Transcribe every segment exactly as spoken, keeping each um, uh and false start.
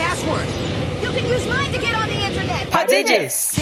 password. You can use mine to get on the internet. Podigious.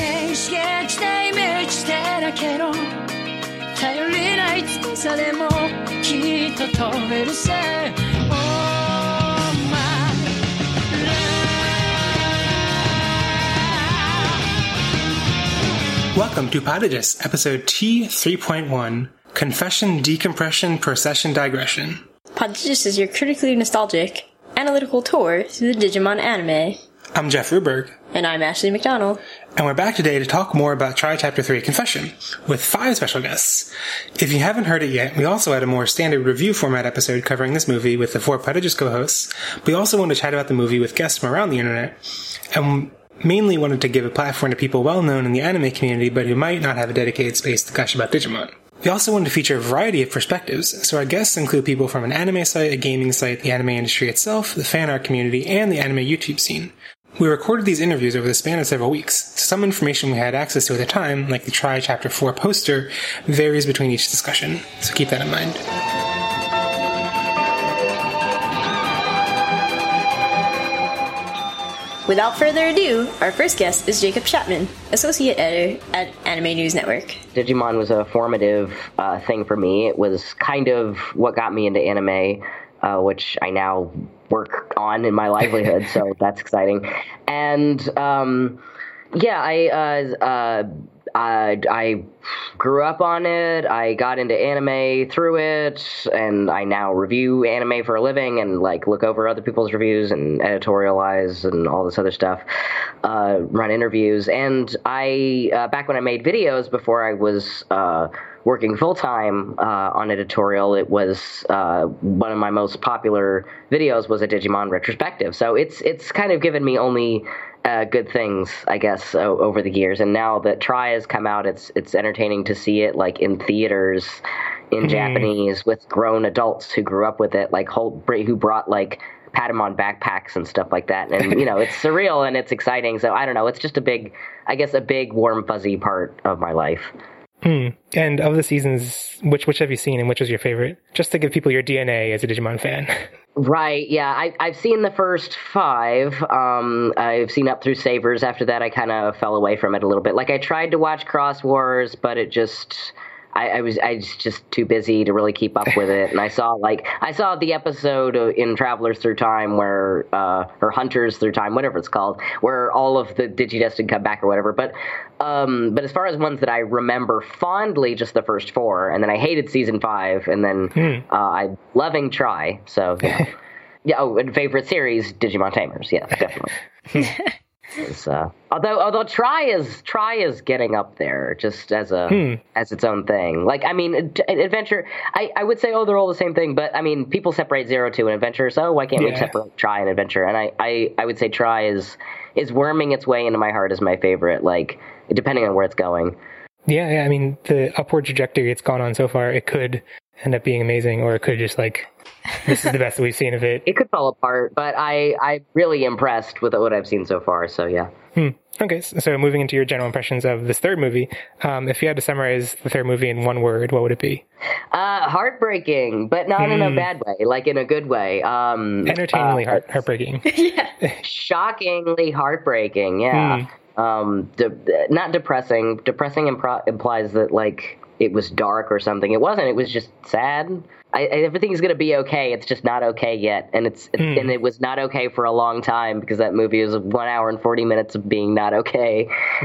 Welcome to Podigious, episode T three point one, Confession, Decompression, Procession, Digression. Podigious is your critically nostalgic, analytical tour through the Digimon anime. I'm Jeff Ruberg. And I'm Ashley McDonald. And we're back today to talk more about Tri Chapter three Confession, with five special guests. If you haven't heard it yet, we also had a more standard review format episode covering this movie with the four Podigious co-hosts. We also want to chat about the movie with guests from around the internet, and mainly wanted to give a platform to people well known in the anime community but who might not have a dedicated space to gush about Digimon. We also wanted to feature a variety of perspectives, so our guests include people from an anime site, a gaming site, the anime industry itself, the fan art community, and the anime YouTube scene. We recorded these interviews over the span of several weeks, so some information we had access to at the time, like the Tri Chapter four poster, varies between each discussion, so keep that in mind. Without further ado, our first guest is Jacob Chapman, Associate Editor at Anime News Network. Digimon was a formative uh, thing for me. It was kind of what got me into anime, uh, which I now work on in my livelihood, so that's exciting. And, um, yeah, I, uh, uh, I, I grew up on it, I got into anime through it, and I now review anime for a living and, like, look over other people's reviews and editorialize and all this other stuff, uh, run interviews. And I, uh, back when I made videos before I was, uh, working full-time uh, on editorial, it was uh, one of my most popular videos was a Digimon retrospective. So it's it's kind of given me only uh, good things, I guess, o- over the years. And now that Tri has come out, it's it's entertaining to see it like in theaters in mm. Japanese with grown adults who grew up with it, like whole, who brought like Patamon backpacks and stuff like that. And, you know, it's surreal and it's exciting. So I don't know. It's just a big, I guess, a big warm, fuzzy part of my life. Hmm. And of the seasons, which which have you seen and which was your favorite? Just to give people your D N A as a Digimon fan. Right, yeah. I, I've seen the first five. Um, I've seen up through Sabers. After that, I kind of fell away from it a little bit. Like, I tried to watch Cross Wars, but it just... I, I was I was just too busy to really keep up with it, and I saw like I saw the episode in Travelers Through Time where uh, or Hunters Through Time, whatever it's called, where all of the Digidestined come back or whatever. But um, but as far as ones that I remember fondly, just the first four, and then I hated season five, and then hmm. uh, I loving Tri. So yeah, yeah. Oh, and favorite series, Digimon Tamers. Yeah, definitely. Is, uh, although although Tri is Tri is getting up there just as a hmm. as its own thing. Like I mean, Adventure. I, I would say oh they're all the same thing, but I mean people separate Zero Two and Adventure, so why can't yeah. we separate Tri and Adventure? And I, I, I would say Tri is is worming its way into my heart as my favorite. Like depending on where it's going. Yeah, yeah. I mean the upward trajectory it's gone on so far, it could end up being amazing, or it could just like. This is the best that we've seen of it. It could fall apart, but I, I'm really impressed with what I've seen so far, so yeah. Hmm. Okay, so moving into your general impressions of this third movie, um, if you had to summarize the third movie in one word, what would it be? Uh, heartbreaking, but not hmm. in a bad way, like in a good way. Um, Entertainingly uh, heart- heartbreaking. Yeah. Shockingly heartbreaking, yeah. Hmm. Um, de- not depressing. Depressing impro- implies that, like, it was dark or something. It wasn't. It was just sad. I, everything's going to be okay. It's just not okay yet. And it's mm. and it was not okay for a long time because that movie was one hour and forty minutes of being not okay.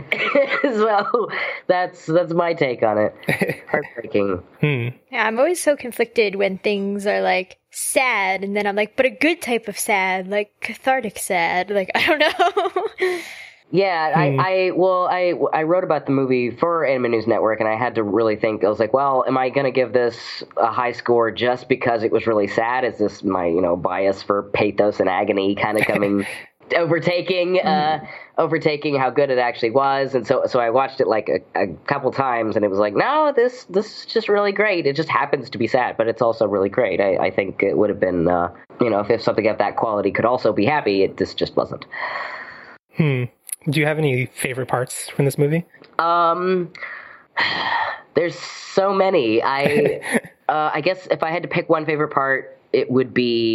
So that's that's my take on it. Heartbreaking. Hmm. Yeah, I'm always so conflicted when things are like sad and then I'm like, but a good type of sad, like cathartic sad. Like, I don't know. Yeah, hmm. I, I well, I I wrote about the movie for Anime News Network, and I had to really think. I was like, well, am I going to give this a high score just because it was really sad? Is this my, you know, bias for pathos and agony kind of coming, overtaking, uh, overtaking how good it actually was? And so, so I watched it like a, a couple times, and it was like, no, this this is just really great. It just happens to be sad, but it's also really great. I, I think it would have been, uh, you know, if, if something of that quality could also be happy, it this just wasn't. Hmm. Do you have any favorite parts from this movie? Um, there's so many. I, uh, I guess if I had to pick one favorite part, it would be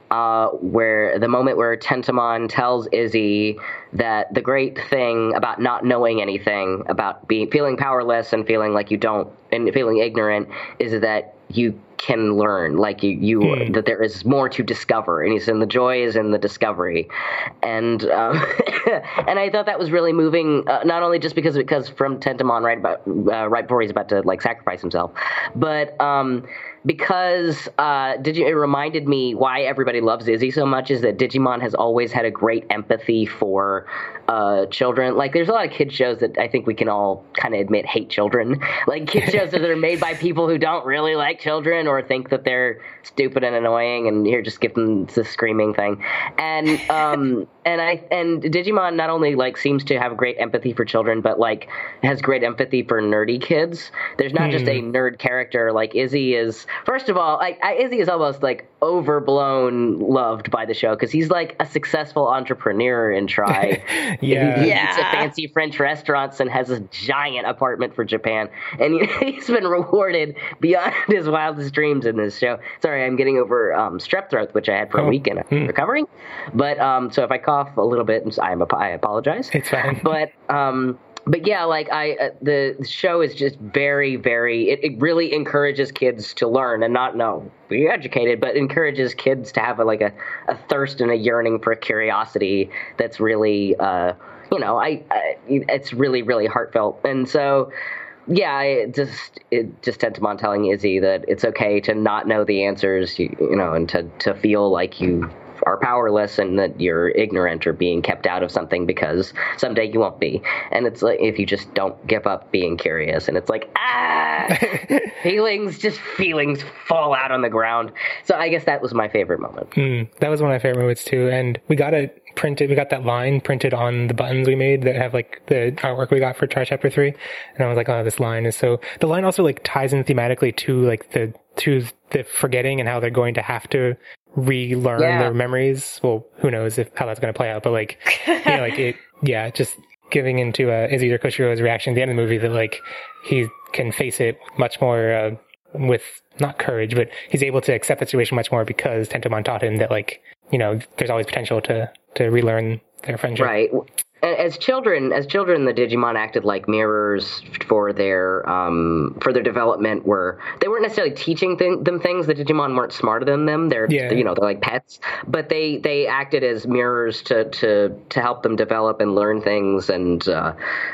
uh, where the moment where Tentamon tells Izzy that the great thing about not knowing anything, about being feeling powerless and feeling like you don't, and feeling ignorant, is that you can learn, like you, you hmm. that there is more to discover, and he's in the joy is in the discovery, and um, and I thought that was really moving, uh, not only just because because from Tentamon right about uh, right before he's about to like sacrifice himself, but um, because uh, Digi- it reminded me why everybody loves Izzy so much is that Digimon has always had a great empathy for uh, children. Like, there's a lot of kids shows that I think we can all kind of admit hate children, like kids shows that are made by people who don't really like children or think that they're stupid and annoying, and here just give them the screaming thing. And um, and I and Digimon not only like seems to have great empathy for children, but like has great empathy for nerdy kids. There's not mm. just a nerd character. Like Izzy is. First of all, I, I, Izzy is almost like overblown loved by the show because he's like a successful entrepreneur in Tri. yeah, he, he yeah. eats at fancy French restaurants and has a giant apartment for Japan, and he, he's been rewarded beyond his wildest dreams in this show. Sorry, I'm getting over um, strep throat, which I had for oh. a weekend hmm. recovering. But um, so if I cough a little bit, I'm a, I apologize. It's fine. But um. But yeah, like I, uh, the show is just very, very. It, it really encourages kids to learn and not no be educated, but encourages kids to have a, like a, a thirst and a yearning for curiosity. That's really, uh, you know, I, I it's really, really heartfelt. And so, yeah, I just it just Tentamon telling Izzy that it's okay to not know the answers, you, you know, and to to feel like you are powerless and that you're ignorant or being kept out of something because someday you won't be. And it's like if you just don't give up being curious, and it's like ah feelings just feelings fall out on the ground. So I guess that was my favorite moment. Mm, that was one of my favorite moments too. And we got it printed, we got that line printed on the buttons we made that have like the artwork we got for Tri Chapter three. And I was like, oh, this line is so, the line also like ties in thematically to like the to the forgetting and how they're going to have to relearn yeah. their memories. Well, who knows if how that's going to play out, but like, you know, like it, yeah, just giving into uh, Izzy Koshiro's reaction at the end of the movie that like he can face it much more uh, with not courage, but he's able to accept the situation much more because Tentamon taught him that like, you know, there's always potential to to relearn their friendship. Right. As children, as children, the Digimon acted like mirrors for their um, for their development. Where they weren't necessarily teaching th- them things. The Digimon weren't smarter than them. They're yeah. you know they're like pets, but they, they acted as mirrors to, to, to help them develop and learn things. And uh,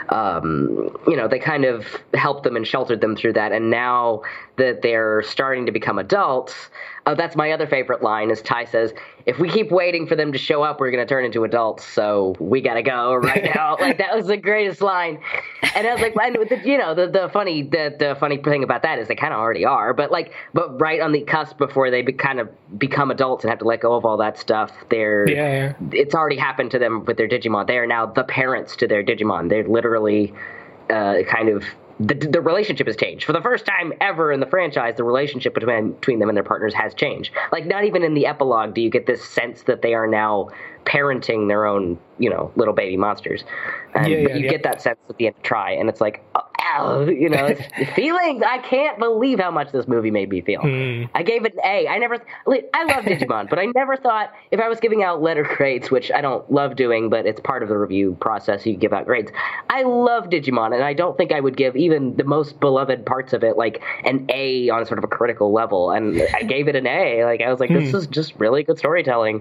um, you know they kind of helped them and sheltered them through that. And now that they're starting to become adults. Oh, that's my other favorite line is Tai says, if we keep waiting for them to show up, we're going to turn into adults. So we got to go right now. Like, that was the greatest line. And I was like, and with the, you know, the, the funny, the, the funny thing about that is they kind of already are, but like, but right on the cusp before they be, kind of become adults and have to let go of all that stuff, they're, yeah, yeah. it's already happened to them with their Digimon. They are now the parents to their Digimon. They're literally uh, kind of, The, the relationship has changed. For the first time ever in the franchise, the relationship between between them and their partners has changed. Like, not even in the epilogue do you get this sense that they are now parenting their own, you know, little baby monsters. And, yeah, yeah, but you yeah. get that sense at the end of Tri, and it's like, oh, ow, you know, it's, feelings. I can't believe how much this movie made me feel. Mm. I gave it an A. I never, I love Digimon, but I never thought if I was giving out letter grades, which I don't love doing, but it's part of the review process, you give out grades. I love Digimon, and I don't think I would give even the most beloved parts of it like an A on sort of a critical level. And I gave it an A. Like, I was like, this mm. is just really good storytelling.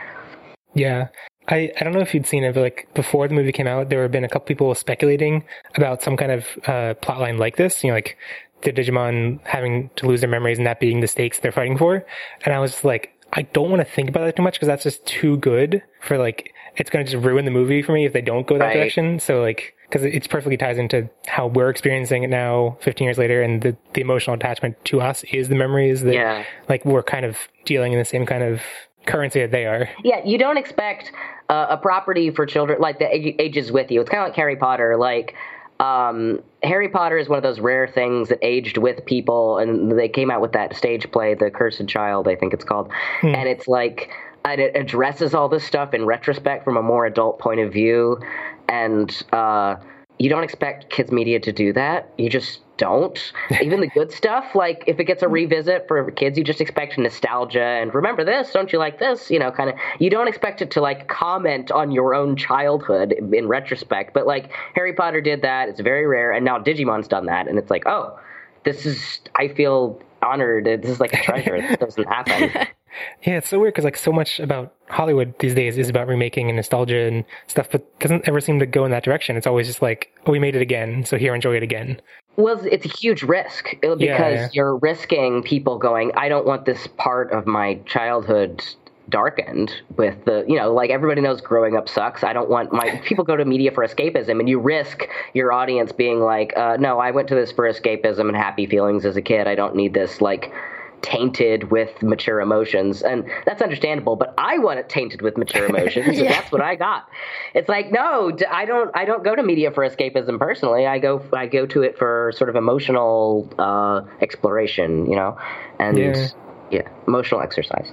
Yeah. I, I don't know if you'd seen it, but like before the movie came out, there have been a couple people speculating about some kind of uh, plotline like this, you know, like the Digimon having to lose their memories and that being the stakes they're fighting for. And I was like, I don't want to think about that too much because that's just too good for like, it's going to just ruin the movie for me if they don't go that right. direction. So like, because it perfectly ties into how we're experiencing it now, fifteen years later, and the, the emotional attachment to us is the memories that yeah. like we're kind of dealing in the same kind of currency that they are. Yeah, you don't expect uh, a property for children like that ages with you. It's kind of like Harry Potter. Like, um, Harry Potter is one of those rare things that aged with people, and they came out with that stage play, The Cursed Child, I think it's called. Hmm. And it's like, and it addresses all this stuff in retrospect from a more adult point of view. And, uh, you don't expect kids media to do that. You just don't. Even the good stuff, like if it gets a revisit for kids, you just expect nostalgia and remember this, don't you like this? You know, kind of, you don't expect it to like comment on your own childhood in retrospect. But like Harry Potter did that. It's very rare. And now Digimon's done that. And it's like, oh, this is, I feel honored. This is like a treasure. This doesn't happen. Yeah, it's so weird because like so much about Hollywood these days is about remaking and nostalgia and stuff, but doesn't ever seem to go in that direction. It's always just like, oh, we made it again, so here, enjoy it again. Well, it's a huge risk because yeah, yeah. you're risking people going, I don't want this part of my childhood darkened with the, you know, like everybody knows growing up sucks. I don't want my people go to media for escapism, and you risk your audience being like, uh, no, I went to this for escapism and happy feelings as a kid. I don't need this like tainted with mature emotions. And that's understandable, but I want it tainted with mature emotions. yeah. And that's what I got. It's like, no, I don't, I don't go to media for escapism personally. I go, I go to it for sort of emotional, uh, exploration, you know, and yeah, yeah emotional exercise.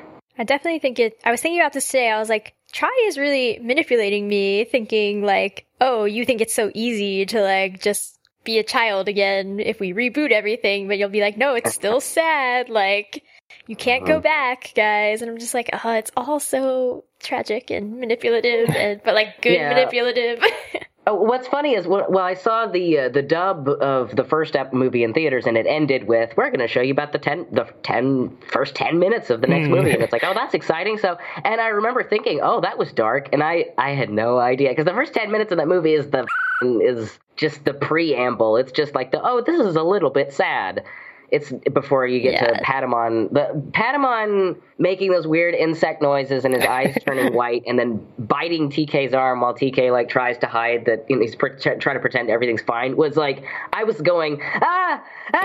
I definitely think it, I was thinking about this today. I was like, Try is really manipulating me, thinking like, oh, you think it's so easy to like just be a child again if we reboot everything, but you'll be like, no, it's still sad. Like, you can't go back, guys. And I'm just like, oh, it's all so tragic and manipulative, and but like good yeah. manipulative. Oh, what's funny is, well, I saw the uh, the dub of the first ep- movie in theaters, and it ended with, "We're going to show you about the ten the ten first ten minutes of the next movie," and it's like, oh, that's exciting. So, and I remember thinking, oh, that was dark, and I I had no idea because the first ten minutes of that movie is the is just the preamble. It's just like the oh, this is a little bit sad. It's before you get yeah. to Patamon. The Patamon making those weird insect noises and his eyes turning white, and then biting T K's arm while T K like tries to hide that, you know, he's pre- trying to pretend everything's fine. Was like, I was going ah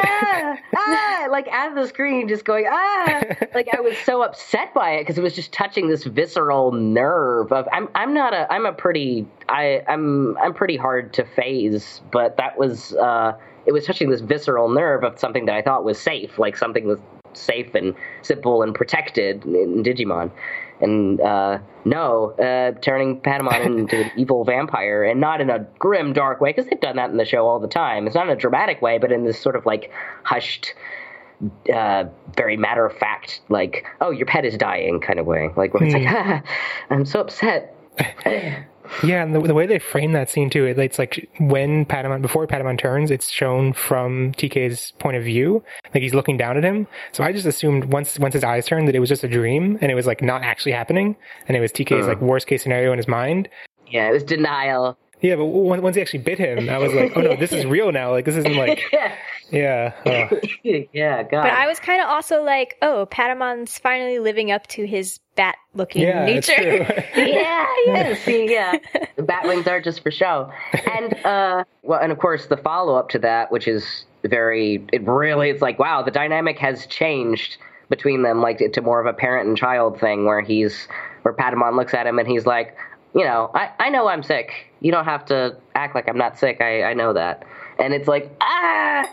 ah ah like out of the screen, just going ah. Like I was so upset by it because it was just touching this visceral nerve of I'm I'm not a I'm a pretty I I'm I'm pretty hard to phase, but that was. Uh, It was touching this visceral nerve of something that I thought was safe, like something was safe and simple and protected in Digimon. And uh, no, uh, turning Patamon into an evil vampire, and not in a grim, dark way, because they've done that in the show all the time. It's not in a dramatic way, but in this sort of like hushed, uh, very matter-of-fact, like, oh, your pet is dying kind of way. Like, where it's like, ah, I'm so upset. Yeah, and the, the way they frame that scene too, it, it's like when Patamon, before Patamon turns, it's shown from T K's point of view, like he's looking down at him. So I just assumed once once his eyes turned that it was just a dream, and it was like not actually happening, and it was T K's uh. like worst case scenario in his mind. Yeah, it was denial. Yeah, but once he actually bit him, I was like, oh no, this is real now. Like, this isn't like, yeah. Uh. Yeah, God. But I was kind of also like, oh, Patamon's finally living up to his bat-looking yeah, nature. yeah, yes, yeah. The bat wings are just for show. And, uh, well, and of course, the follow-up to that, which is very, it really, it's like, wow, the dynamic has changed between them, like, to more of a parent and child thing, where he's, where Patamon looks at him and he's like, you know, I, I know I'm sick. You don't have to act like I'm not sick. I, I know that. And it's like, ah!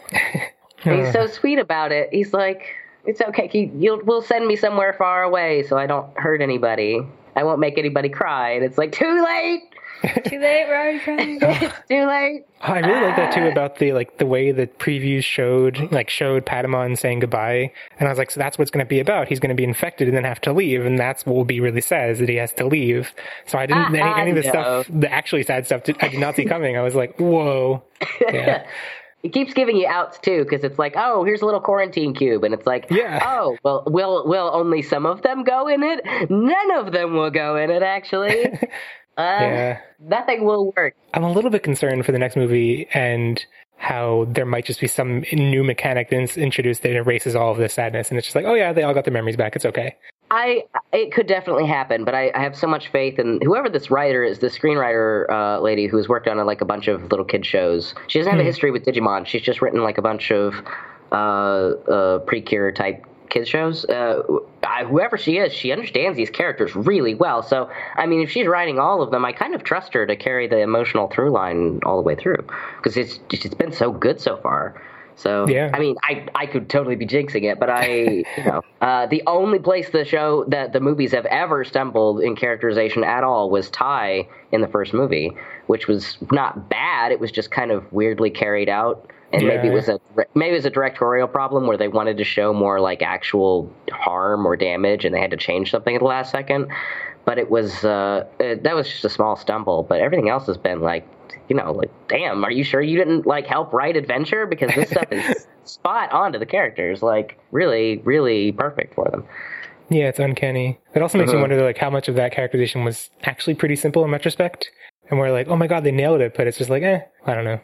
And he's so sweet about it. He's like, it's okay. He, you'll, we'll send me somewhere far away so I don't hurt anybody. I won't make anybody cry. And it's like, too late! Too late, we're already crying. Too late. I really ah. like that too, about the like the way the previews showed like showed Patamon saying goodbye, and I was like, so that's what it's going to be about. He's going to be infected and then have to leave, and that's what will be really sad, is that he has to leave. So I didn't ah, any, any of the stuff, the actually sad stuff, I did not see coming. I was like, whoa. Yeah. It keeps giving you outs too, because it's like, oh, here's a little quarantine cube, and it's like, yeah. oh, well, will will only some of them go in it? None of them will go in it, actually. Uh, yeah. Nothing will work. I'm a little bit concerned for the next movie and how there might just be some new mechanic that's introduced that erases all of this sadness, and it's just like, oh yeah, they all got their memories back. It's okay. I it could definitely happen, but I, I have so much faith in whoever this writer is, the screenwriter uh, lady who's worked on like a bunch of little kid shows. She doesn't have hmm. a history with Digimon. She's just written like a bunch of uh, uh, Precure type kids shows. Uh, I, whoever she is, she understands these characters really well. So, I mean, if she's writing all of them, I kind of trust her to carry the emotional through line all the way through, because it's it's been so good so far. So, Yeah. I mean, I I could totally be jinxing it, but I, you know, uh, the only place the show that the movies have ever stumbled in characterization at all was Ty in the first movie, which was not bad. It was just kind of weirdly carried out. And Yeah. maybe it was a maybe it was a directorial problem where they wanted to show more like actual harm or damage, and they had to change something at the last second. But it was uh, it, that was just a small stumble. But everything else has been like, you know, like, damn, are you sure you didn't like help write Adventure? Because this stuff is spot on to the characters, like really, really perfect for them. Yeah, it's uncanny. It also makes Uh-huh. you wonder, like, how much of that characterization was actually pretty simple in retrospect. And we're like, oh my god, they nailed it, but it's just like, eh, I don't know.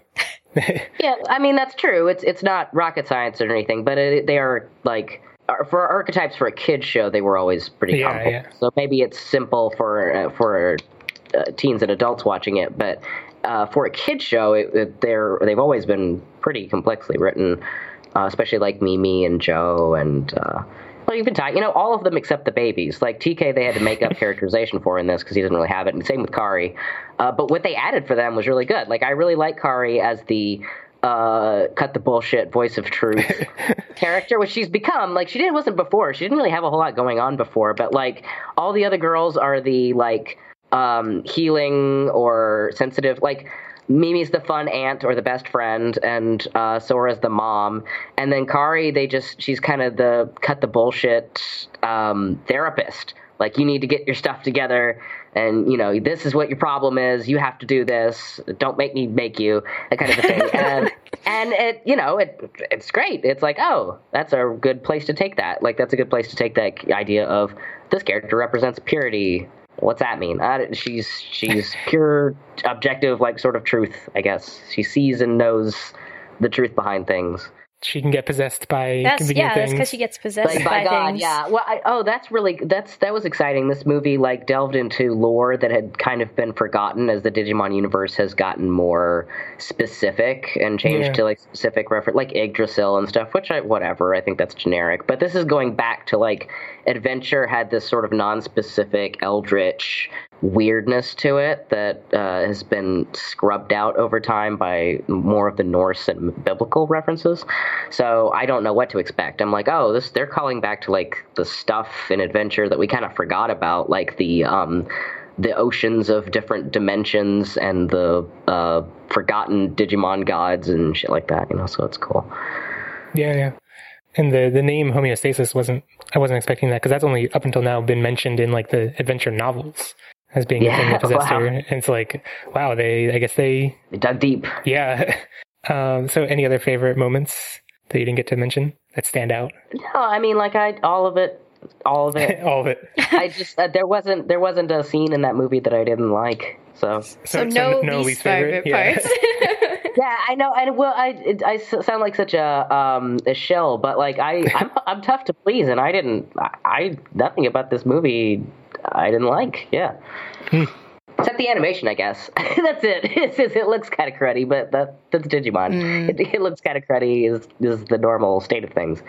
Yeah, I mean, that's true. It's it's not rocket science or anything, but it, they are, like, uh, for archetypes for a kid's show, they were always pretty Yeah, complex. yeah. So maybe it's simple for, uh, for uh, teens and adults watching it, but uh, for a kid's show, it, it, they're, they've always been pretty complexly written, uh, especially like Mimi and Joe and... Uh, Well, even Ty, you know, all of them except the babies. Like T K, they had to make up characterization for in this because he doesn't really have it. And same with Kari. Uh, but what they added for them was really good. Like, I really like Kari as the uh, cut the bullshit voice of truth character, which she's become. Like, she didn't wasn't before. She didn't really have a whole lot going on before. But like, all the other girls are the like um, healing or sensitive, like. Mimi's the fun aunt or the best friend, and uh, Sora's the mom. And then Kari, they just, she's kind of the cut the bullshit um, therapist. Like, you need to get your stuff together, and, you know, this is what your problem is. You have to do this. Don't make me make you, that kind of a thing. and, and it, you know, it it's great. It's like, oh, that's a good place to take that. Like, that's a good place to take that idea of this character represents purity. What's that mean? Uh, she's she's pure, objective, like, sort of truth, I guess. She sees and knows the truth behind things. She can get possessed by That's convenient yeah, that's things. because she gets possessed Like, by by God, things. yeah. Well, I, oh, that's really that's that was exciting. This movie like delved into lore that had kind of been forgotten as the Digimon universe has gotten more specific and changed Yeah. to like specific reference, like Yggdrasil and stuff. Which I whatever, I think that's generic. But this is going back to like Adventure had this sort of non-specific eldritch weirdness to it that uh, has been scrubbed out over time by more of the Norse and biblical references. So I don't know what to expect. I'm like, oh, this they're calling back to like the stuff in Adventure that we kind of forgot about, like the um, the oceans of different dimensions and the uh, forgotten Digimon gods and shit like that. You know, so it's cool. Yeah, yeah. And the, the name homeostasis wasn't, I wasn't expecting that, because that's only up until now been mentioned in like the adventure novels as being Yeah, a thing that possessed wow. her. And it's like, wow, they, I guess they, They dug deep. yeah. um, so any other favorite moments that you didn't get to mention that stand out? No, I mean, like I all of it, all of it. All of it. I just uh, there wasn't there wasn't a scene in that movie that I didn't like. So So, no, least favorite, Yeah. parts. yeah, I know, and well, I it, I s- sound like such a um a shell, but like I I'm, I'm tough to please, and I didn't I, I nothing about this movie I didn't like. Yeah. Except the animation, I guess. That's it. It's just, it looks kind of cruddy, but that, that's Digimon. Mm. It, it looks kind of cruddy is is the normal state of things.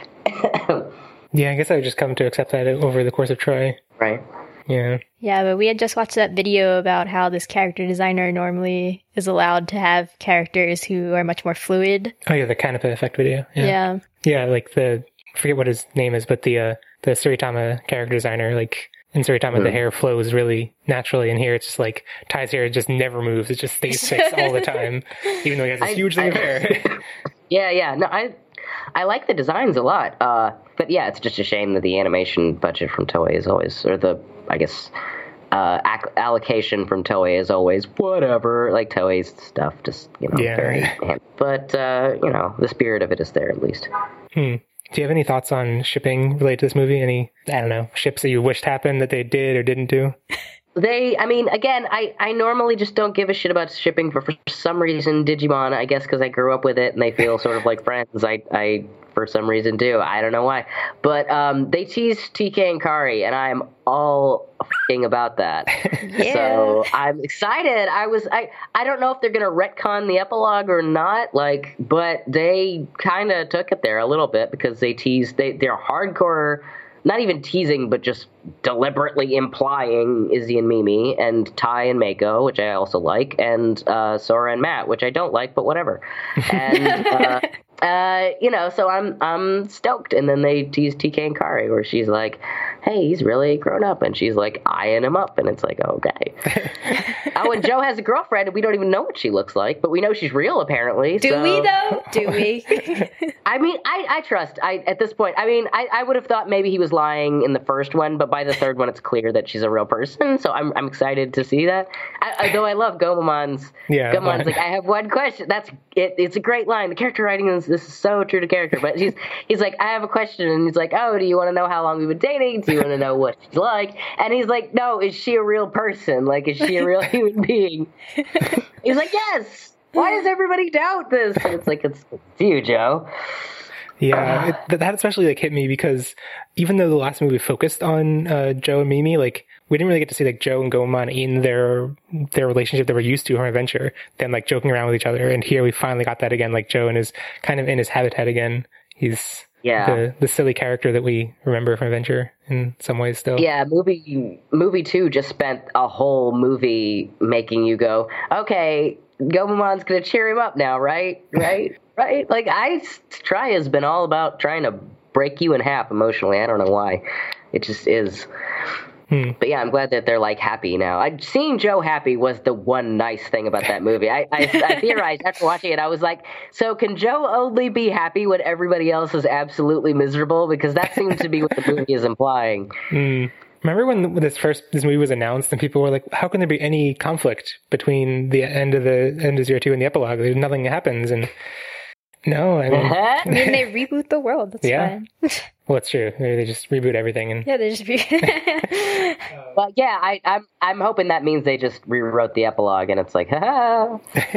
Yeah, I guess I would just come to accept that over the course of Troy. Right. Yeah. Yeah, but we had just watched that video about how this character designer normally is allowed to have characters who are much more fluid. Oh yeah, the Canopy effect video. Yeah. Yeah. Yeah, like the, I forget what his name is, but the, uh, the Suritama character designer, like, in Suritama, the hair flows really naturally, and here it's just like, Ty's hair just never moves, it just stays fixed all the time, even though he has this I- huge thing of I- hair. Yeah, yeah. No, I I like the designs a lot. Uh, but yeah, it's just a shame that the animation budget from Toei is always, or the, I guess, uh, ac- allocation from Toei is always whatever. Like Toei's stuff, just, you know, Yeah. very. But, uh, you know, the spirit of it is there at least. Hmm. Do you have any thoughts on shipping related to this movie? Any, I don't know, ships that you wished happened that they did or didn't do? They, I mean, again, I, I normally just don't give a shit about shipping, but for some reason, Digimon, I guess because I grew up with it and they feel sort of like friends, I, I for some reason do. I don't know why. But um, they tease T K and Kari, and I'm all f***ing about that. Yeah. So I'm excited. I was, I, I don't know if they're going to retcon the epilogue or not, like, but they kind of took it there a little bit because they teased, they, they're hardcore. Not even teasing, but just deliberately implying Izzy and Mimi, and Ty and Mako, which I also like, and uh, Sora and Matt, which I don't like, but whatever. And uh, uh, you know, so I'm I'm stoked. And then they tease T K and Kari, where she's like, "Hey, he's really grown up," and she's like eyeing him up, and it's like, okay. Oh, and Joe has a girlfriend, and we don't even know what she looks like, but we know she's real, apparently. Do so. we though? Do we? I mean, I, I trust. I at this point, I mean, I, I would have thought maybe he was lying in the first one, but by the third one, it's clear that she's a real person. So I'm I'm excited to see that. I, I, though I love Gomamon's. Yeah, Gomamon's like, I have one question. That's it. It's a great line. The character writing is this is so true to character. But he's he's like, I have a question, and he's like, oh, do you want to know how long we've been dating? Do you want to know what she's like? And he's like, no, is she a real person? Like, is she a real human being? He's like, yes. Why does everybody doubt this? And it's like, it's, it's you, Joe. Yeah, it, that especially like hit me because even though the last movie focused on uh, Joe and Mimi, like we didn't really get to see like Joe and Gomamon in their their relationship that we're used to from Adventure, then like joking around with each other. And here we finally got that again. Like Joe and is kind of in his habitat again. He's yeah. the the silly character that we remember from Adventure in some ways still. Yeah, movie movie two just spent a whole movie making you go, okay, Gomamon's gonna cheer him up now, right? Right? Right? Like, I, Try has been all about trying to break you in half emotionally. I don't know why. It just is. Hmm. But yeah, I'm glad that they're, like, happy now. I, seeing Joe happy was the one nice thing about that movie. I, I, I theorized after watching it, I was like, so can Joe only be happy when everybody else is absolutely miserable? Because that seems to be what the movie is implying. Hmm. Remember when this first this movie was announced and people were like, how can there be any conflict between the end of the end of Zero Two and the epilogue? There's nothing happens. And no, I mean, I mean they reboot the world. That's yeah. fine. Well, it's true. They, they just reboot everything. And yeah, they just reboot. Well, yeah, I, I'm I'm hoping that means they just rewrote the epilogue and it's like, ha.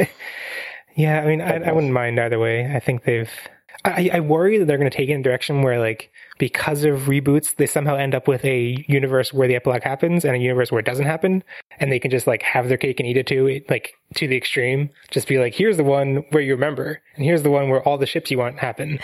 Yeah, I mean, I, I wouldn't mind either way. I think they've. I, I worry that they're going to take it in a direction where, like, because of reboots, they somehow end up with a universe where the epilogue happens and a universe where it doesn't happen, and they can just like have their cake and eat it too, like to the extreme. Just be like, here's the one where you remember, and here's the one where all the ships you want happen.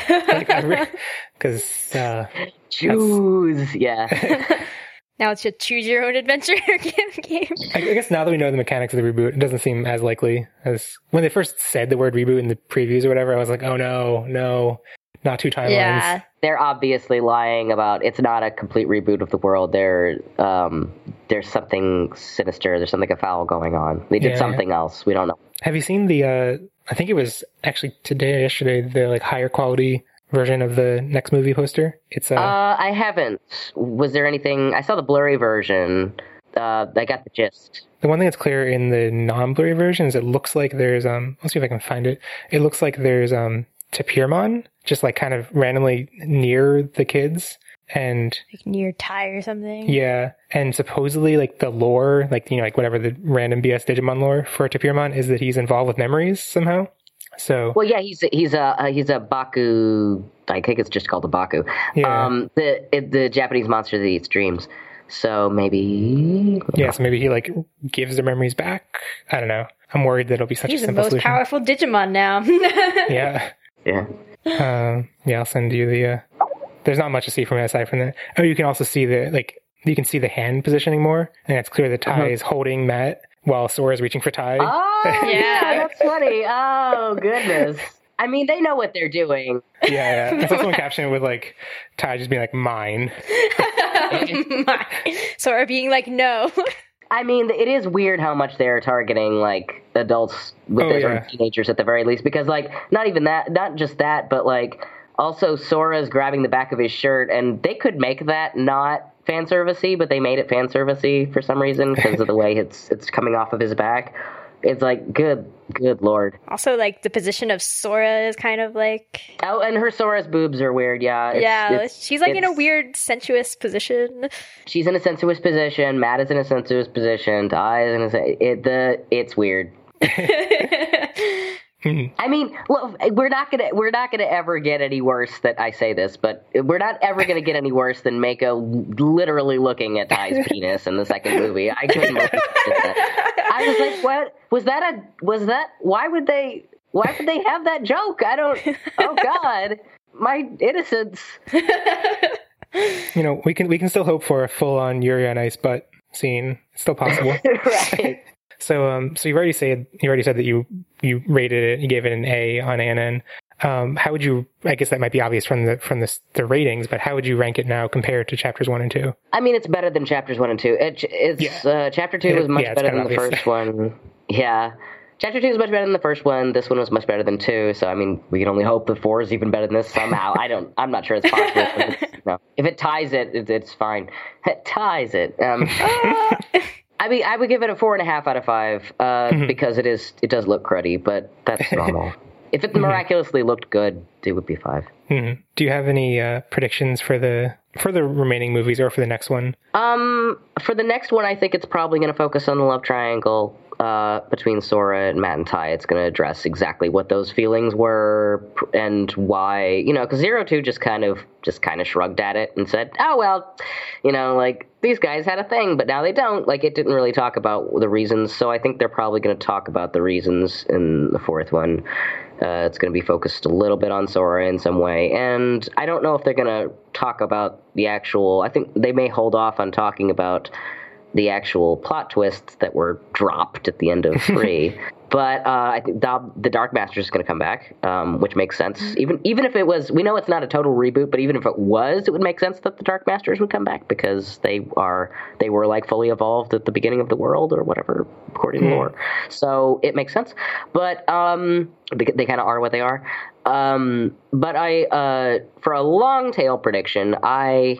Because uh, choose, yeah. Now it's your choose your own adventure game. I guess now that we know the mechanics of the reboot, it doesn't seem as likely as when they first said the word reboot in the previews or whatever. I was like, oh no, no, not two timelines. Yeah. They're obviously lying about it's not a complete reboot of the world. There, um, there's something sinister. There's something foul going on. They did yeah, something yeah. else. We don't know. Have you seen the? Uh, I think it was actually today or yesterday. The like higher quality version of the next movie poster. It's uh, uh I haven't. Was there anything? I saw the blurry version. Uh, I got the gist. The one thing that's clear in the non-blurry version is it looks like there's um. Let's see if I can find it. It looks like there's um Tapirmon just like kind of randomly near the kids and like near Ty or something. Yeah, and supposedly like the lore, like you know, like whatever the random B S Digimon lore for Tapirmon is that he's involved with memories somehow. So well, yeah, he's he's a he's a Baku. I think it's just called a Baku. Yeah. Um, the the Japanese monster that eats dreams. So maybe. Yeah, so maybe he like gives the memories back. I don't know. I'm worried that it'll be such he's a simple solution. He's the most solution. powerful Digimon now. Yeah. Yeah. Um. Yeah, I'll send you the. Uh, there's not much to see from it aside from that. Oh, you can also see the like. You can see the hand positioning more, and it's clear that Ty uh-huh. is holding Matt while Sora's reaching for Ty. Oh, yeah. yeah, that's funny. Oh, goodness. I mean, they know what they're doing. Yeah, yeah. There's also one caption with, like, Ty just being like, mine. Mine. Sora being like, no. I mean, it is weird how much they're targeting, like, adults with oh, their yeah. teenagers at the very least. Because, like, not even that, not just that, but, like, also Sora's grabbing the back of his shirt, and they could make that not fan servicey, but they made it fan servicey for some reason because of the way it's it's coming off of his back. It's like, good, good lord. Also, like, the position of Sora is kind of like... Oh, and her Sora's boobs are weird, yeah. It's, yeah, it's, she's, like, it's, in a weird, sensuous position. She's in a sensuous position. Matt is in a sensuous position. Ty is in a... It, the, it's weird. I mean, well, we're not gonna we're not gonna ever get any worse that I say this, but we're not ever gonna get any worse than Mako literally looking at Ty's penis in the second movie. I couldn't believe that. I was like, what was that? A was that? Why would they? Why would they have that joke? I don't. Oh God, my innocence. You know, we can we can still hope for a full on Yuri on Ice butt scene. It's still possible, right? So, um, so you already said you already said that you you rated it, you gave it an A on A N N. Um, how would you, I guess that might be obvious from the, from the, the ratings, but how would you rank it now compared to chapters one and two? I mean, it's better than chapters one and two. It, it's, yeah. uh, chapter two was much yeah, better than the obvious. first one. Yeah. Chapter two is much better than the first one. This one was much better than two. So, I mean, we can only hope that four is even better than this somehow. I don't, I'm not sure it's possible. It's, no. If it ties it, it, it's fine. It ties it. Um, I mean, I would give it a four and a half out of five, uh, mm-hmm. because it is, it does look cruddy, but that's normal. If it miraculously looked good, it would be five. Mm-hmm. Do you have any uh, predictions for the for the remaining movies or for the next one? Um, for the next one, I think it's probably going to focus on the love triangle uh, between Sora and Matt and Tai. It's going to address exactly what those feelings were and why, you know, because Zero Two just kind of just kind of shrugged at it and said, "Oh well, you know, like these guys had a thing, but now they don't." Like it didn't really talk about the reasons. So I think they're probably going to talk about the reasons in the fourth one. Uh, it's going to be focused a little bit on Sora in some way. And I don't know if they're going to talk about the actual... I think they may hold off on talking about the actual plot twists that were dropped at the end of three. But uh, I think the, the Dark Master is going to come back, um, which makes sense. Even even if it was... We know it's not a total reboot, but even if it was, it would make sense that the Dark Masters would come back because they are they were like fully evolved at the beginning of the world or whatever, according to lore. So it makes sense. But... Um, They kind of are what they are. Um, but I, uh, for a long tail prediction, I,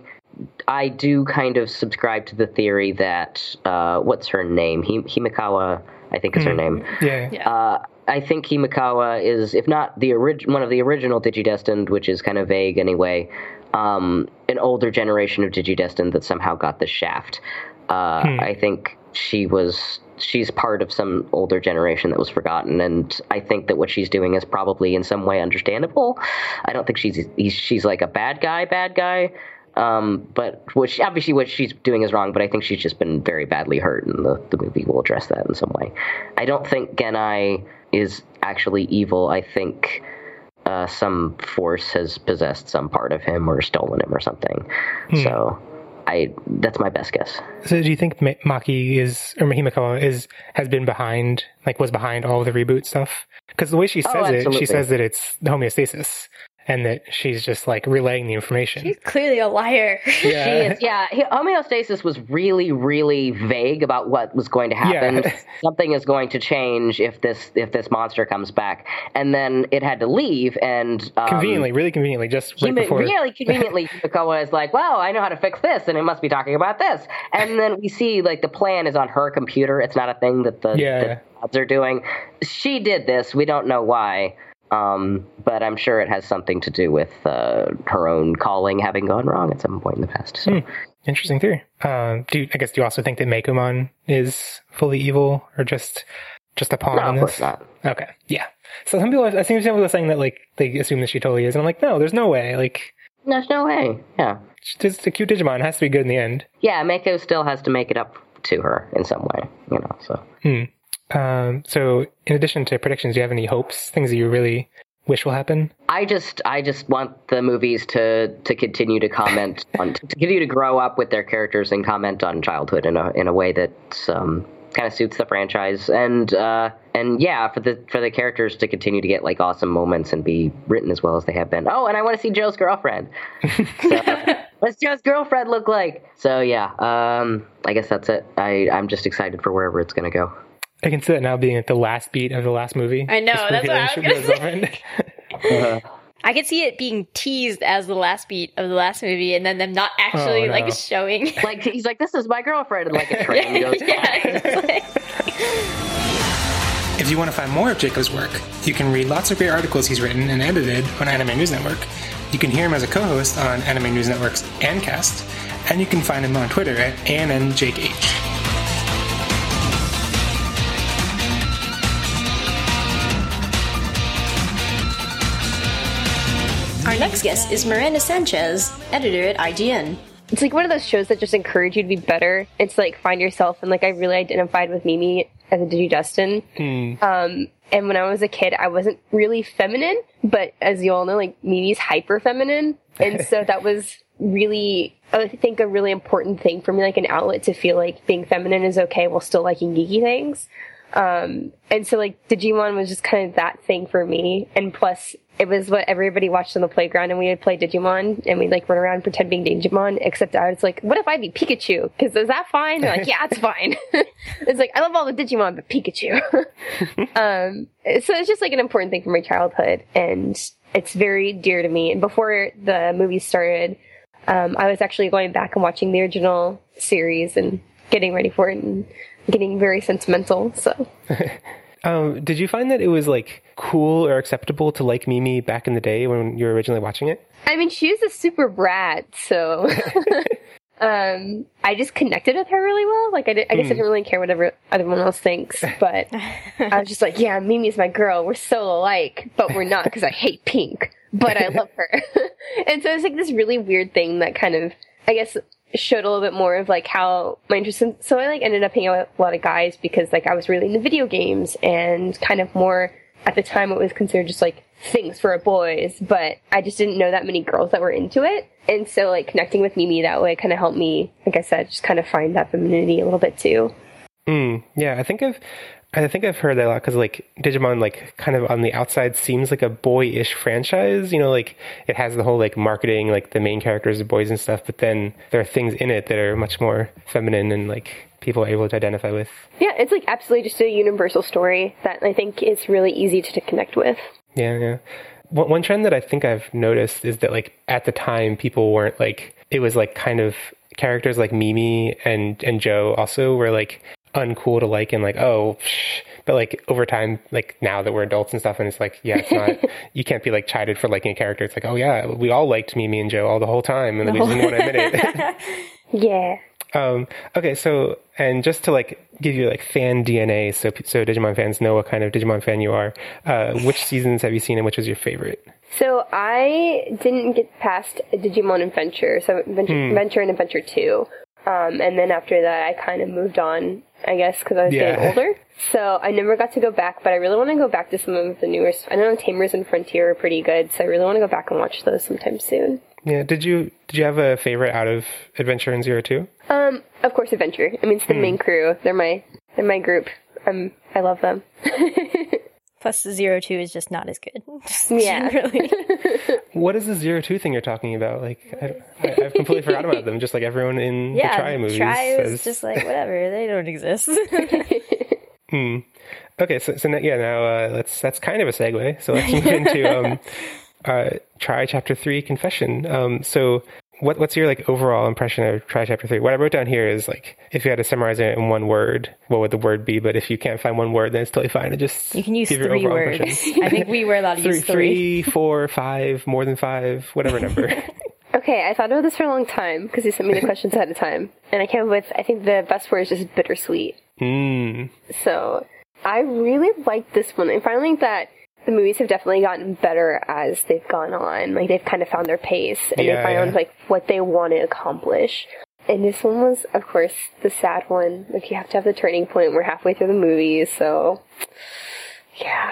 I do kind of subscribe to the theory that, uh, what's her name? Him- Himikawa, I think is her name. Yeah. yeah. Uh, I think Himikawa is, if not the orig- one of the original Digidestined, which is kind of vague anyway, um, an older generation of Digidestined that somehow got the shaft. Uh, hmm. I think she was... She's part of some older generation that was forgotten, and I think that what she's doing is probably in some way understandable. I don't think she's she's like a bad guy, bad guy, um, but which obviously what she's doing is wrong. But I think she's just been very badly hurt, and the, the movie will address that in some way. I don't think Genai is actually evil. I think uh, some force has possessed some part of him or stolen him or something. Hmm. So. I that's my best guess. So do you think Maki is, or Himikawa is, has been behind, like was behind all of the reboot stuff? Because the way she says oh, it, she says that it's the homeostasis and that she's just like relaying the information. She's clearly a liar. Yeah. She is, yeah. Homeostasis was really, really vague about what was going to happen. Yeah. Something is going to change if this if this monster comes back, and then it had to leave. And um, conveniently, really conveniently, just right Hime, before. Really conveniently, Himikawa is like, "Well, I know how to fix this, and it must be talking about this." And then we see like the plan is on her computer. It's not a thing that the, yeah. the gods are doing. She did this. We don't know why. Um, but I'm sure it has something to do with uh, her own calling having gone wrong at some point in the past. So. Hmm. Interesting theory. Um, do you, I guess do you also think that Mekomon is fully evil or just just a pawn no, in of this? course not. Okay, yeah. So some people, I see some people saying that like they assume that she totally is, and I'm like, no, there's no way. Like, there's no way. Yeah, just a cute Digimon. It has to be good in the end. Yeah, Mako still has to make it up to her in some way. You know, so. Hmm. Um, so in addition to predictions, do you have any hopes, things that you really wish will happen? I just, I just want the movies to, to continue to comment on, to continue to grow up with their characters and comment on childhood in a, in a way that, um, kind of suits the franchise. And, uh, and yeah, for the, for the characters to continue to get like awesome moments and be written as well as they have been. Oh, and I want to see Joe's girlfriend. So, what's Joe's girlfriend look like? So yeah, um, I guess that's it. I, I'm just excited for wherever it's going to go. I can see that now being at the last beat of the last movie. I know, that's what I was going to say. uh, I could see it being teased as the last beat of the last movie and then them not actually, oh, no. like, showing. Like, he's like, this is my girlfriend, and like a train goes by. Yeah, if you want to find more of Jacob's work, you can read lots of great articles he's written and edited on Anime News Network. You can hear him as a co-host on Anime News Network's Ancast, and you can find him on Twitter at A N N Jake H. Our next guest is Miranda Sanchez, editor at I G N. It's like one of those shows that just encourage you to be better. It's like find yourself, and like I really identified with Mimi as a Digidestin. Mm. Um, and when I was a kid, I wasn't really feminine, but as you all know, like Mimi's hyper feminine, and so that was really, I think, a really important thing for me, like an outlet to feel like being feminine is okay while still liking geeky things. Um, and so like Digimon was just kind of that thing for me. And plus it was what everybody watched on the playground, and we would play Digimon and we'd like run around and pretend being Digimon, except I was like, what if I be Pikachu? Cause is that fine? They're like, yeah, it's fine. It's like, I love all the Digimon, but Pikachu. um, so it's just like an important thing from my childhood, and it's very dear to me. And before the movie started, um, I was actually going back and watching the original series and getting ready for it and getting very sentimental, so. um, did you find that it was, like, cool or acceptable to like Mimi back in the day when you were originally watching it? I mean, she was a super brat, so um, I just connected with her really well. Like, I, did, I guess mm. I didn't really care what everyone else thinks, but I was just like, yeah, Mimi's my girl. We're so alike, but we're not because I hate pink, but I love her. And so it's like this really weird thing that kind of, I guess, showed a little bit more of like how my interest in, so I like ended up hanging out with a lot of guys because like I was really into video games and kind of more at the time it was considered just like things for boys, but I just didn't know that many girls that were into it. And so like connecting with Mimi that way kind of helped me, like I said, just kind of find that femininity a little bit too. Mm, yeah, I think I've I think I've heard that a lot because, like, Digimon, like, kind of on the outside seems like a boy-ish franchise. You know, like, it has the whole, like, marketing, like, the main characters are boys and stuff, but then there are things in it that are much more feminine and, like, people are able to identify with. Yeah, it's, like, absolutely just a universal story that I think is really easy to, to connect with. Yeah, yeah. One, one trend that I think I've noticed is that, like, at the time, people weren't, like, it was, like, kind of characters like Mimi and, and Joe also were, like, uncool to like and like, oh, psh. But like over time, like now that we're adults and stuff, and it's like, yeah, it's not, you can't be like chided for liking a character. It's like, oh yeah, we all liked Mimi and Joe all the whole time, and no. we didn't want to admit it. Yeah. Um, okay, so, and just to like give you like fan D N A, so so Digimon fans know what kind of Digimon fan you are, uh, which seasons have you seen and which was your favorite? So I didn't get past Digimon Adventure, so Adventure, hmm. Adventure and Adventure two. Um, and then after that, I kind of moved on, I guess, because I was yeah. getting older. So I never got to go back, but I really want to go back to some of the newer. I know Tamers and Frontier are pretty good, so I really want to go back and watch those sometime soon. Yeah, did you did you have a favorite out of Adventure and Zero Two? Um, of course, Adventure. I mean, it's the hmm. main crew. They're my they're my group. Um, I love them. Plus, the Zero Two is just not as good. Yeah. Really. What is the Zero Two thing you're talking about? Like, I, I, I've completely forgot about them. Just like everyone in yeah, the Tri movies. Tri is just like whatever. They don't exist. hmm. Okay, so so now, yeah, now uh, let's that's kind of a segue. So let's move into um, uh, Tri Chapter Three Confession. Um, so. What, what's your, like, overall impression of Tri Chapter three? What I wrote down here is, like, if you had to summarize it in one word, what would the word be? But if you can't find one word, then it's totally fine to just You can use give your three overall words. impression. I think we were allowed to three, use three. Three, four, five, more than five, whatever number. Okay, I thought about this for a long time, because you sent me the questions ahead of time. And I came up with, I think the best word is just bittersweet. Mm. So, I really liked this one. And finally, that the movies have definitely gotten better as they've gone on. Like, they've kind of found their pace, and yeah, they found, yeah. like, what they want to accomplish. And this one was, of course, the sad one. Like, you have to have the turning point. We're halfway through the movie, so... Yeah.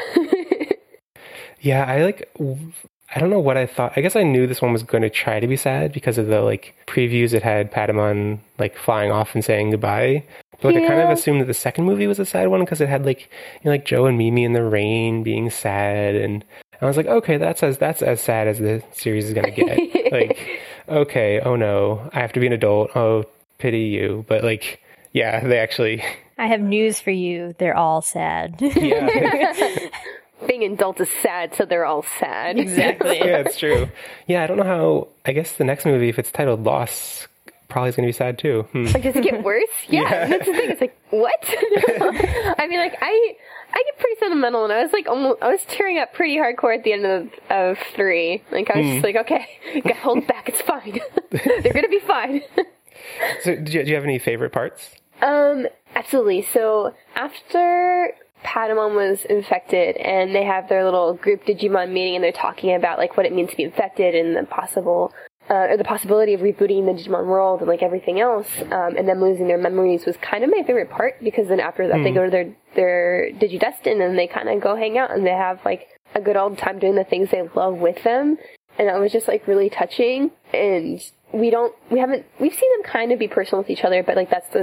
Yeah, I, like... I don't know what I thought. I guess I knew this one was going to try to be sad because of the, like, previews it had Patamon, like, flying off and saying goodbye. But, like, yeah. I kind of assumed that the second movie was a sad one because it had, like, you know, like, Joe and Mimi in the rain being sad. And I was like, okay, that's as that's as sad as the series is going to get. Like, okay, oh no, I have to be an adult. Oh, pity you. But, like, yeah, they actually... I have news for you. They're all sad. Yeah. Being an adult is sad, so they're all sad. Exactly. Yeah, it's true. Yeah, I don't know how... I guess the next movie, if it's titled Lost, probably is going to be sad too. Hmm. Like, does it get worse? Yeah, yeah. That's the thing. It's like, what? I mean, like, I I get pretty sentimental, and I was like, almost, I was tearing up pretty hardcore at the end of, of three. Like, I was mm. just like, okay, gotta hold back. It's fine. They're gonna be fine. So, do you, do you have any favorite parts? Um, absolutely. So after Patamon was infected, and they have their little group Digimon meeting, and they're talking about like what it means to be infected and the possible. Uh, or the possibility of rebooting the Digimon world and like everything else, um, and them losing their memories was kind of my favorite part, because then after that mm. they go to their their Digidestin and they kind of go hang out and they have like a good old time doing the things they love with them, and that was just like really touching. And we don't we haven't we've seen them kind of be personal with each other, but like that's as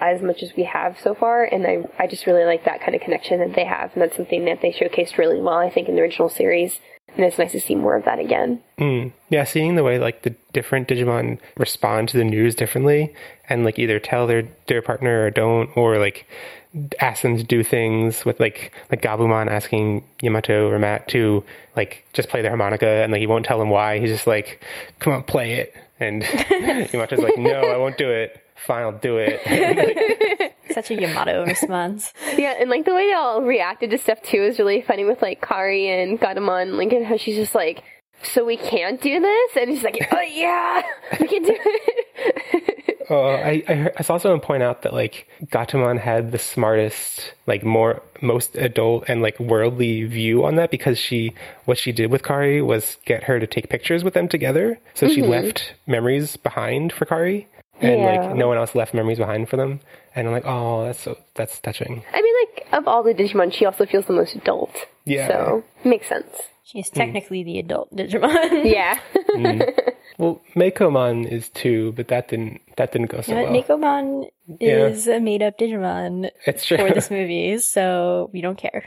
as much as we have so far, and I I just really like that kind of connection that they have, and that's something that they showcased really well, I think, in the original series, and it's nice to see more of that again. Mm. Yeah, seeing the way like the different Digimon respond to the news differently, and like either tell their their partner or don't, or like ask them to do things with like like Gabumon asking Yamato or Matt to like just play the harmonica, and like he won't tell him why. He's just like, "Come on, play it," and Yamato's like, "No, I won't do it. Fine, I'll do it." Such a Yamato response. Yeah, and like the way they all reacted to stuff too is really funny with like Kari and Gatomon, like and how she's just like, "So we can't do this?" And she's like, "Oh yeah, we can do it." Oh, I, I heard, I saw someone point out that like Gatomon had the smartest, like more most adult and like worldly view on that, because she what she did with Kari was get her to take pictures with them together. So mm-hmm. she left memories behind for Kari, and yeah. like no one else left memories behind for them. And I'm like, oh, that's so that's touching. I mean, like of all the Digimon, she also feels the most adult. Yeah, so makes sense. She's technically mm. the adult Digimon. Yeah. mm. Well, Meikomon is too, but that didn't that didn't go so yeah, well. Meikomon yeah. is a made up Digimon it's true. for this movie, so we don't care.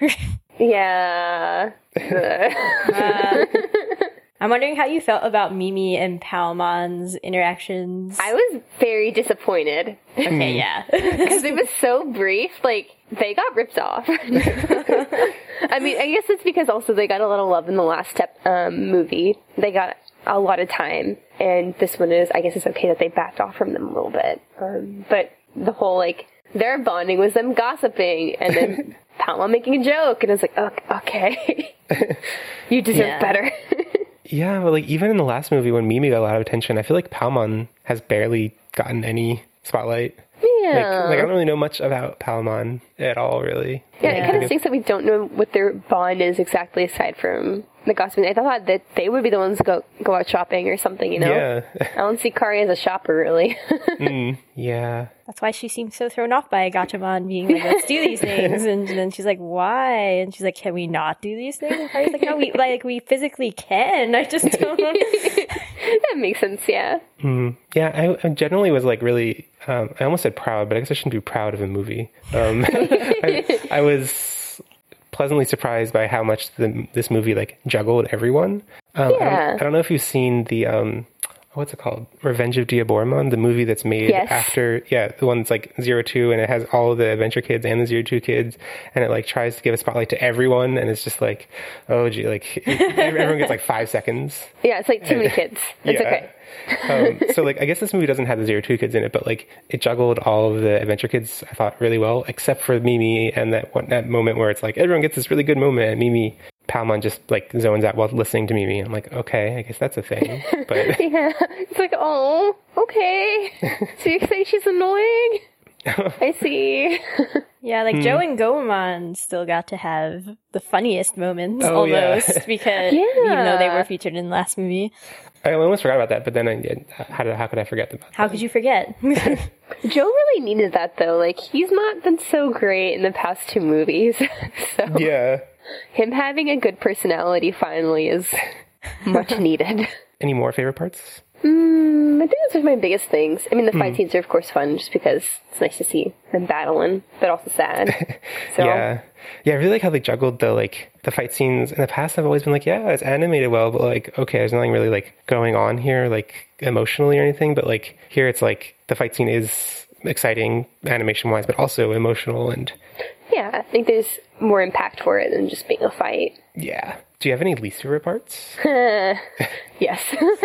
Yeah. uh, I'm wondering how you felt about Mimi and Palmon's interactions. I was very disappointed. Okay, yeah. Because it was so brief, like, they got ripped off. I mean, I guess it's because also they got a lot of love in the last step um, movie. They got a lot of time, and this one is, I guess it's okay that they backed off from them a little bit. Um, but the whole, like, their bonding was them gossiping, and then Palmon making a joke, and I was like, oh, okay. You deserve yeah. better. Yeah, but like even in the last movie when Mimi got a lot of attention, I feel like Palmon has barely gotten any spotlight. Yeah. Like, like I don't really know much about Palmon at all, really. Yeah, yeah. It kind of stinks that we don't know what their bond is exactly aside from the gossiping. I thought that they would be the ones to go go out shopping or something, you know? Yeah. I don't see Kari as a shopper, really. mm, yeah. That's why she seems so thrown off by Gatomon being like, let's do these things. And then she's like, why? And she's like, can we not do these things? And Kari's like, no, we, like, we physically can. I just don't know. That makes sense, yeah. Mm, yeah, I, I generally was like really, um, I almost said proud, but I guess I shouldn't be proud of a movie. Um, I, I was pleasantly surprised by how much the, this movie like juggled everyone. Um, yeah. I don't, I don't know if you've seen the, um, what's it called? Revenge of Diaboromon, the movie that's made yes. after, yeah, the one that's like Zero Two, and it has all of the Adventure Kids and the Zero Two kids, and it like tries to give a spotlight to everyone, and it's just like, oh gee, like everyone gets like five seconds. Yeah, it's like too many kids. It's yeah. okay. um, so like I guess this movie doesn't have the Zero Two kids in it, but like it juggled all of the Adventure Kids, I thought, really well, except for Mimi and that one, that moment where it's like everyone gets this really good moment, and Mimi Palmon just like zones out while listening to Mimi. I'm like, okay, I guess that's a thing. But yeah, it's like, oh, okay. So you say she's annoying? I see. Yeah, like hmm. Joe and Gomamon still got to have the funniest moments oh, almost yeah. because yeah. even though they were featured in the last movie. I almost forgot about that, but then I how did how could I forget about How that? could you forget? Joe really needed that though. Like he's not been so great in the past two movies. So yeah. Him having a good personality finally is much needed. Any more favorite parts? Mm, I think those are my biggest things. I mean, the fight mm. scenes are of course fun just because it's nice to see them battling, but also sad. So. Yeah. Yeah, I really like how they juggled the like the fight scenes. In the past I've always been like, yeah, it's animated well, but like, okay, there's nothing really like going on here, like emotionally or anything. But like here it's like the fight scene is exciting animation wise, but also emotional and yeah, I think there's more impact for it than just being a fight. Yeah. Do you have any least favorite parts? Yes.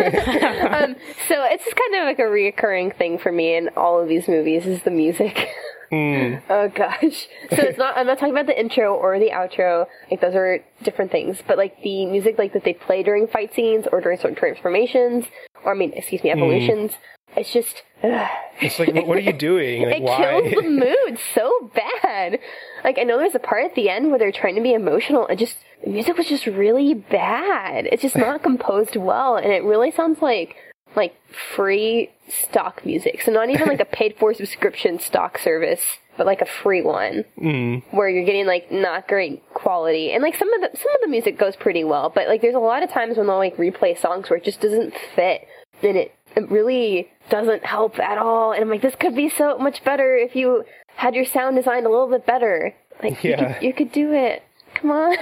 um, so it's just kind of like a reoccurring thing for me in all of these movies is the music. Mm. Oh gosh. So it's not, I'm not talking about the intro or the outro. Like those are different things. But like the music like that they play during fight scenes or during certain transformations, or I mean, excuse me, evolutions. Mm. It's just... Ugh. It's like, what are you doing? Like, it why? kills the mood so bad. Like, I know there's a part at the end where they're trying to be emotional, and just, the music was just really bad. It's just not composed well, and it really sounds like, like, free stock music. So not even like a paid-for subscription stock service, but like a free one. Mm. Where you're getting, like, not great quality. And, like, some of the, some of the music goes pretty well, but, like, there's a lot of times when they'll, like, replay songs where it just doesn't fit. And it it really doesn't help at all. And I'm like, this could be so much better if you had your sound designed a little bit better. Like, Yeah. you, could, you could do it. Come on.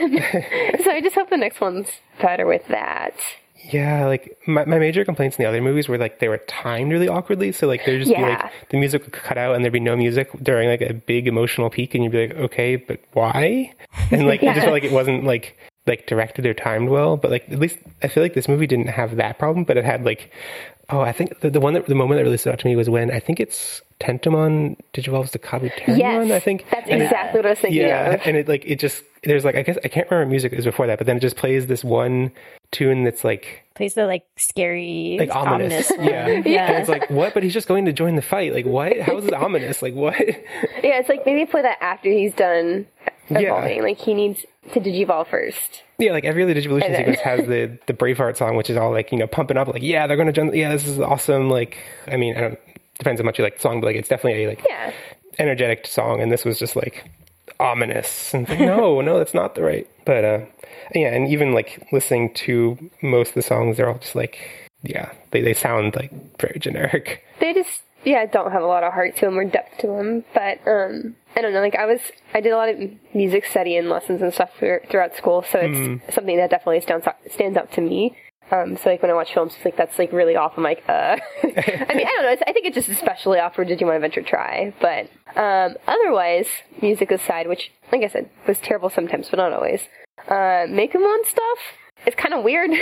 So I just hope the next one's better with that. Yeah, like my, my major complaints in the other movies were like they were timed really awkwardly. So like there'd just be Yeah. like the music would cut out and there'd be no music during like a big emotional peak, and you'd be like, okay, but why? And like it just felt like it wasn't like like directed or timed well. But like at least I feel like this movie didn't have that problem, but it had like oh I think the, the one that the moment that really stood out to me was when I think it's Tentomon digivolves to Kabuterimon. Yes, I think that's And it- exactly what I was thinking yeah, of. and it like it just there's like I guess I can't remember what music it was before that, but then it just plays this one tune that's like Plays the like scary, like ominous, one. yeah. Yeah. And it's like what? But he's just going to join the fight. Like what? How is this ominous? Like what? Yeah, it's like maybe play that after he's done evolving. Yeah. Like he needs to digivolve first. Yeah, like every other Digivolution And then- sequence has the the Braveheart song, which is all like you know pumping up. Like yeah, they're gonna join. Yeah, this is awesome. Like I mean, I don't depends how much you like the song, but like it's definitely a like Yeah. energetic song. And this was just like ominous. And it's like no, no, that's not the right. But uh, yeah, and even like listening to most of the songs, they're all just like yeah, they they sound like very generic. They just, yeah, don't have a lot of heart to them or depth to them. But, um, I don't know, like I was, I did a lot of music study and lessons and stuff for, throughout school, so it's Mm. something that definitely stands out, stands out to me. Um, so like when I watch films, it's like that's like really off. I'm like, uh, I mean, I don't know. It's, I think it's just especially off for Digimon Adventure Try. But um, otherwise, music aside, which, like I said, was terrible sometimes, but not always. Uh, Mekumon stuff is kind of weird.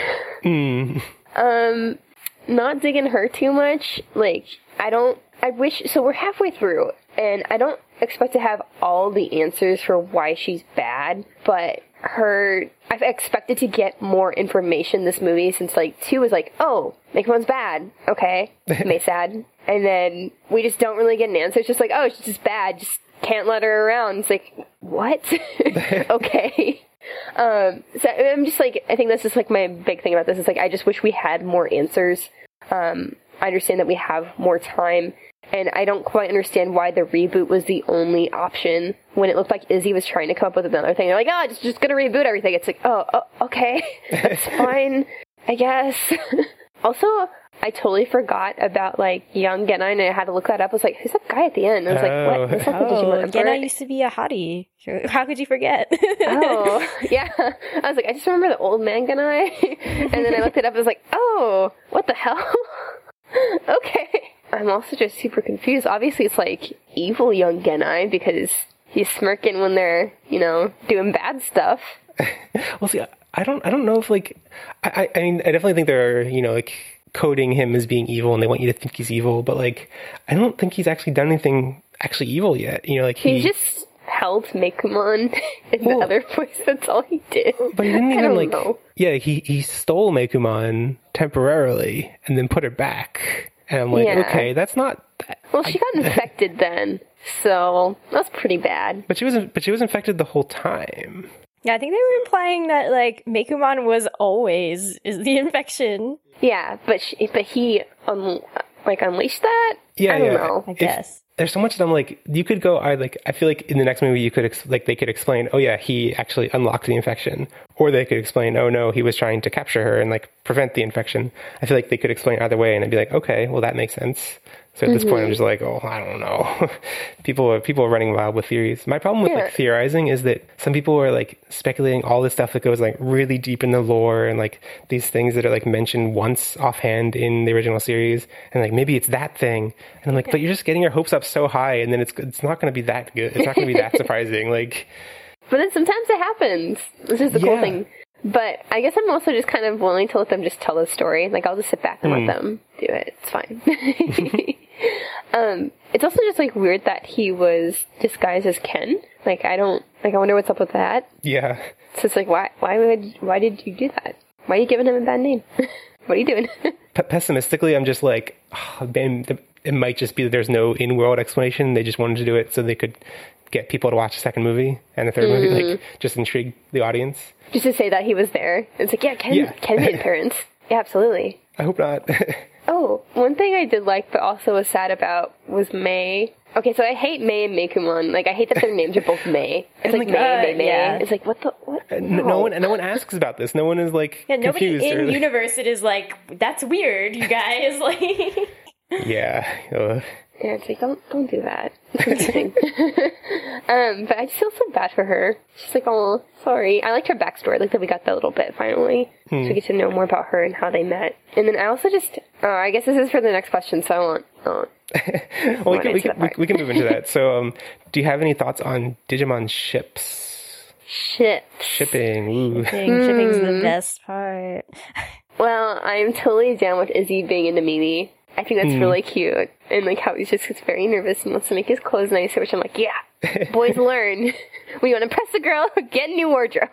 Mm. Um, not digging her too much. Like, I don't, I wish, so we're halfway through, and I don't expect to have all the answers for why she's bad, but her, I've expected to get more information this movie since, like, two was like, oh, Megumon's bad. Okay. May sad. And then we just don't really get an answer. It's just like, oh, she's just bad. Just can't let her around. It's like, what? Okay. Um, so I'm just like, I think that's just like my big thing about this. Is like, I just wish we had more answers. Um, I understand that we have more time, and I don't quite understand why the reboot was the only option when it looked like Izzy was trying to come up with another thing. They're like, oh, it's just gonna reboot everything. It's like, oh, oh okay, that's fine, I guess. Also, I totally forgot about, like, young Genai, and I had to look that up. I was like, who's that guy at the end? And I was Oh. like, what? Is that the Digimon Oh, Emperor? Genai used to be a hottie. How could you forget? Oh, yeah. I was like, I just remember the old man Genai. And then I looked it up and I was like, oh, what the hell? Okay. I'm also just super confused. Obviously, it's like evil young Genai because he's smirking when they're, you know, doing bad stuff. Well, see, I don't, I don't know if like, I, I mean, I definitely think they're, you know, like coding him as being evil, and they want you to think he's evil. But like, I don't think he's actually done anything actually evil yet. You know, like he, He just held Mekumon in Well- the other place. That's all he did. but he didn't I even don't like, know. yeah, he he stole Mekumon temporarily and then put her back. And I'm like, Yeah. okay, that's not. That. Well, she got infected then, so that's pretty bad. But she wasn't. But she was infected the whole time. Yeah, I think they were implying that like Mekumon was always is the infection. Yeah, but she, but he um, like unleashed that. Yeah, I don't yeah. know. I If- guess. There's so much that I'm like, you could go. I like. I feel like in the next movie, you could ex- like they could explain. Oh yeah, he actually unlocked the infection, or they could explain. Oh no, he was trying to capture her and like prevent the infection. I feel like they could explain either way, and I'd be like, okay, well that makes sense. So at this point, I'm just like, oh, I don't know. people are people are running wild with theories. My problem with Yeah. like theorizing is that some people are like speculating all this stuff that goes like really deep in the lore and like these things that are like mentioned once offhand in the original series, and like maybe it's that thing. And I'm like, but you're just getting your hopes up so high, and then it's it's not going to be that good. It's not going to be that surprising. Like, But then sometimes it happens. This is the cool Yeah. thing. But I guess I'm also just kind of willing to let them just tell the story. Like, I'll just sit back and Hmm. let them do it. It's fine. um, it's also just, like, weird that he was disguised as Ken. Like, I don't, like, I wonder what's up with that. yeah. So it's like, why, why would, why did you do that? Why are you giving him a bad name? What are you doing? P- pessimistically, I'm just like, oh, man, the- it might just be that there's no in-world explanation. They just wanted to do it so they could get people to watch a second movie and a third movie, like just intrigue the audience. Just to say that he was there. It's like, yeah, Ken, Yeah. Ken made an appearance. Yeah, absolutely. I hope not. Oh, one thing I did like but also was sad about was May. Okay, so I hate May and Meikumon. Like, I hate that their names are both May. It's like, like, May, uh, May, May. yeah. It's like, what the, what? No, no one, no one asks about this. No one is like Yeah, nobody confused. in or, universe it is like, that's weird, you guys. Like, yeah. Ugh. Yeah, it's like, don't, don't do that. um, but I just feel so bad for her. She's like, oh, sorry. I liked her backstory. I like that we got that little bit finally. Hmm. So we get to know more about her and how they met. And then I also just, uh, I guess this is for the next question, so I won't, I won't. Well, we can, we, into can, that we, part. we can move into that. So, um, do you have any thoughts on Digimon ships? Shit. Shipping. Ooh. shipping, shipping's the best part. Well, I'm totally down with Izzy being into Mimi. I think that's Hmm. really cute. And like how he just gets very nervous and wants to make his clothes nicer, which I'm like, yeah, boys learn. We want to impress a girl, get a new wardrobe.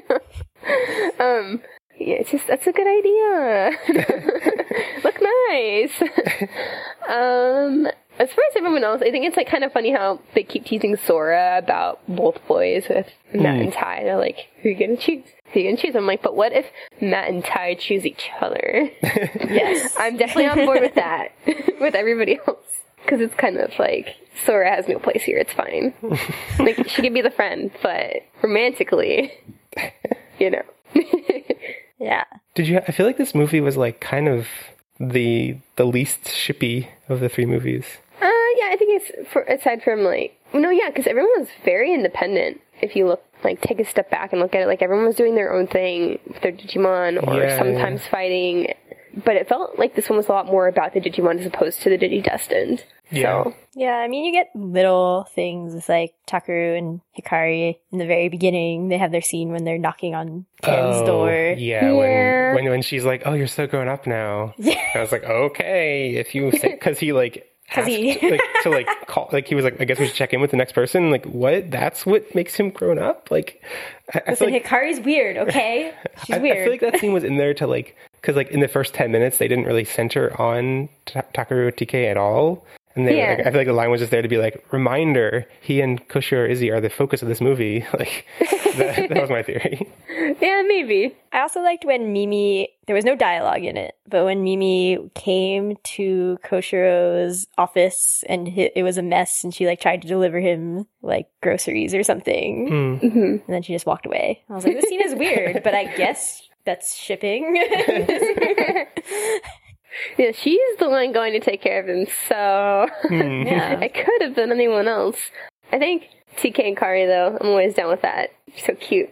um, yeah, it's just, that's a good idea. Look nice. um, as far as everyone else, I think it's like kind of funny how they keep teasing Sora about both boys with Matt and Ty. They're like, who are you gonna choose? Who are you gonna choose? I'm like, but what if Matt and Ty choose each other? Yes. I'm definitely on board with that. With everybody else. Because it's kind of like, Sora has no place here, it's fine. Like, she could be the friend, but romantically, you know. Yeah. Did you? I feel like this movie was like kind of the the least shippy of the three movies. Uh, yeah, I think it's, for, aside from like, no, yeah, because everyone was very independent. If you look, like, take a step back and look at it, like, everyone was doing their own thing with their Digimon, or Yeah, sometimes yeah. fighting. But it felt like this one was a lot more about the Digimon as opposed to the Digidestined. Yeah. So, Yeah, I mean, you get little things. It's like Takaru and Hikari in the very beginning. They have their scene when they're knocking on Ken's Oh, door. Yeah, Yeah. When, when when she's like, "Oh, you're so grown up now." Yeah. I was like, "Okay, if you," because he like. 'Cause he- asked, like, to like call, like he was like, I guess we should check in with the next person. Like, what? That's what makes him grown up. Like, I, I feel Listen, like Hikari's weird, okay? She's I, weird. I feel like that scene was in there to like, because like in the first ten minutes they didn't really center on Ta- Takaru T K at all, and they, Yeah. like, I feel like the line was just there to be like, reminder, he and Koshiro Izzy are the focus of this movie. Like, that, that was my theory. yeah, maybe. I also liked when Mimi, there was no dialogue in it, but when Mimi came to Koshiro's office and hi- it was a mess and she like tried to deliver him like groceries or something, Mm. and then she just walked away. I was like, this scene is weird, but I guess that's shipping. Yeah, she's the one going to take care of him, so Yeah. it could have been anyone else. I think T K and Kari, though, I'm always down with that. She's so cute.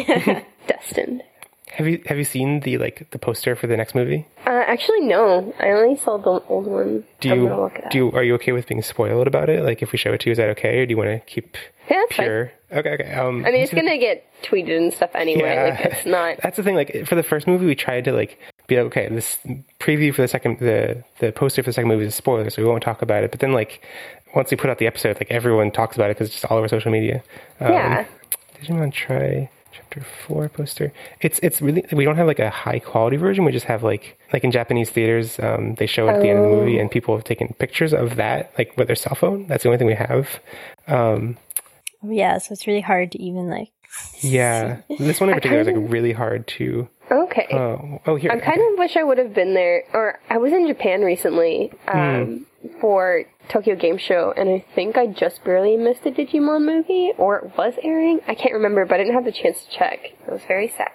Destined. Have you have you seen the like the poster for the next movie? Uh, actually, no. I only saw the old one. Do I'm you gonna look it up. do you, are you okay with being spoiled about it? Like, if we show it to you, is that okay, or do you want to keep Yeah, that's fine. pure? Okay, okay. Um, I mean, it's gonna get tweeted and stuff anyway. Yeah. Like, it's not. That's the thing. Like, for the first movie, we tried to like be like, okay, this preview for the second, the the poster for the second movie is a spoiler, so we won't talk about it. But then, like, once we put out the episode, like everyone talks about it because it's just all over social media. Um, Yeah. Digimon Try Chapter Four poster. It's it's really, we don't have like a high quality version. We just have like like in Japanese theaters, um, they show it at the end of the movie, and people have taken pictures of that like with their cell phone. That's the only thing we have. Um, Yeah, so it's really hard to even like. yeah, this one in I particular is kinda- like really hard to. Okay. Oh, oh here. I kind of wish I would have been there, or I was in Japan recently um, for Tokyo Game Show, and I think I just barely missed a Digimon movie, or it was airing. I can't remember, but I didn't have the chance to check. It was very sad.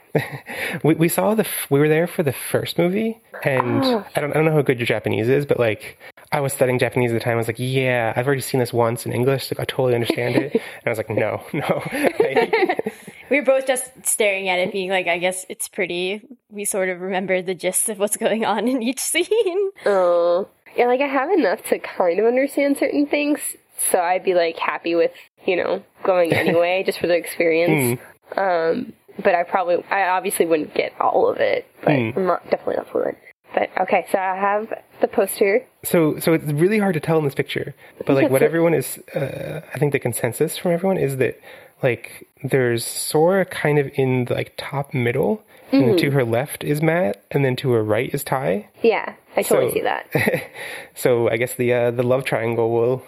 We we saw the f- we were there for the first movie, and Oh. I don't I don't know how good your Japanese is, but like I was studying Japanese at the time. I was like, yeah, I've already seen this once in English. Like I totally understand it, and I was like, no, no. Like, We were both just staring at it, being like, I guess it's pretty. We sort of remember the gist of what's going on in each scene. Oh, yeah, like I have enough to kind of understand certain things, so I'd be like happy with, you know, going anyway, just for the experience. Um, but I probably, I obviously wouldn't get all of it, but I'm not, definitely not fluent. But okay, so I have the poster. so so it's really hard to tell in this picture, but like Yes, what it- everyone is, uh, I think the consensus from everyone is that like there's Sora kind of in the like top middle, and then to her left is Matt, and then to her right is Ty. Yeah, I totally So- see that. So I guess the uh, the love triangle will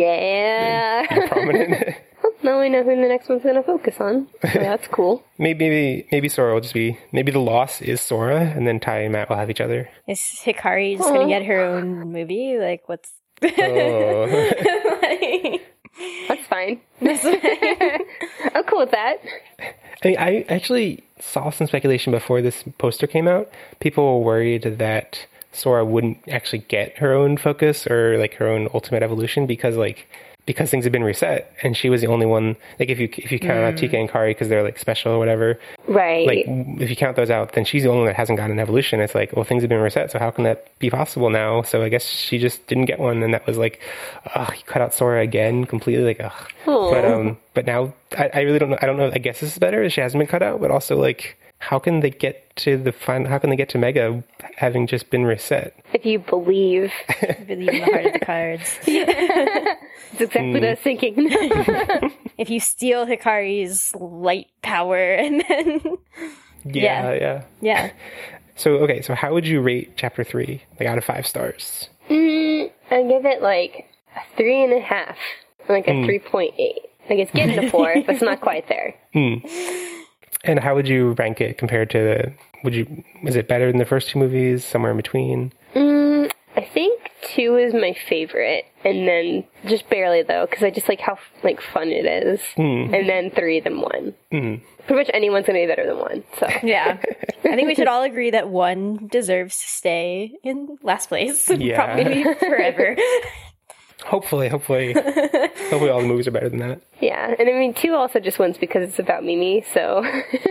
Yeah. be prominent. Now we know who the next one's going to focus on. So that's cool. maybe maybe maybe Sora will just be maybe the loss is Sora, and then Ty and Matt will have each other. Is Hikari just gonna get her own movie? Like, what's Oh. Like, That's fine. I'm cool with that. I mean, I actually saw some speculation before this poster came out. People were worried that Sora wouldn't actually get her own focus or like her own ultimate evolution because like because things had been reset and she was the only one. Like if you if you count out Tika and Kari because they're like special or whatever, Right. like if you count those out, then she's the only one that hasn't gotten an evolution. It's like, well, things have been reset, so how can that be possible now? So I guess she just didn't get one, and that was like, ugh, you cut out Sora again completely, like, ugh. Aw. But um, but now I, I really don't know. I don't know. I guess this is better. She hasn't been cut out, but also like, how can they get to the final? How can they get to Mega having just been reset? If you believe. believe in the heart of the cards. That's exactly what I was thinking. If you steal Hikari's light power and then Yeah, Yeah. yeah. yeah. So okay, so how would you rate Chapter Three, like out of five stars? mm, I give it like a three and a half. Like a three point eight. Like it's getting a four, but it's not quite there. And how would you rank it compared to the? Would you? Is it better than the first two movies? Somewhere in between? Mm, I think two is my favorite, and then just barely though, because I just like how like fun it is. And then three, then one. Pretty much anyone's gonna be better than one. So Yeah. I think we should all agree that one deserves to stay in last place. Yeah. Probably forever. Hopefully, hopefully, hopefully all the movies are better than that. yeah, and I mean two also just wins because it's about Mimi. So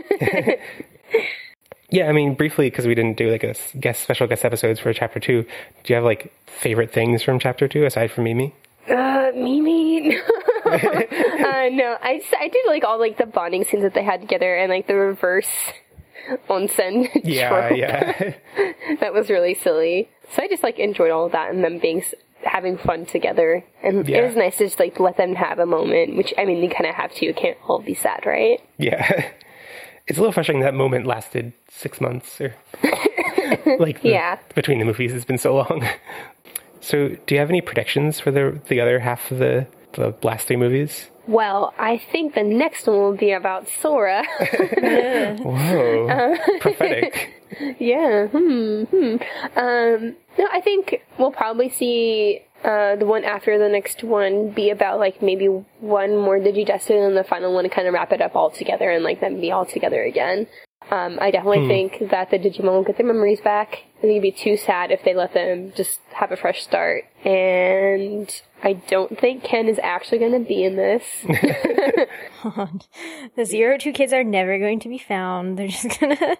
Yeah, I mean, briefly, because we didn't do like a s- guest special guest episodes for Chapter Two. Do you have like favorite things from Chapter Two aside from Mimi? uh, Mimi. uh, no, I just, I did like all like the bonding scenes that they had together and like the reverse onsen Yeah, trope. yeah, That was really silly. So I just like enjoyed all of that and them being s- having fun together. And Yeah. it was nice to just like let them have a moment, which I mean, you kind of have to. You can't all be sad, right? yeah. It's a little frustrating that moment lasted six months or like the, Yeah. between the movies. It's been so long. So, do you have any predictions for the the other half of the the last three movies? Well, I think the next one will be about Sora. Whoa, prophetic. Yeah. Hmm. Hmm. Um. No, I think we'll probably see uh, the one after the next one be about like maybe one more Digidestin and the final one to kind of wrap it up all together and like them be all together again. Um, I definitely think that the Digimon will get their memories back. I think it'd be too sad if they let them just have a fresh start. And I don't think Ken is actually going to be in this. The Zero Two kids are never going to be found. They're just gonna.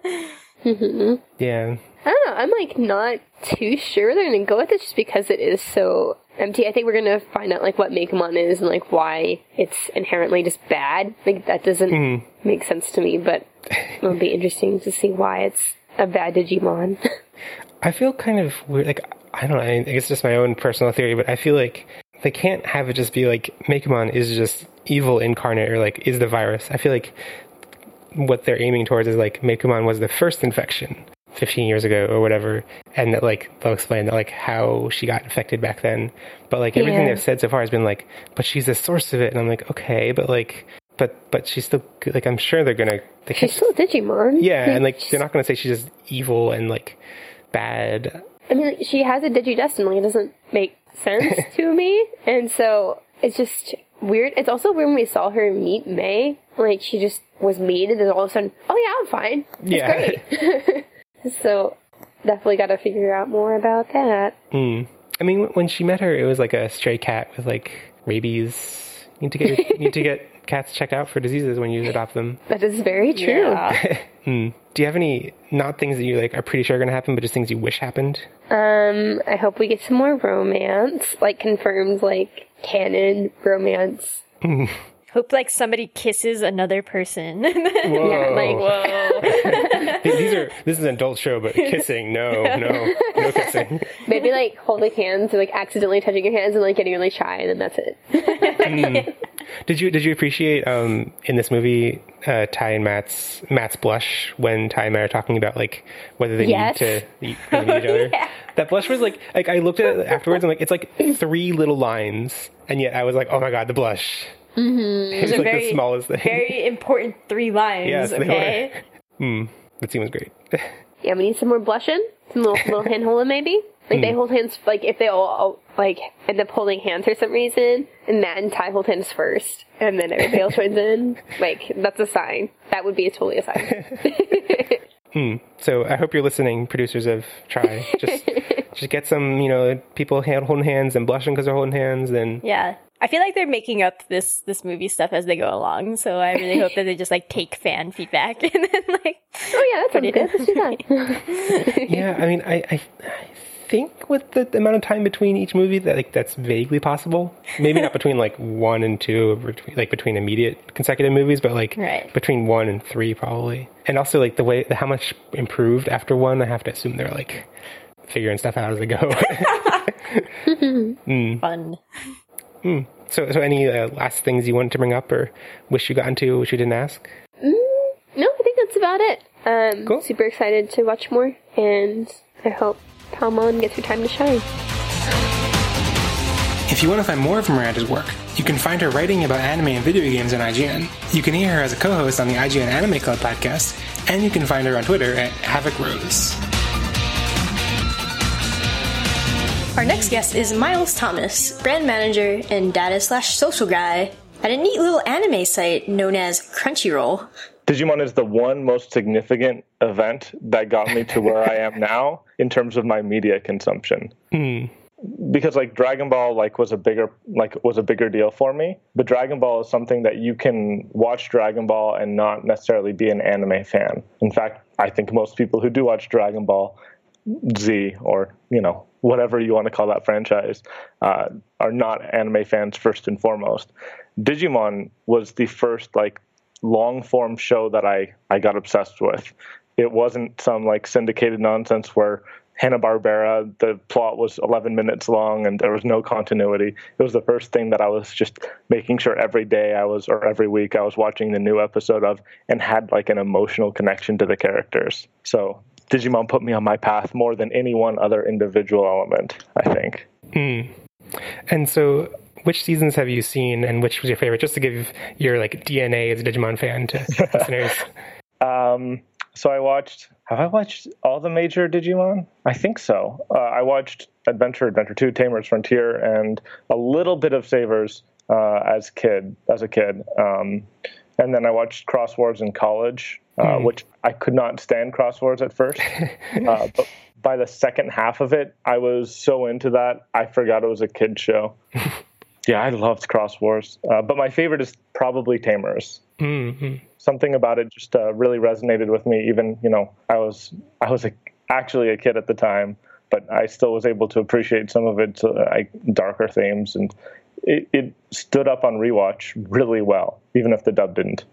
Yeah. I don't know. I'm like not too sure they're gonna go with it just because it is so empty. I think we're gonna find out like what Megamon is and like why it's inherently just bad. Like that doesn't make sense to me, but it'll be interesting to see why it's a bad Digimon. I feel kind of weird. Like, I don't know. I guess it's just my own personal theory, but I feel like they can't have it just be like Megamon is just evil incarnate or like is the virus. I feel like what they're aiming towards is like Megamon was the first infection fifteen years ago or whatever, and that like they'll explain that like how she got infected back then. But like everything Yeah. they've said so far has been like, but she's the source of it, and I'm like, okay, but like, but but she's still good. Like I'm sure they're gonna. They can't, She's still a Digimon. yeah, and like they're not gonna say she's just evil and like bad. I mean, like, she has a Digidestin. Like, it doesn't make sense to me, and so it's just weird. It's also weird when we saw her meet May. Like, she just was mean, and then all of a sudden, oh yeah, I'm fine. It's Yeah. great. So, definitely got to figure out more about that. Mm. I mean, when she met her, it was like a stray cat with like rabies. You need to get you need to get cats checked out for diseases when you adopt them. That is very true. Yeah. Mm. Do you have any not things that you like are pretty sure are going to happen, but just things you wish happened? Um, I hope we get some more romance, like confirmed, like canon romance. Hope like somebody kisses another person. Whoa. Like, Whoa. These are this is an adult show, but kissing, no, no, no kissing. maybe like holding hands or like accidentally touching your hands and like getting really shy, and then that's it. Did you did you appreciate um in this movie uh, Ty and Matt's Matt's blush when Ty and Matt are talking about like whether they Yes. need to eat, really need each other? That blush was like like I looked at it afterwards and like it's like three little lines, and yet I was like, oh my god, the blush. Mm-hmm. It's Those are like very, the smallest thing. very important three lines. Yes, they okay. Mm, that scene was great. Yeah, we need some more blushing, some little little hand holding maybe. Like they hold hands, like if they all like end up holding hands for some reason, and Matt and Ty hold hands first, and then everybody else joins in, like, that's a sign. That would be a totally a sign. Hmm. So I hope you're listening, producers of Try. Just just get some, you know, people hand, holding hands and blushing because they're holding hands. And Yeah. I feel like they're making up this this movie stuff as they go along, so I really hope that they just, like, take fan feedback and then, like... Oh, yeah, that's pretty good. Let's do that. yeah, I mean, I, I, I think with the, the amount of time between each movie, that like that's vaguely possible. Maybe not between, like, one and two, between, like, between immediate consecutive movies, but, like, right. between one and three, probably. And also, like, the way, the, how much improved after one, I have to assume they're, like, figuring stuff out as they go. mm. Fun. Mm. So, so any uh, last things you wanted to bring up or wish you got into, which you didn't ask? Mm, no, I think that's about it. Um, cool. Super excited to watch more, and I hope Palmon gets her time to shine. If you want to find more of Miranda's work, you can find her writing about anime and video games on I G N. You can hear her as a co-host on the I G N Anime Club podcast, and you can find her on Twitter at Havoc Rose. Our next guest is Miles Thomas, brand manager and data slash social guy at a neat little anime site known as Crunchyroll. Digimon is the one most significant event that got me to where I am now in terms of my media consumption. Mm. Because like Dragon Ball like was a bigger like was a bigger deal for me. But Dragon Ball is something that you can watch Dragon Ball and not necessarily be an anime fan. In fact, I think most people who do watch Dragon Ball Z, or, you know, whatever you want to call that franchise, uh, are not anime fans first and foremost. Digimon was the first, like, long-form show that I, I got obsessed with. It wasn't some, like, syndicated nonsense where Hanna-Barbera, the plot was eleven minutes long and there was no continuity. It was the first thing that I was just making sure every day I was, or every week, I was watching the new episode of and had, like, an emotional connection to the characters. So Digimon put me on my path more than any one other individual element, I think. Mm. And so, which seasons have you seen, and which was your favorite? Just to give your like D N A as a Digimon fan to listeners. Um, so I watched. Have I watched all the major Digimon? I think so. Uh, I watched Adventure, Adventure Two, Tamer's Frontier, and a little bit of Savers uh, as kid, as a kid. Um, and then I watched Cross Wars in college. Uh, mm. Which I could not stand Cross Wars at first. uh, but by the second half of it, I was so into that, I forgot it was a kid show. Yeah, I loved Cross Wars. Uh, but my favorite is probably Tamers. Mm-hmm. Something about it just uh, really resonated with me. Even, you know, I was I was a, actually a kid at the time, but I still was able to appreciate some of its uh, like, darker themes. And it, it stood up on rewatch really well, even if the dub didn't.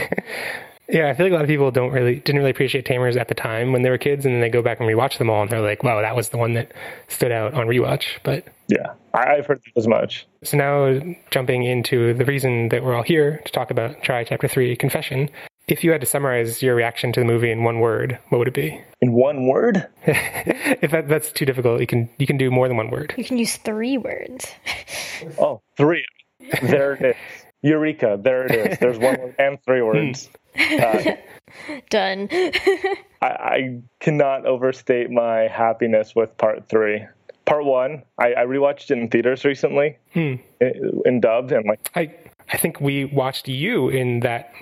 Yeah, I feel like a lot of people don't really didn't really appreciate Tamers at the time when they were kids, and then they go back and rewatch them all, and they're like, "Wow, that was the one that stood out on rewatch." But yeah, I've heard as much. So now, jumping into the reason that we're all here to talk about Try Chapter Three, Confession. If you had to summarize your reaction to the movie in one word, what would it be? In one word? If that, that's too difficult, you can you can do more than one word. You can use three words. Oh, three. There it is. Eureka, there it is. There's one word and three words. Uh, Done. I, I cannot overstate my happiness with part three. Part one, I, I rewatched it in theaters recently, hmm. in, in dub, and like I, I think we watched you in that.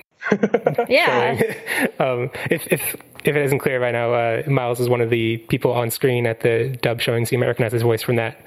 Yeah. um, if if if it isn't clear by now, uh, Miles is one of the people on screen at the dub showing, so he might recognize his voice from that.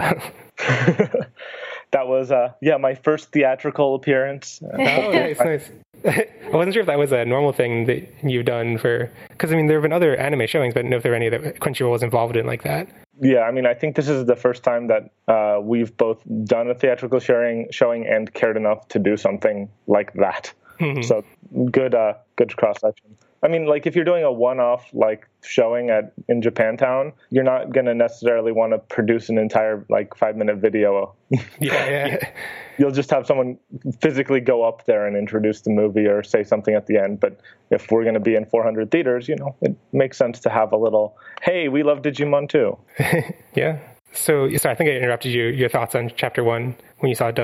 That was, uh, yeah, my first theatrical appearance. Oh, nice, nice. I wasn't sure if that was a normal thing that you've done for... Because, I mean, there have been other anime showings, but I didn't know if there were any that Crunchyroll was involved in like that. Yeah, I mean, I think this is the first time that uh, we've both done a theatrical showing, showing and cared enough to do something like that. Mm-hmm. So, good, uh, good cross-section. I mean, like, if you're doing a one-off, like, showing at in Japantown, you're not going to necessarily want to produce an entire, like, five-minute video. Yeah, yeah. You'll just have someone physically go up there and introduce the movie or say something at the end. But if we're going to be in four hundred theaters, you know, it makes sense to have a little, hey, we love Digimon too. Yeah. So, so I think I interrupted you, your thoughts on Chapter one when you saw it dubbed.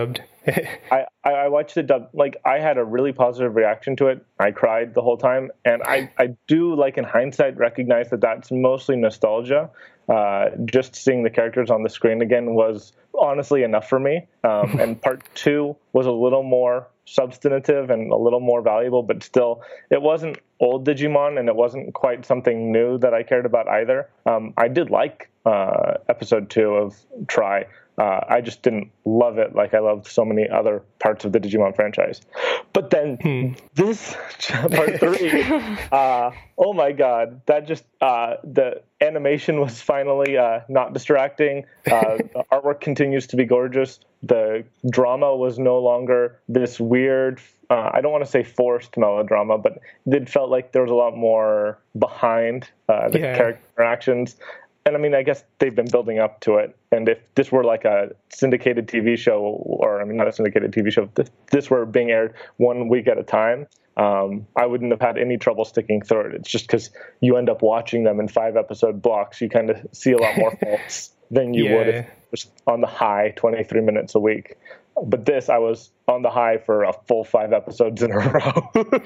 I, I watched it dubbed. Like, I had a really positive reaction to it. I cried the whole time. And I, I do, like, in hindsight, recognize that that's mostly nostalgia. Uh, just seeing the characters on the screen again was honestly enough for me. Um, and part two was a little more substantive and a little more valuable, but still, it wasn't old Digimon, and it wasn't quite something new that I cared about either. Um, I did like uh, episode two of Tri. Uh, I just didn't love it like I loved so many other parts of the Digimon franchise. But then hmm. this part three, uh, oh my god, that just, uh, the animation was finally uh, not distracting. Uh, the artwork continues to be gorgeous. The drama was no longer this weird, uh, I don't want to say forced melodrama, but it felt like there was a lot more behind uh, the yeah. character interactions. And I mean, I guess they've been building up to it. And if this were like a syndicated T V show, or I mean, not a syndicated T V show, if this were being aired one week at a time, um, I wouldn't have had any trouble sticking through it. It's just because you end up watching them in five episode blocks, you kind of see a lot more faults than you yeah. would if it was on the high twenty-three minutes a week. But this, I was on the high for a full five episodes in a row.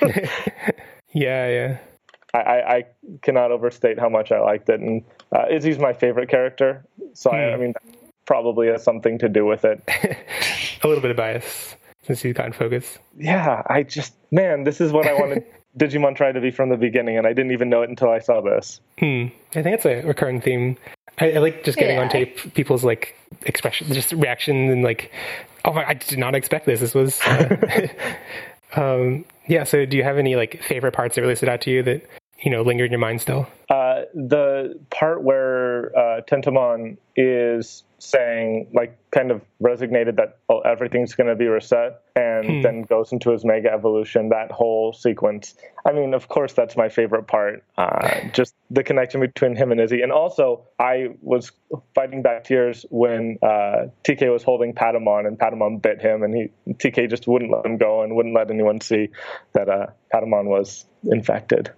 yeah, yeah. I, I cannot overstate how much I liked it. And uh, Izzy's my favorite character. So, hmm. I, I mean, that probably has something to do with it. A little bit of bias, since he's gotten focus. Yeah, I just, man, this is what I wanted Digimon Tri to be from the beginning, and I didn't even know it until I saw this. Hmm. I think it's a recurring theme. I, I like just getting yeah. on tape people's, like, expression, just reaction, and, like, oh my, I did not expect this. This was... Uh, um, yeah, so do you have any, like, favorite parts that really stood out to you that, you know, linger in your mind still? Uh, the part where uh, Tentomon is saying, like, kind of resignated that oh, everything's going to be reset, and hmm. then goes into his mega evolution, that whole sequence. I mean, of course, that's my favorite part. Uh, just the connection between him and Izzy. And also, I was fighting back tears when uh, T K was holding Patamon, and Patamon bit him, and he T K just wouldn't let him go and wouldn't let anyone see that uh, Patamon was infected.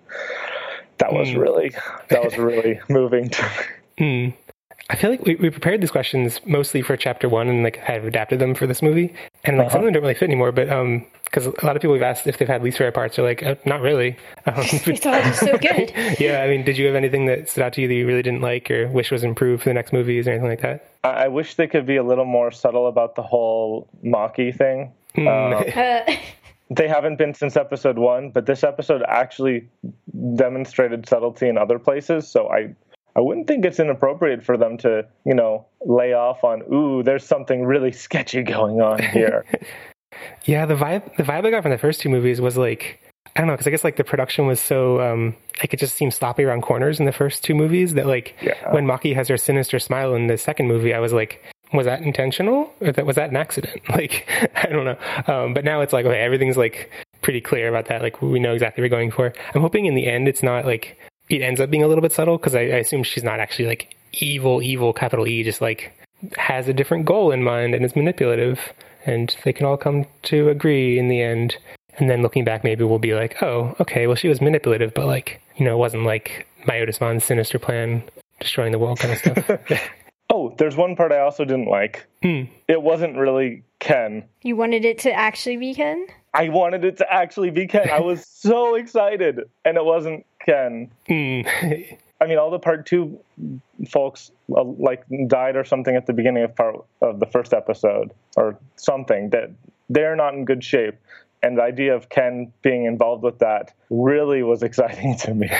That was mm. really, that was really moving to me. Mm. I feel like we, we prepared these questions mostly for chapter one and like have adapted them for this movie. And like uh-huh. some of them don't really fit anymore, but um, because a lot of people have asked if they've had least favorite parts, are like, uh, not really. Um, we thought it was so good. Yeah, I mean, did you have anything that stood out to you that you really didn't like or wish was improved for the next movies or anything like that? I, I wish they could be a little more subtle about the whole Maki thing. Mm. Um, uh. They haven't been since episode one, but this episode actually demonstrated subtlety in other places, so I I wouldn't think it's inappropriate for them to, you know, lay off on, ooh, there's something really sketchy going on here. Yeah, the vibe the vibe I got from the first two movies was like, I don't know, because I guess like the production was so, um, like it just seemed sloppy around corners in the first two movies that like yeah. when Maki has her sinister smile in the second movie, I was like, was that intentional? Or that, was that an accident? Like, I don't know. Um, but now it's like, okay, everything's like pretty clear about that. Like we know exactly what we're going for. I'm hoping in the end it's not like, it ends up being a little bit subtle because I, I assume she's not actually like evil, evil, capital E, just like has a different goal in mind and is manipulative. And they can all come to agree in the end. And then looking back, maybe we'll be like, oh, okay, well, she was manipulative, but like, you know, it wasn't like Myotismon's sinister plan, destroying the world kind of stuff. Oh, there's one part I also didn't like. Hmm. It wasn't really Ken. You wanted it to actually be Ken? I wanted it to actually be Ken. I was so excited, and it wasn't Ken. Hmm. I mean, all the part two folks uh, like died or something at the beginning of part of the first episode, or something, that they're not in good shape. And the idea of Ken being involved with that really was exciting to me.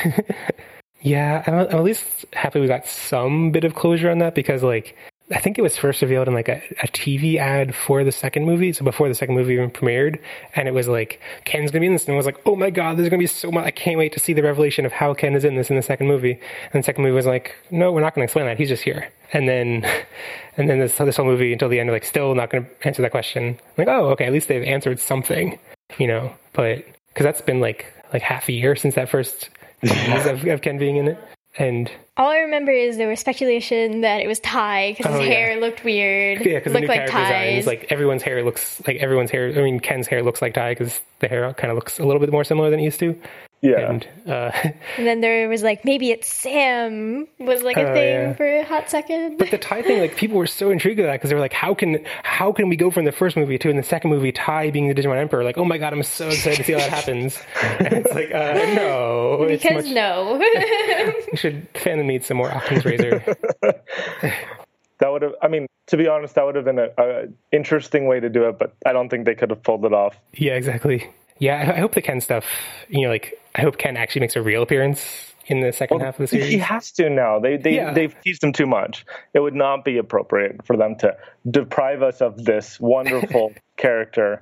Yeah, I'm at least happy we got some bit of closure on that because, like, I think it was first revealed in, like, a, a T V ad for the second movie, so before the second movie even premiered, and it was like, Ken's gonna be in this, and I was like, oh my god, there's gonna be so much, I can't wait to see the revelation of how Ken is in this in the second movie. And the second movie was like, no, we're not gonna explain that, he's just here. And then, and then this, this whole movie until the end, like, still not gonna answer that question. I'm like, oh, okay, at least they've answered something, you know, but, because that's been, like, like half a year since that first of, of Ken being in it, and all I remember is there was speculation that it was Tai because his oh, hair yeah. looked weird. Yeah, because the new like character designs, like everyone's hair looks like everyone's hair. I mean, Ken's hair looks like Tai because the hair kind of looks a little bit more similar than it used to. Yeah. And, uh, And then there was like, maybe it's Sam was like a Oh, thing yeah. for a hot second. but the Ty thing, like people were so intrigued with that because they were like, how can how can we go from the first movie to in the second movie Ty being the Digimon Emperor? Like, oh my god, I'm so excited to see how that happens. And it's like, uh, no, it's Because much, no. we should fandom need some more Occam's razor. That would have, I mean, to be honest, that would have been a, a interesting way to do it, but I don't think they could have pulled it off. Yeah, exactly. Yeah, I, I hope the Ken stuff, you know, like, I hope Ken actually makes a real appearance in the second half of the series. He has to now. They they Yeah. they've teased him too much. It would not be appropriate for them to deprive us of this wonderful character.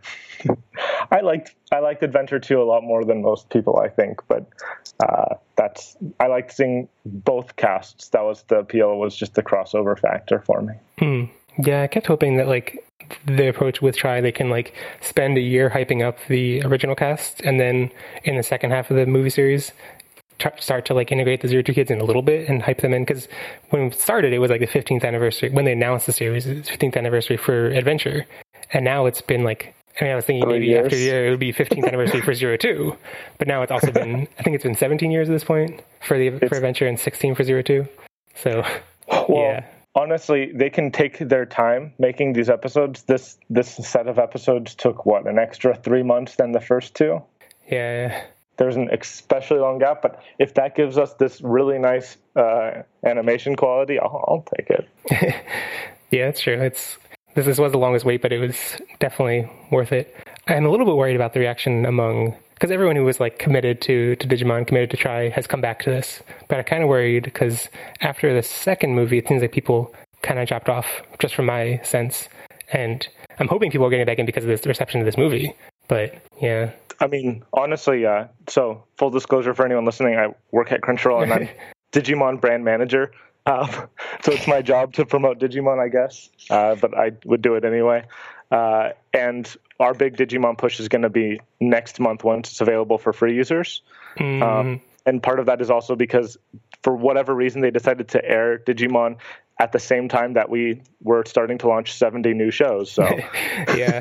I liked I liked Adventure two a lot more than most people, I think, but uh, that's I liked seeing both casts. That was the appeal. Was just the crossover factor for me. Hmm. Yeah, I kept hoping that, like, the approach with Try, they can, like, spend a year hyping up the original cast, and then in the second half of the movie series, tr- start to, like, integrate the Zero Two Kids in a little bit and hype them in. Because when we started, it was, like, the fifteenth anniversary. When they announced the series, it was fifteenth anniversary for Adventure. And now it's been, like, I mean, I was thinking Three maybe years. after a year it would be fifteenth anniversary for Zero Two. But now it's also been, I think it's been seventeen years at this point for the for Adventure and sixteen for Zero Two. So, Well, yeah. honestly, they can take their time making these episodes. This this set of episodes took, what, an extra three months than the first two? Yeah. There's an especially long gap, but if that gives us this really nice uh, animation quality, I'll, I'll take it. Yeah, it's true. It's this, this was the longest wait, but it was definitely worth it. I'm a little bit worried about the reaction among, because everyone who was like committed to, to Digimon, committed to Try, has come back to this. But I'm kind of worried because after the second movie, it seems like people kind of dropped off, just from my sense. And I'm hoping people are getting back in because of this reception of this movie. But yeah. I mean, honestly, uh, so full disclosure for anyone listening, I work at Crunchyroll and I'm Digimon brand manager. Um, so it's my job to promote Digimon, I guess, uh, but I would do it anyway. Uh, and our big Digimon push is going to be next month once it's available for free users. Mm. Um, and part of that is also because for whatever reason, they decided to air Digimon at the same time that we were starting to launch seventy new shows. So Yeah.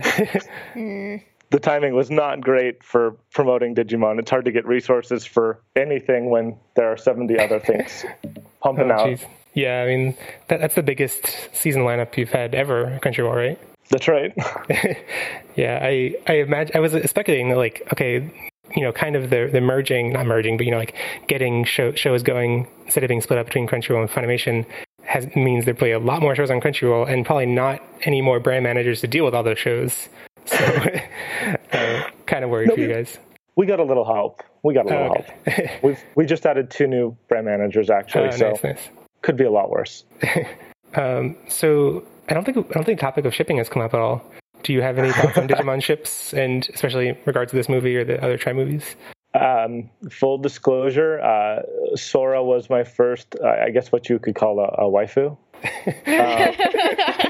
the timing was not great for promoting Digimon. It's hard to get resources for anything when there are seventy other things pumping Oh, out. jeez. Yeah, I mean, that, that's the biggest season lineup you've had ever at Crunchyroll, right? That's right. Yeah, I I imagine I was speculating that, like, okay, you know, kind of the the merging, not merging, but you know, like getting show, shows going instead of being split up between Crunchyroll and Funimation has means there probably a lot more shows on Crunchyroll and probably not any more brand managers to deal with all those shows. So, uh, kind of worried for you guys. We got a little help. We got a little Oh, okay. help. We've we just added two new brand managers actually, Oh, so nice, nice. could be a lot worse. Um, so I don't think I don't think the topic of shipping has come up at all. Do you have any thoughts on Digimon ships, and especially in regards to this movie or the other Try movies? Um, full disclosure, uh, Sora was my first, uh, I guess what you could call a, a waifu. Uh,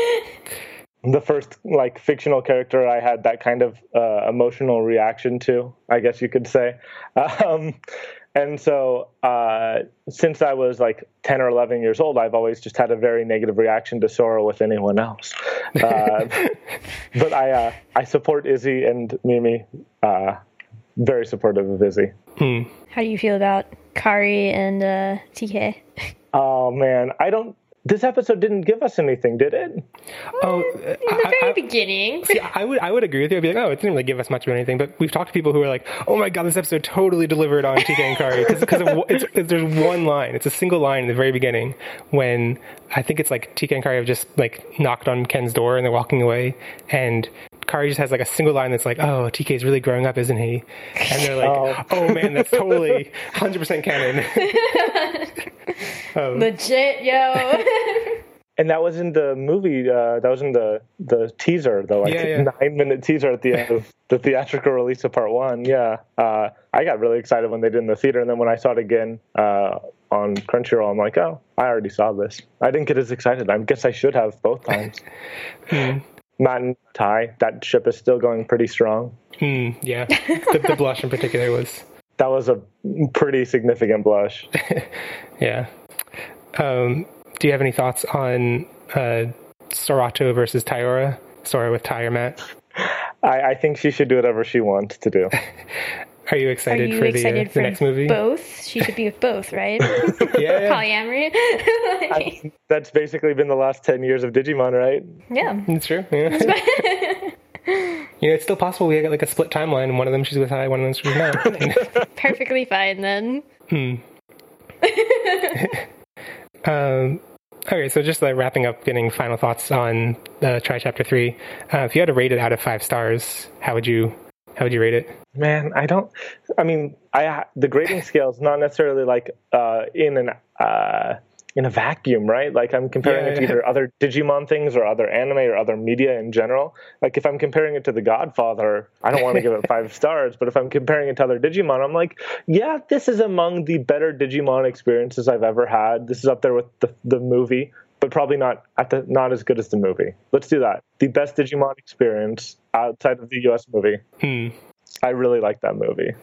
the first, like, fictional character I had that kind of uh, emotional reaction to, I guess you could say. Um, and so uh, since I was like ten or eleven years old, I've always just had a very negative reaction to Sora with anyone else. Uh, but I uh, I support Izzy and Mimi. Uh, very supportive of Izzy. Hmm. How do you feel about Kari and uh, T K? Oh, man. I don't... This episode didn't give us anything, did it? Oh, In the very beginning. See, I would I would agree with you. I'd be like, oh, it didn't really give us much of anything. But we've talked to people who are like, oh my god, this episode totally delivered on T K and Kari because it's, it's, there's one line. It's a single line in the very beginning when I think it's like T K and Kari have just like knocked on Ken's door and they're walking away, and Kari just has like a single line that's like, oh, T K's really growing up, isn't he? And they're like, oh, oh man, that's totally one hundred percent canon. um, Legit, yo. And that was in the movie, uh, that was in the, the teaser, the like Yeah, yeah. nine minute teaser at the end of the theatrical release of part one. Yeah. Uh, I got really excited when they did in the theater. And then when I saw it again uh, on Crunchyroll, I'm like, oh, I already saw this. I didn't get as excited. I guess I should have both times. Matt and Ty, that ship is still going pretty strong. mm, yeah, the, the blush in particular was... That was a pretty significant blush. Yeah. Um, do you have any thoughts on uh, Sorato versus Tyora? Sora with Ty or Matt? I, I think she should do whatever she wants to do. Are you Are excited you for excited the, uh, the for next movie? both? She should be with both, right? Yeah, yeah. Polyamory. I, that's basically been the last ten years of Digimon, right? Yeah. It's true. Yeah. You know, it's still possible we get like a split timeline, and one of them she's with Hi, one of them she's with Mel. Perfectly fine then. Hmm. um, okay, so just like wrapping up, getting final thoughts on uh, Try Chapter Three. Uh, if you had to rate it out of five stars, how would you how would you rate it? Man, I don't. I mean, I the grading scale is not necessarily like uh, in an uh, in a vacuum, right? Like I'm comparing Yeah, it to yeah. either other Digimon things or other anime or other media in general. Like if I'm comparing it to The Godfather, I don't want to give it five stars. But if I'm comparing it to other Digimon, I'm like, yeah, this is among the better Digimon experiences I've ever had. This is up there with the the movie, but probably not at the not as good as the movie. Let's do that. The best Digimon experience outside of the U S movie. Hmm. I really like that movie.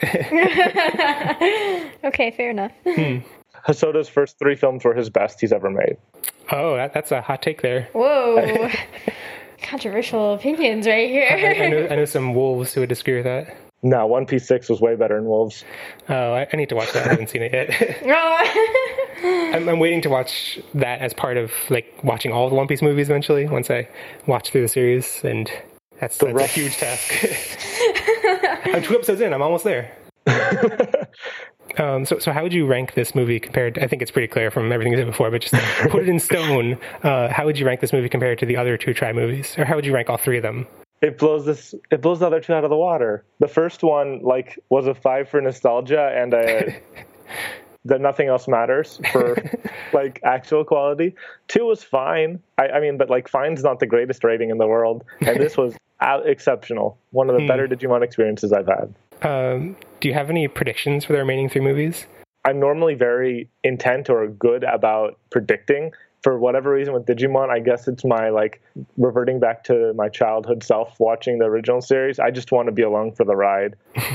Okay, fair enough. Hosoda's first three films were his best he's ever made. Oh, that, that's a hot take there. Whoa. Controversial opinions right I, I, here. know, I know some wolves who would disagree with that. No, One Piece six was way better than Wolves. Oh, I, I need to watch that. I haven't seen it yet. Oh. I'm, I'm waiting to watch that as part of like watching all the One Piece movies eventually. Once I watch through the series, and that's, that's a huge task. I'm two episodes in. I'm almost there. um, so, so how would you rank this movie compared? To, I think it's pretty clear from everything you said before, but just to put it in stone. Uh, how would you rank this movie compared to the other two Try movies, or how would you rank all three of them? It blows this. It blows the other two out of the water. The first one, like, was a five for nostalgia, and a, that nothing else matters for like actual quality. Two was fine. I, I mean, but like, fine's not the greatest rating in the world, and this was out exceptional. One of the Hmm. better Digimon experiences I've had. Um, do you have any predictions for the remaining three movies? I'm normally very intent or good about predicting. For whatever reason with Digimon, I guess it's my like reverting back to my childhood self watching the original series. I just want to be along for the ride.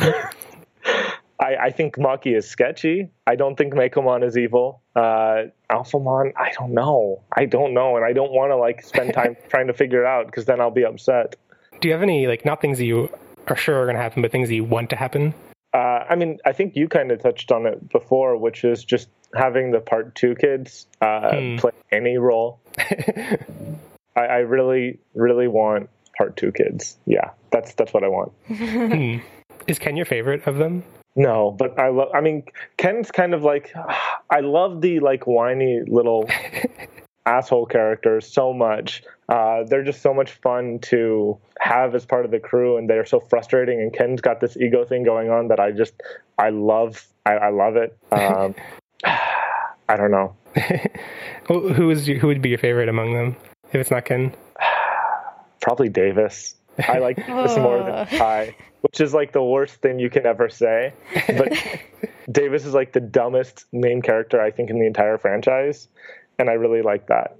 I, I think Maki is sketchy. I don't think Mekomon is evil. Uh, Alphamon, I don't know. I don't know, and I don't want to like spend time trying to figure it out because then I'll be upset. Do you have any like not things that you are sure are going to happen, but things that you want to happen? Uh, I mean, I think you kind of touched on it before, which is just having the part two kids uh, Hmm. play any role. I, I really, really want part two kids. Yeah, that's that's what I want. Hmm. Is Ken your favorite of them? No, but I love. I mean, Ken's kind of like. I love the like whiny little asshole characters so much. Uh, they're just so much fun to have as part of the crew, and they're so frustrating. And Ken's got this ego thing going on that I just, I love. I, I love it. Um, I don't know. Well, who is your, who would be your favorite among them if it's not Ken? Probably Davis. I like Davis more than Kai, which is like the worst thing you can ever say. But Davis is like the dumbest main character I think in the entire franchise, and I really like that.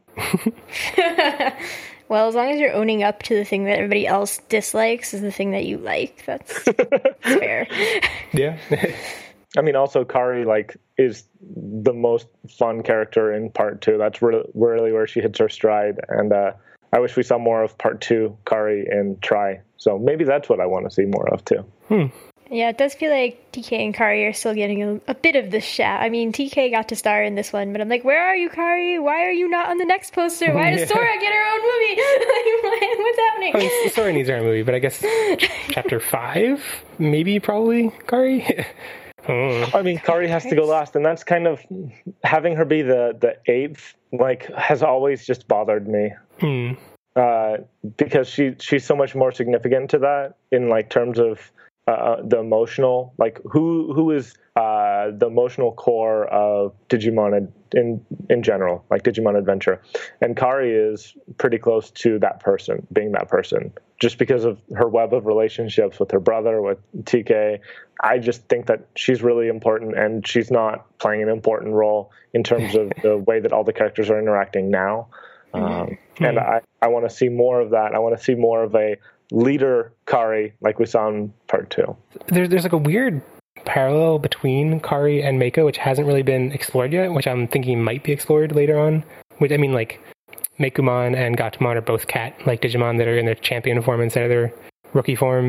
Well, as long as you're owning up to the thing that everybody else dislikes is the thing that you like, that's, that's fair. Yeah. I mean, also Kari like is the most fun character in part two. That's re- really where she hits her stride, and uh, I wish we saw more of part two Kari in Try. So maybe that's what I want to see more of too. Hmm. Yeah, it does feel like T K and Kari are still getting a, a bit of the shout. I mean, T K got to star in this one, but I'm like, where are you, Kari? Why are you not on the next poster? Why does Yeah. Sora get her own movie? Like, what's happening? I mean, Sora needs her own movie, but I guess chapter five, maybe, probably, Kari? Oh. I mean, Kari has to go last, and that's kind of having her be the the eighth. Like, has always just bothered me. Hmm. Uh, because she she's so much more significant to that in like terms of uh, the emotional, like who who is uh, the emotional core of Digimon in in general, like Digimon Adventure, and Kari is pretty close to that person, being that person, just because of her web of relationships with her brother, with T K. I just think that she's really important, and she's not playing an important role in terms of the way that all the characters are interacting now. Um, and I, I want to see more of that. I want to see more of a leader Kari like we saw in part two. There, there's like a weird parallel between Kari and Mako, which hasn't really been explored yet, which I'm thinking might be explored later on. Which, I mean, like, Mekumon and Gatomon are both cat, like Digimon that are in their champion form instead of their rookie form.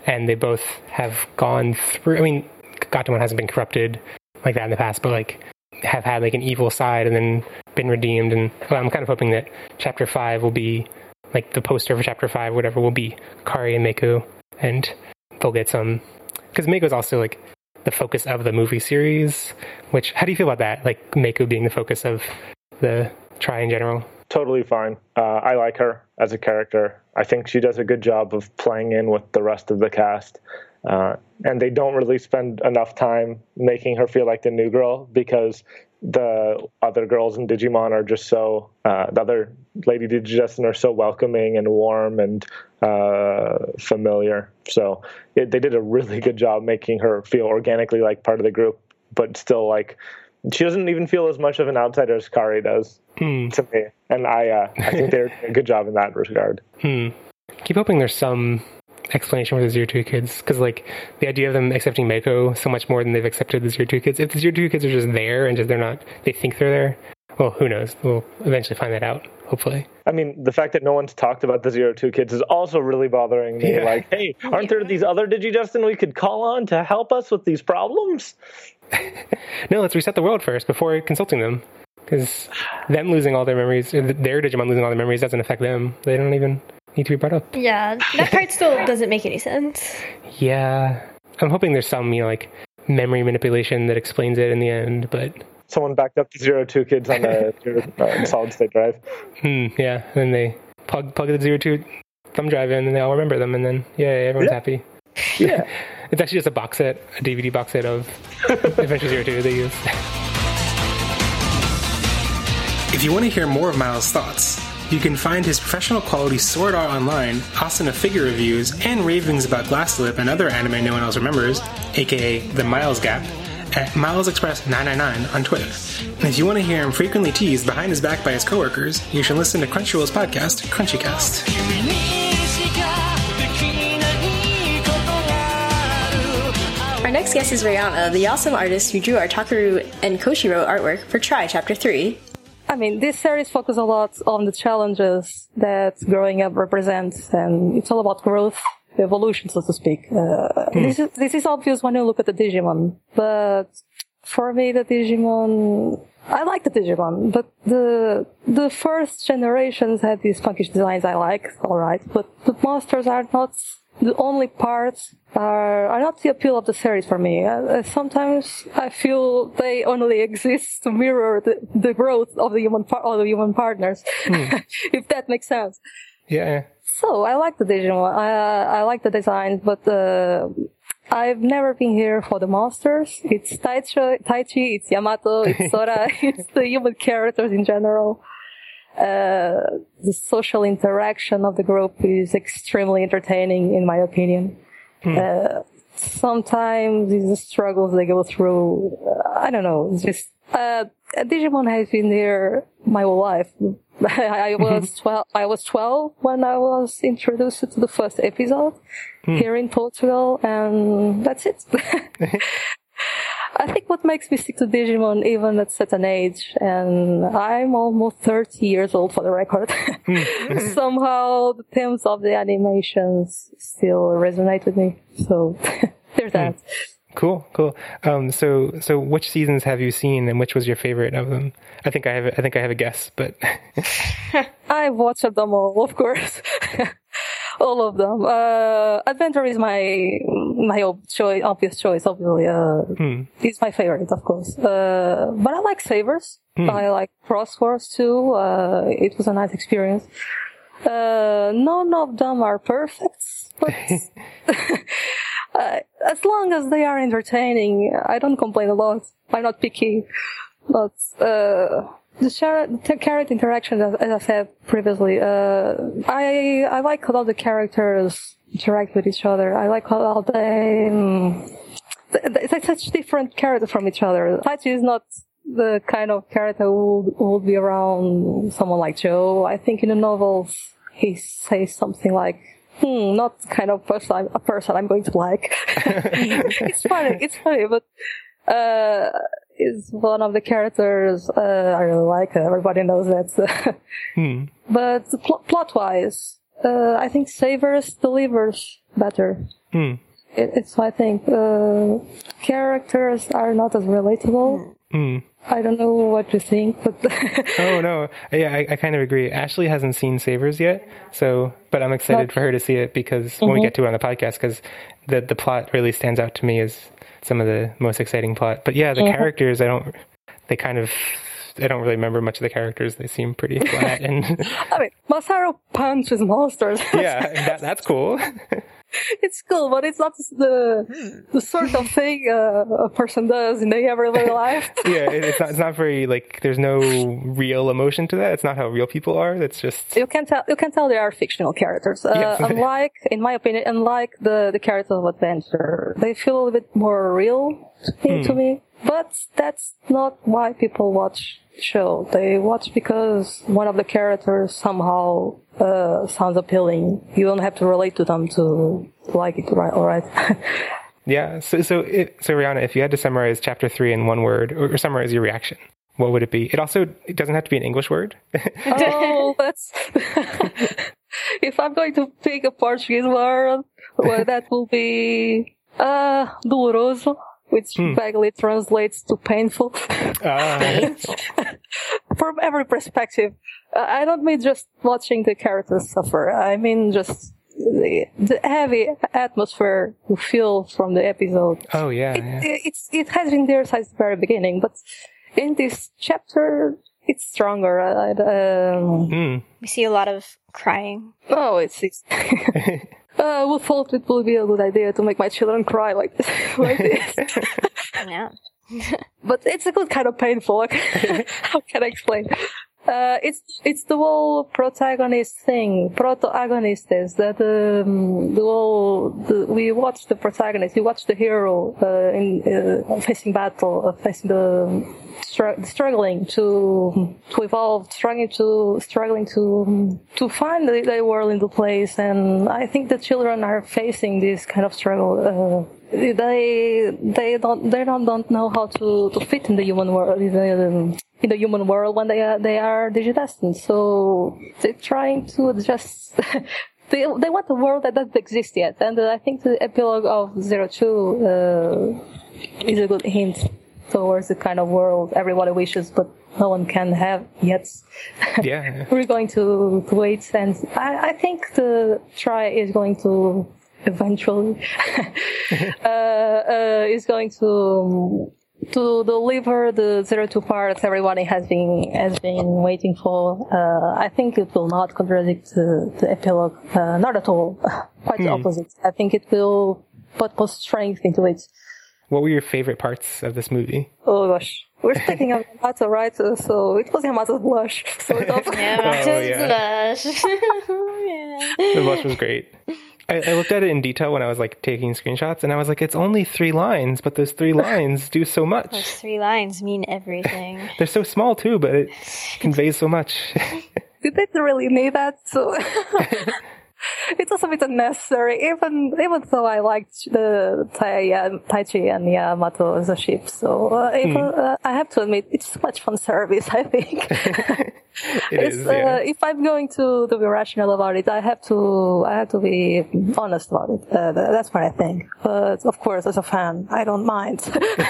and they both have gone through. I mean, Gatomon hasn't been corrupted like that in the past, but like have had like an evil side and then been redeemed. And well, I'm kind of hoping that chapter five will be like the poster for chapter five, whatever, will be Kari and Mako, and they'll get some, because Mako's also like the focus of the movie series. Which, how do you feel about that? Like Mako being the focus of the Tri in general? Totally fine. Uh, I like her as a character. I think she does a good job of playing in with the rest of the cast. Uh, and they don't really spend enough time making her feel like the new girl, because the other girls in Digimon are just so, uh, the other Lady Digidestin are so welcoming and warm and uh, familiar. So it, they did a really good job making her feel organically like part of the group, but still like, she doesn't even feel as much of an outsider as Kari does Hmm. to me. And I uh, I think they're doing a good job in that regard. Hmm. Keep hoping there's some explanation for the Zero Two kids, because like the idea of them accepting Mako so much more than they've accepted the Zero Two kids. If the Zero Two kids are just there and just they're not, they think they're there. Well, who knows? We'll eventually find that out, hopefully. I mean, the fact that no one's talked about the Zero Two kids is also really bothering me. Yeah. Like, hey, aren't there these other Digidestin we could call on to help us with these problems? No, let's reset the world first before consulting them. Because them losing all their memories, their Digimon losing all their memories doesn't affect them. They don't even need to be brought up. Yeah, that part still doesn't make any sense. Yeah. I'm hoping there's some, you know, like, memory manipulation that explains it in the end, but... Someone backed up the Zero Two kids on the uh, solid state drive. Hmm, yeah. And then they plug, plug the Zero Two thumb drive in, and they all remember them, and then, yeah, everyone's Yeah. happy. Yeah. It's actually just a box set, a D V D box set of Adventure Zero Two they use. If you want to hear more of Miles' thoughts, you can find his professional quality sword art online, Asuna figure reviews, and ravings about Glass Slip and other anime no one else remembers, aka The Miles Gap, at Miles Express nine nine nine on Twitter. And if you want to hear him frequently teased behind his back by his coworkers, you should listen to Crunchyroll's podcast, Crunchycast. Our next guest is Rihanna, the awesome artist who drew our Takaru and Koshiro artwork for Tri Chapter three. I mean, this series focuses a lot on the challenges that growing up represents, and it's all about growth, evolution, so to speak. Uh, hmm. This is this is obvious when you look at the Digimon, but for me, the Digimon, I like the Digimon, but the the first generations had these punkish designs I like, alright, but the monsters are not the only parts are, are not the appeal of the series for me. Uh, sometimes I feel they only exist to mirror the, the growth of the human par- of the human partners, hmm. if that makes sense. Yeah. So I like the Digimon. I, I like the designs, but uh, I've never been here for the monsters. It's Taichi, Taichi it's Yamato, it's Sora, it's the human characters in general. Uh, the social interaction of the group is extremely entertaining, in my opinion. Hmm. Uh, sometimes these struggles they go through, uh, I don't know, it's just, uh, Digimon has been there my whole life. I was twelve, I was twelve when I was introduced to the first episode hmm. here in Portugal, and that's it. I think what makes me stick to Digimon even at such an age, and I'm almost thirty years old for the record, somehow the themes of the animations still resonate with me. So there's that. Cool, cool. Um, so, so which seasons have you seen, and which was your favorite of them? I think I have, I think I have a guess, but I've watched them all, of course. All of them. Uh, Adventure is my, my choice, obvious choice, obviously. Uh, hmm. It's my favorite, of course. Uh, but I like Sabers. Hmm. I like Cross Wars too. Uh, it was a nice experience. Uh, none of them are perfect, but uh, as long as they are entertaining, I don't complain a lot. I'm not picky. But, uh, the, char- the character interactions, as, as I said previously, uh, I, I like how the characters interact with each other. I like how they, um, they're such different characters from each other. Taichi is not the kind of character who would, who would be around someone like Joe. I think in the novels, he says something like, hmm, not the kind of person I'm, a person I'm going to like. It's funny, it's funny, but, uh, is one of the characters uh, I really like. Everybody knows that. hmm. But pl- plot-wise, uh, I think Savers delivers better. Mm. It, it's, I think, uh, characters are not as relatable. Mm. I don't know what you think, but oh no, yeah, I, I kind of agree. Ashley hasn't seen Savers yet, so but I'm excited But- for her to see it because when we get to it on the podcast, because the the plot really stands out to me as some of the most exciting plot. But yeah, the characters, I don't, they kind of, I don't really remember much of the characters. They seem pretty flat, and I mean, Masaru punches monsters. yeah, that, that's cool. It's cool, but it's not the the sort of thing uh, a person does in their everyday life. Yeah, it, it's not. It's not very like. There's no real emotion to that. It's not how real people are. That's just. You can tell. You can tell they are fictional characters. Uh, Yes. Unlike, in my opinion, unlike the the characters of Adventure, they feel a little bit more real to me. To me. But that's not why people watch the show. They watch because one of the characters somehow uh, sounds appealing. You don't have to relate to them to like it, right? All right. Yeah. So so it, so Rihanna, if you had to summarize chapter three in one word, or, or summarize your reaction, what would it be? It also it doesn't have to be an English word. Oh, that's. If I'm going to pick a Portuguese word, well, that will be uh, doloroso, which Hmm. vaguely translates to painful. Ah. From every perspective. Uh, I don't mean just watching the characters suffer. I mean just the, the heavy atmosphere you feel from the episode. Oh yeah. It, yeah. it, it's, it has been there since the very beginning, but in this chapter, it's stronger. I, I, um, Mm. We see a lot of crying. oh, it's... it's Uh, who thought it would be a good idea to make my children cry like this? like this? Yeah. But it's a good kind of painful. Like, how can I explain? Uh, it's it's the whole protagonist thing, protagonistes. That um, the whole the, we watch the protagonist, you watch the hero uh, in uh, facing battle, uh, facing the str- struggling to to evolve, struggling to struggling to to find the, the world into place. And I think the children are facing this kind of struggle. Uh, they they don't they don't don't know how to, to fit in the human world. In the, in the human world when they are, they are digidestined. So they're trying to adjust. they they want a world that doesn't exist yet. And uh, I think the epilogue of Zero Two uh, is a good hint towards the kind of world everybody wishes, but no one can have yet. Yeah. We're going to, to wait, and I, I think the try is going to eventually uh, uh, is going to. To deliver the zero two part everybody has been has been waiting for. Uh, I think it will not contradict the, the epilogue, uh, not at all. Quite the opposite. I think it will put more strength into it. What were your favorite parts of this movie? Oh gosh, we're speaking of Yamato, right? Uh, so it was Yamato's blush. So it also Yeah, Oh, yeah. blush. Yeah. The blush was great. I, I looked at it in detail when I was like taking screenshots, and I was like, it's only three lines, but those three lines do so Those much. three lines mean everything. They're so small too, but it conveys so much. you didn't really need that. So. It was a bit unnecessary, even even though I liked the Tai, uh, Taichi and Yamato as a ship. So uh, even, uh, I have to admit, it's too much fun service, I think. It It's, is, yeah. uh, if I'm going to, to be rational about it, I have to I have to be honest about it. Uh, that's what I think. But of course, as a fan, I don't mind.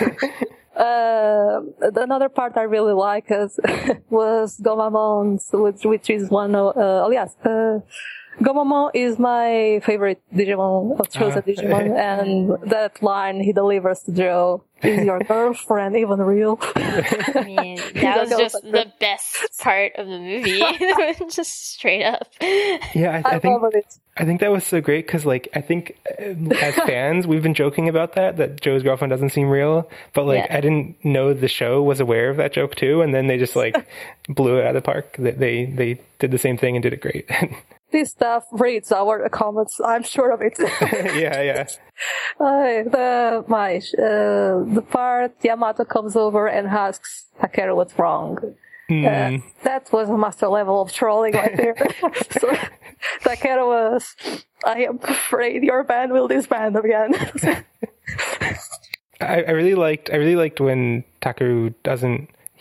Uh, another part I really like is, was Gomamon's, which, which is one of, uh, oh yes, uh, Gomamon is my favorite Digimon, of chosen Ah. Digimon, and that line he delivers to Joe, is your girlfriend even real? I mean, that was just the best part of the movie. Just straight up. Yeah, I, I I think love it. I think that was so great because, like, I think uh, as fans, we've been joking about that, that Joe's girlfriend doesn't seem real. But, like, Yeah. I didn't know the show was aware of that joke, too. And then they just, like, blew it out of the park. They, they, they did the same thing and did it great. This stuff reads our comments, I'm sure of it. yeah, yeah. Uh, the, my, uh, the part Yamato comes over and asks Takeru what's wrong. Uh, that was a master level of trolling right there. So, Takeru was, I am afraid your band will disband again. I, I really liked I really liked when Takeru doesn't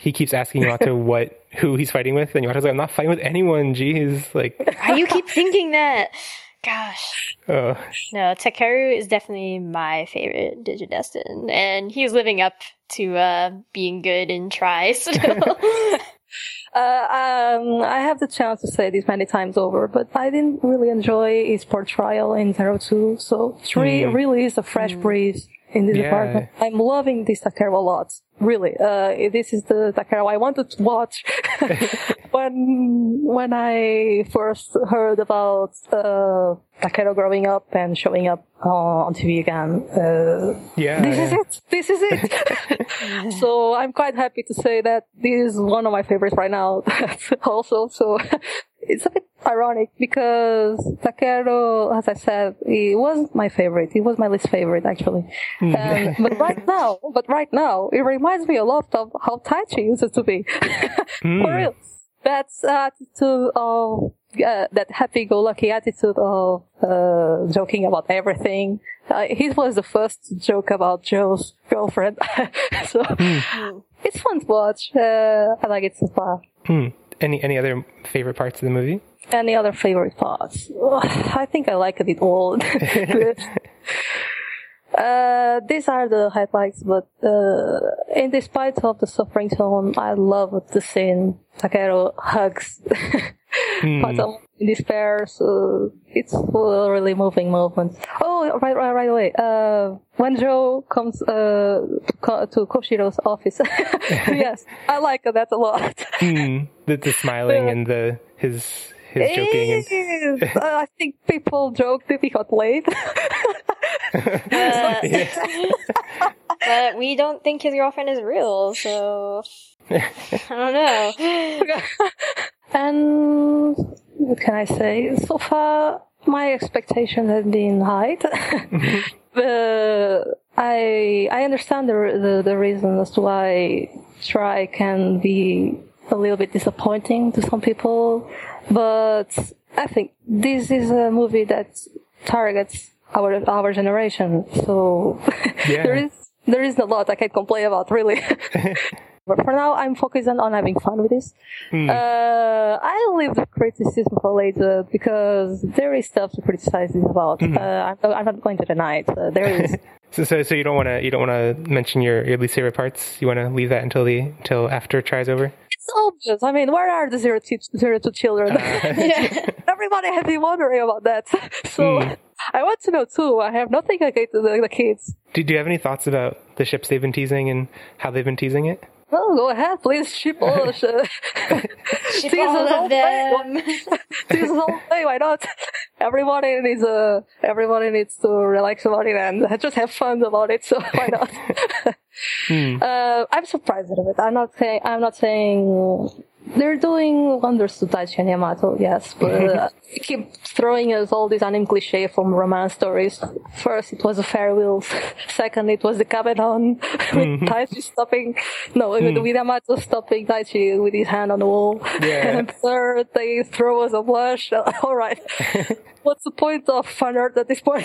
he keeps asking Yamato what who he's fighting with, and Yamato's like, I'm not fighting with anyone, jeez. Like, why you keep thinking that? Gosh. Oh. No, Takeru is definitely my favorite Digidestin, and he's living up to uh, being good in Tri still. Uh, um, I have the chance to say this many times over, but I didn't really enjoy his portrayal in Zero Two, so three mm. really is a fresh mm. breeze in this yeah. department. I'm loving this Takeru a lot. Really. Uh, this is the Takeru I wanted to watch when, when I first heard about, uh, Takeru growing up and showing up uh, on T V again. Uh, yeah. This yeah. is it. This is it. So I'm quite happy to say that this is one of my favorites right now also. So it's a bit ironic because Takeru, as I said, he wasn't my favorite. He was my least favorite, actually. Um, but right now, but right now, it reminds me a lot of how Taichi used to be. mm. For real. That's attitude of, uh, that happy-go-lucky attitude of, uh, joking about everything. Uh, he was the first to joke about Joe's girlfriend. So, mm. it's fun to watch. Uh, I like it so far. Mm. Any, any other favorite parts of the movie? Any other favorite parts? Oh, I think I like it all. Uh, these are the highlights, but, uh, in despite of the suffering tone, I love the scene Takeru hugs mm. in despair, so it's a really moving moment. Oh, right, right, right away. Uh, when Joe comes, uh, to, to Koshiro's office. Yes, I like that a lot. Mm. The, the smiling and the, his, his joking. And... uh, I think people joke that he got late. uh, but we don't think his girlfriend is real, so I don't know. And what can I say? So far, my expectations have been high. uh, I I understand the, the the reasons why Try can be a little bit disappointing to some people, but I think this is a movie that targets our our generation, so yeah. there is there is a lot I can complain about, really. But for now, I'm focusing on having fun with this. Mm. Uh, I'll leave the criticism for later because there is stuff to criticize this about. Mm. Uh, I'm, I'm not going to deny it. Uh, there is. so, so, so you don't want to you don't want to mention your, your least favorite parts. You want to leave that until the until after Try's over. It's obvious. I mean, where are the zero two, zero two children? Uh. Everybody has been wondering about that. So. Mm. I want to know too. I have nothing against the, the kids. Do, do you have any thoughts about the ships they've been teasing and how they've been teasing it? Well, go ahead, please. Ship all the ship. Ship all of them. Tease the whole thing. Why not? Everybody needs uh, everybody needs to relax about it and just have fun about it. So why not? hmm. uh, I'm surprised a bit. I'm not saying. I'm not saying. They're doing wonders to Taichi and Yamato, yes, but uh, keep throwing us all these anime cliché from romance stories. First, it was the fairy wheels. Second, it was the Kabenon with Taichi stopping, no, mm. with Yamato stopping Taichi with his hand on the wall. Yeah. And third, they throw us a blush. All right. What's the point of fan art at this point?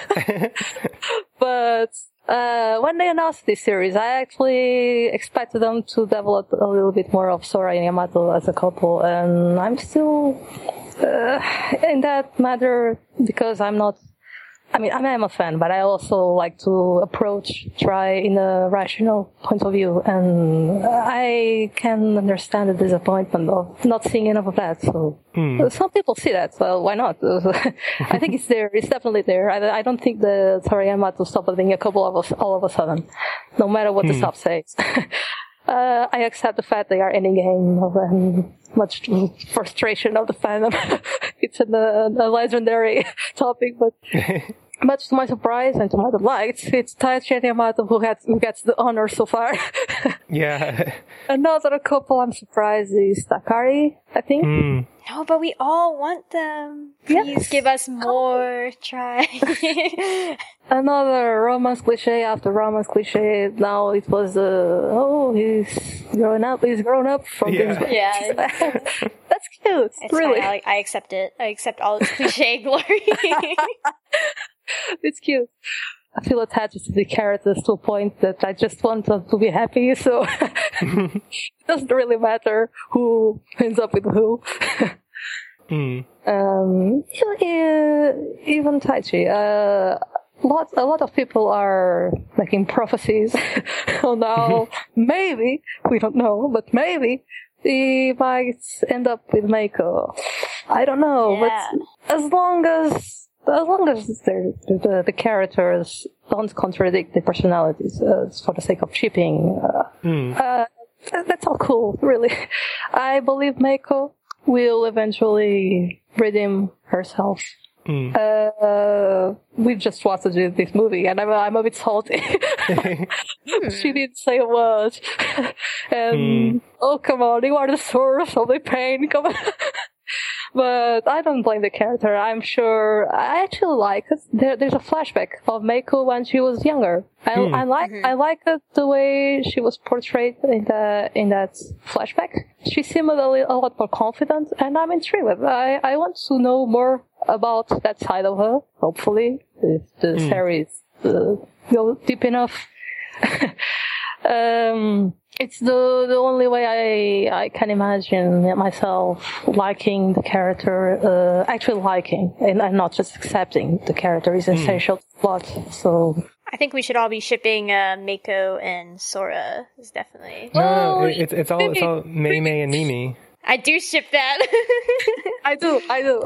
But Uh, when they announced this series, I actually expected them to develop a little bit more of Sora and Yamato as a couple, and I'm still uh, in that matter because I'm not. I mean, I am a fan, but I also like to approach Try in a rational point of view, and I can understand the disappointment of not seeing enough of that. So mm. some people see that, so why not? I think it's there. It's definitely there. I, I don't think the Toriyama to stop being a couple of us all of a sudden, no matter what mm. the sub says. Uh, I accept the fact they are ending game and much frustration of the fandom. It's a, a legendary topic, but much to my surprise and to my delight, it's Taichi and Yamato who, gets, who gets the honor so far. Yeah. Another couple I'm surprised is Takari, I think. Mm. No, but we all want them. Please yes. give us more. Try. Another romance cliche after romance cliche. Now it was, uh, oh, he's grown up. He's grown up from yeah. this. Yeah. That's cute. It's really. Fine. I, I accept it. I accept all its cliche glory. It's cute. I feel attached to the characters to a point that I just want them to be happy, so doesn't really matter who ends up with who. mm. Um, yeah, even Taichi. Uh, lot, a lot of people are making prophecies on how maybe, we don't know, but maybe he might end up with Meiko. I don't know, Yeah. but as long as as long as the, the the characters don't contradict the personalities, uh, for the sake of shipping, uh, Mm. uh, that's all cool, really. I believe Meiko will eventually redeem herself. Mm. Uh, we just watched this movie, and I'm, I'm a bit salty. She didn't say a word. And, Mm. oh, come on, you are the source of the pain, come on. But I don't blame the character. I'm sure I actually like it. There, there's a flashback of Meiko when she was younger. I, Hmm. I like I like it the way she was portrayed in the in that flashback. She seemed a, li- a lot more confident, and I'm intrigued. I I want to know more about that side of her. Hopefully, if the Hmm. series uh, go deep enough. um. It's the the only way I I can imagine myself liking the character, uh, actually liking, and, and not just accepting the character is essential to the plot. So I think we should all be shipping uh, Mako and Sora. Is definitely. No, Oh, no, it's it's all it's all Mei Mei and Mimi. I do ship that. I do, I do.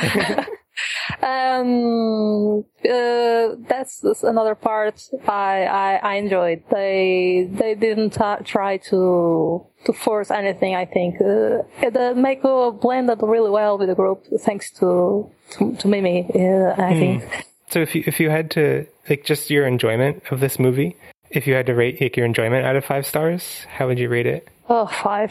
um, uh, that's, that's another part I, I, I enjoyed. They, they didn't t- try to, to force anything, I think. Uh, the Meiko blended really well with the group, thanks to, to, to Mimi, uh, I Hmm. think. So if you if you had to like just your enjoyment of this movie, if you had to rate like your enjoyment out of five stars, how would you rate it? Oh, five.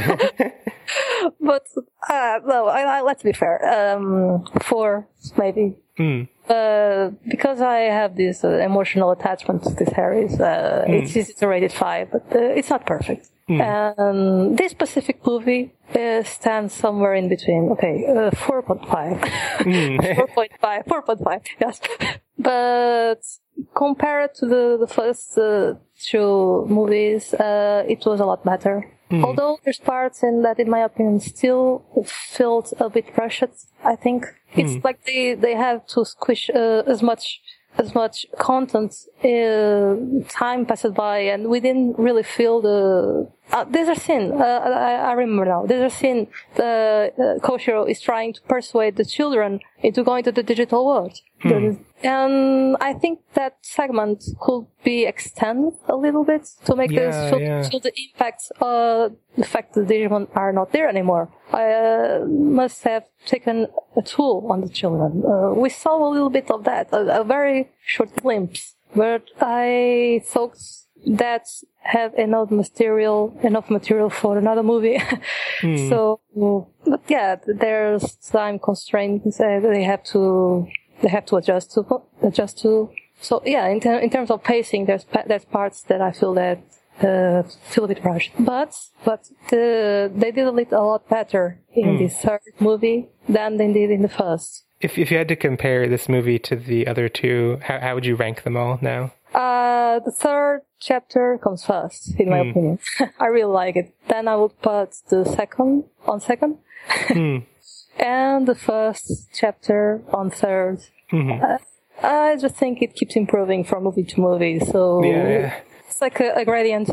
But, uh, no, I, I, let's be fair. Um, four, maybe. Mm. Uh, because I have this uh, emotional attachment to this series, uh, Mm. it's easy to rate it five, but uh, it's not perfect. Mm. Um, this specific movie uh, stands somewhere in between. Okay, uh, four point five. Mm. four point five, four point five, yes. But compared to the, the first uh, two movies, uh, it was a lot better. Mm. Although there's parts in that, in my opinion, still felt a bit rushed, I think. It's Mm. like they, they have to squish uh, as much as much content. Uh, time passes by, and we didn't really feel the. Uh, there's a scene. Uh, I, I remember now. There's a scene. The uh, Koshiro is trying to persuade the children into going to the digital world, Hmm. and I think that segment could be extended a little bit to make Yeah, this feel, yeah. feel the impact. Uh, the fact that the Digimon are not there anymore. I uh, must have taken a toll on the children. Uh, we saw a little bit of that, a, a very short glimpse, but I thought that had enough material, enough material for another movie. Hmm. So, but yeah, there's time constraints. Uh, they have to, they have to adjust to, adjust to. So yeah, in, ter- in terms of pacing, there's pa- there's parts that I feel that uh, feel a bit rushed. But but the, they did it a lot better in Hmm. this third movie than they did in the first. If if you had to compare this movie to the other two, how how would you rank them all now? Uh, the third chapter comes first, in my Hmm. opinion. I really like it. Then I would put the second on second, Hmm. and the first chapter on third. Mhm. Uh, I just think it keeps improving from movie to movie, so Yeah, yeah. it's like a, a gradient,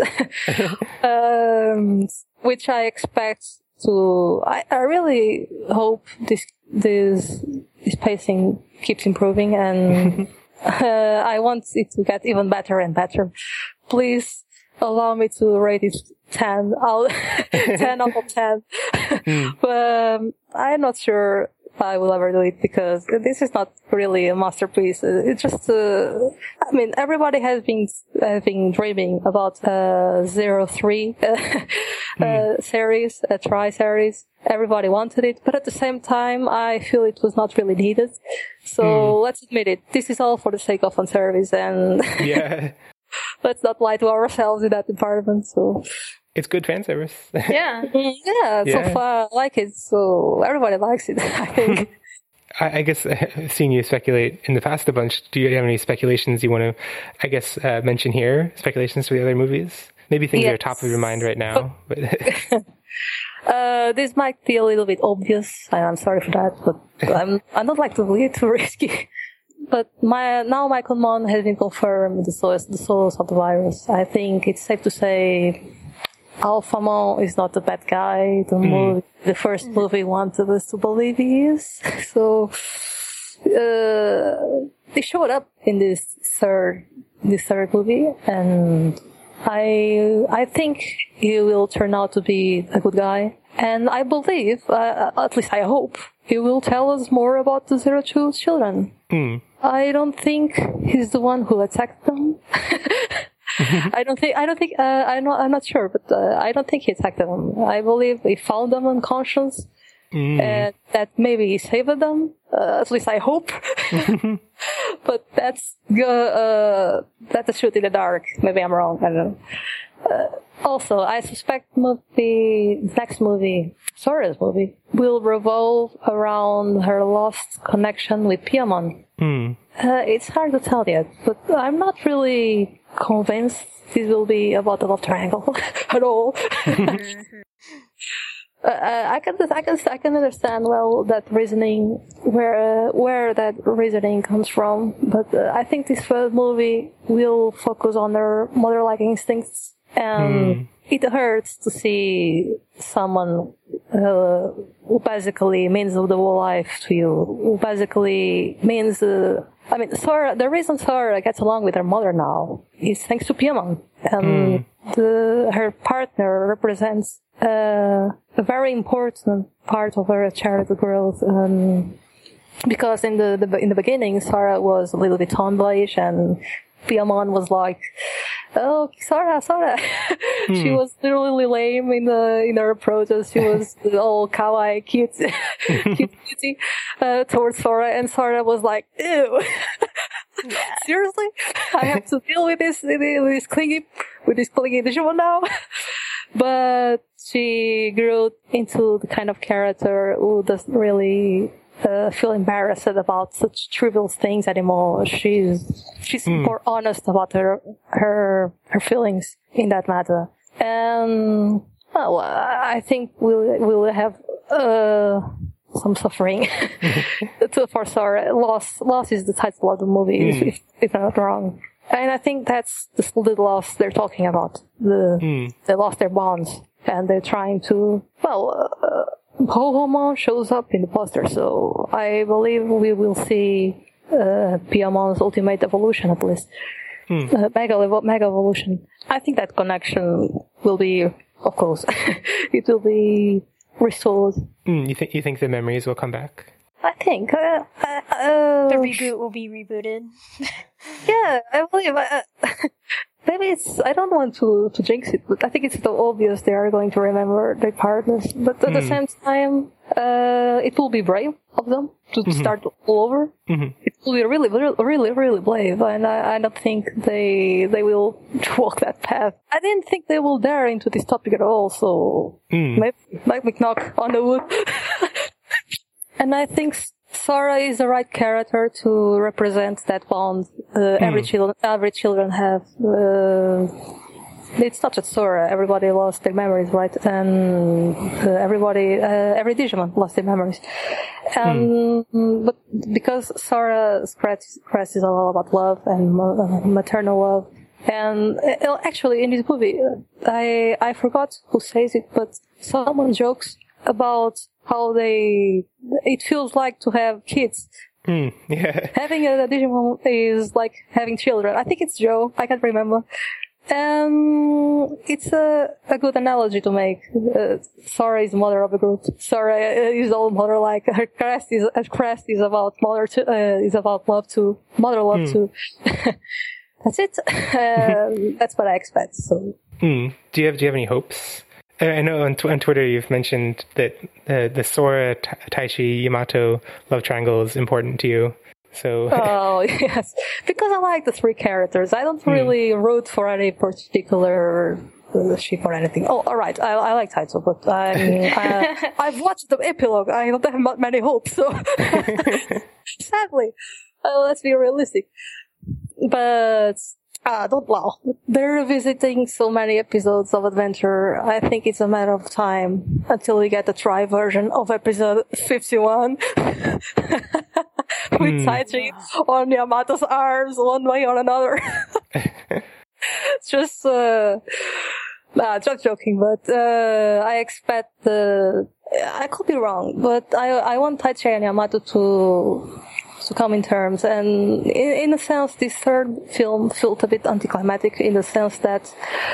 um, which I expect to. I, I really hope this this this pacing keeps improving, and uh, I want it to get even better and better. Please allow me to rate it ten out ten out of ten. But um, I'm not sure I will ever do it, because this is not really a masterpiece. It's just, uh, I mean, everybody has been, has been dreaming about, uh, Zero Three, uh, uh, series, a Tri series. Everybody wanted it, but at the same time, I feel it was not really needed. So Mm. let's admit it. This is all for the sake of fan service, and Yeah, let's not lie to ourselves in that department. So it's good fan service. Yeah. yeah, so Yeah. far I like it. So everybody likes it, I think. I, I guess uh, seeing you speculate in the past a bunch, do you have any speculations you want to, I guess, uh, mention here? Speculations for the other movies? maybe things Yes. are top of your mind right now. But Uh, this might be a little bit obvious, and I'm sorry for that, but I'm I don't like to be too risky. But my now Michaelmon has been confirmed the source the source of the virus. I think it's safe to say Alphamon is not the bad guy. The movie, the first movie wanted us to believe he is. So uh, they showed up in this third this third movie, and I I think he will turn out to be a good guy, and I believe, uh, at least I hope, he will tell us more about the Zero Two children. mm. I don't think he's the one who attacked them. I don't think. I don't think. Uh, I'm not. I'm not sure, but uh, I don't think he attacked them. I believe he found them unconscious, Mm. and that maybe he saved them. Uh, at least I hope. But that's uh, uh, that's a shoot in the dark. Maybe I'm wrong. I don't know. Uh, also, I suspect movie next movie, Sora's movie, will revolve around her lost connection with Piamon. Mm. Uh, it's hard to tell yet, but I'm not really convinced this will be about the love triangle at all. uh, I can, I can, I can understand well that reasoning, where uh, where that reasoning comes from, but uh, I think this first movie will focus on her mother-like instincts, and mm. it hurts to see someone uh, who basically means the whole life to you, who basically means. Uh, I mean, Sora, the reason Sora gets along with her mother now is thanks to Piamon. And mm. the, her partner represents uh, a very important part of her childhood growth. Um, because in the, the in the beginning, Sora was a little bit tomboyish, and Piamon was like, "Oh, Sora, Sora." Mm. She was literally lame in the in her approaches. She was all kawaii, cute, cute, cutie uh, towards Sora, and Sora was like, "Ew, seriously, I have to deal with this with this clingy with this clingy Digimon now." But she grew into the kind of character who doesn't really Uh, feel embarrassed about such trivial things anymore. She's she's mm. more honest about her her her feelings in that matter, and well, I think we'll we'll have uh, some suffering to for Sora. Loss loss is the title of the movie, mm. if, if I'm not wrong, and I think that's the split loss they're talking about. The mm. They lost their bonds, and they're trying to well. Uh, Ho-Homon shows up in the poster, so I believe we will see uh, Piamon's ultimate evolution at least. Hmm. Uh, mega, mega evolution. I think that connection will be, of course, it will be restored. Mm, you think you think the memories will come back? I think. Uh, uh, the reboot will be rebooted. Yeah, I believe. Uh, Maybe it's, I don't want to, to jinx it, but I think it's so obvious they are going to remember their partners. But at mm. the same time, uh, it will be brave of them to mm-hmm. start all over. Mm-hmm. It will be really, really, really, really brave, and I, I don't think they, they will walk that path. I didn't think they will dare into this topic at all, so mm. maybe, maybe knock on the wood. And I think Sora is the right character to represent that bond uh, mm. every children every children have. Uh, it's not just Sora. Everybody lost their memories, right? And uh, everybody, uh, every Digimon lost their memories. Um, mm. But because Sora's crest, crest is all about love and uh, maternal love. And uh, actually, in this movie, I I forgot who says it, but someone jokes about how they, it feels like to have kids. Mm, yeah. Having a, a Digimon is like having children. I think it's Joe. I can't remember. And it's a, a good analogy to make. Uh, Sora is the mother of the group. Sora is all mother-like. Her crest is, her crest is about mother to, uh, is about love too. Mother love mm. too. That's it. Um, that's what I expect. So. Mm. Do you have, do you have any hopes? I know on, tw- on Twitter you've mentioned that uh, the Sora, Ta- Taichi, Yamato love triangle is important to you. So. Oh, yes. Because I like the three characters. I don't really mm. root for any particular uh, ship or anything. Oh, alright. I, I like Taito, but I, I, I've watched the epilogue. I don't have many hopes, so. Sadly. Uh, let's be realistic. But Ah, don't wow. They're revisiting so many episodes of Adventure. I think it's a matter of time until we get the Tri version of episode fifty-one. With hmm. Taichi on Yamato's arms, one way or another. It's just, uh, nah, just joking, but, uh, I expect the, I could be wrong, but I, I want Taichi and Yamato to, to come in terms, and in, in a sense, this third film felt a bit anticlimactic in the sense that,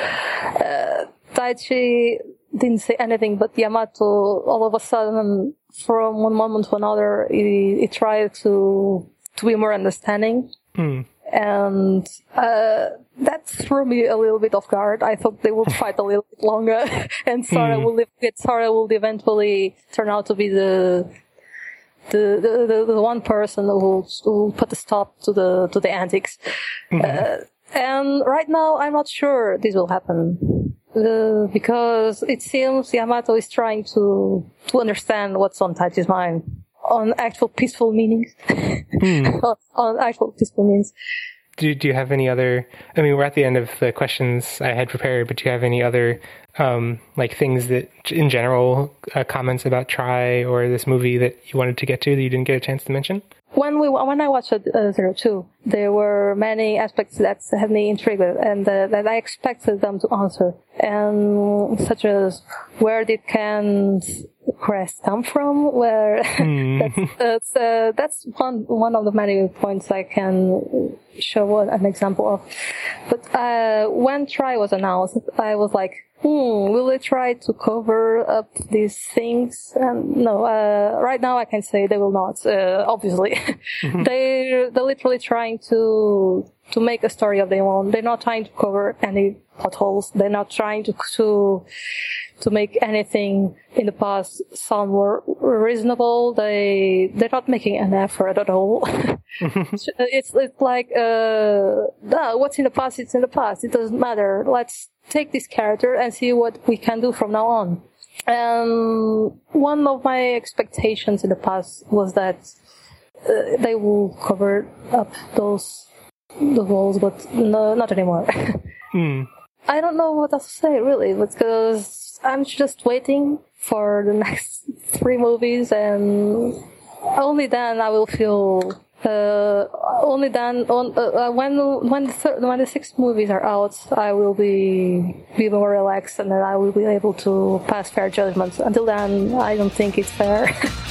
uh, Taichi didn't say anything, but Yamato, all of a sudden, from one moment to another, he, he tried to, to be more understanding. Mm. And, uh, that threw me a little bit off guard. I thought they would fight a little bit longer, and Sora mm. would, Sora would eventually turn out to be the, the, the, the, the one person who will, who will put a stop to the, to the antics. Mm. Uh, and right now, I'm not sure this will happen. Uh, because it seems Yamato is trying to to understand what's on Taichi's mind, on actual peaceful meanings, mm. on, on actual peaceful meanings. Do Do you have any other? I mean, we're at the end of the questions I had prepared, but do you have any other um, like things that, in general, uh, comments about Tri or this movie that you wanted to get to that you didn't get a chance to mention? When we when I watched uh, Zero Two, there were many aspects that had me intrigued and uh, that I expected them to answer, and such as where did Ken's crest come from? Where mm. that's that's, uh, that's one one of the many points I can show an example of. But uh, when Tri was announced, I was like, Hmm, will they try to cover up these things? And no, uh, right now I can say they will not, uh, obviously. Mm-hmm. they, they're literally trying to, to make a story of their own. They're not trying to cover any potholes. They're not trying to, to, to make anything in the past sound more reasonable. They, they're not making an effort at all. it's, it's like, uh, no, what's in the past, it's in the past. It doesn't matter. Let's take this character and see what we can do from now on. And one of my expectations in the past was that uh, they will cover up those the holes, but no, not anymore. mm. I don't know what else to say, really, because I'm just waiting for the next three movies, and only then I will feel... Uh, only then, on, uh, when when the third, when the six movies are out, I will be be more relaxed, and then I will be able to pass fair judgments. Until then, I don't think it's fair.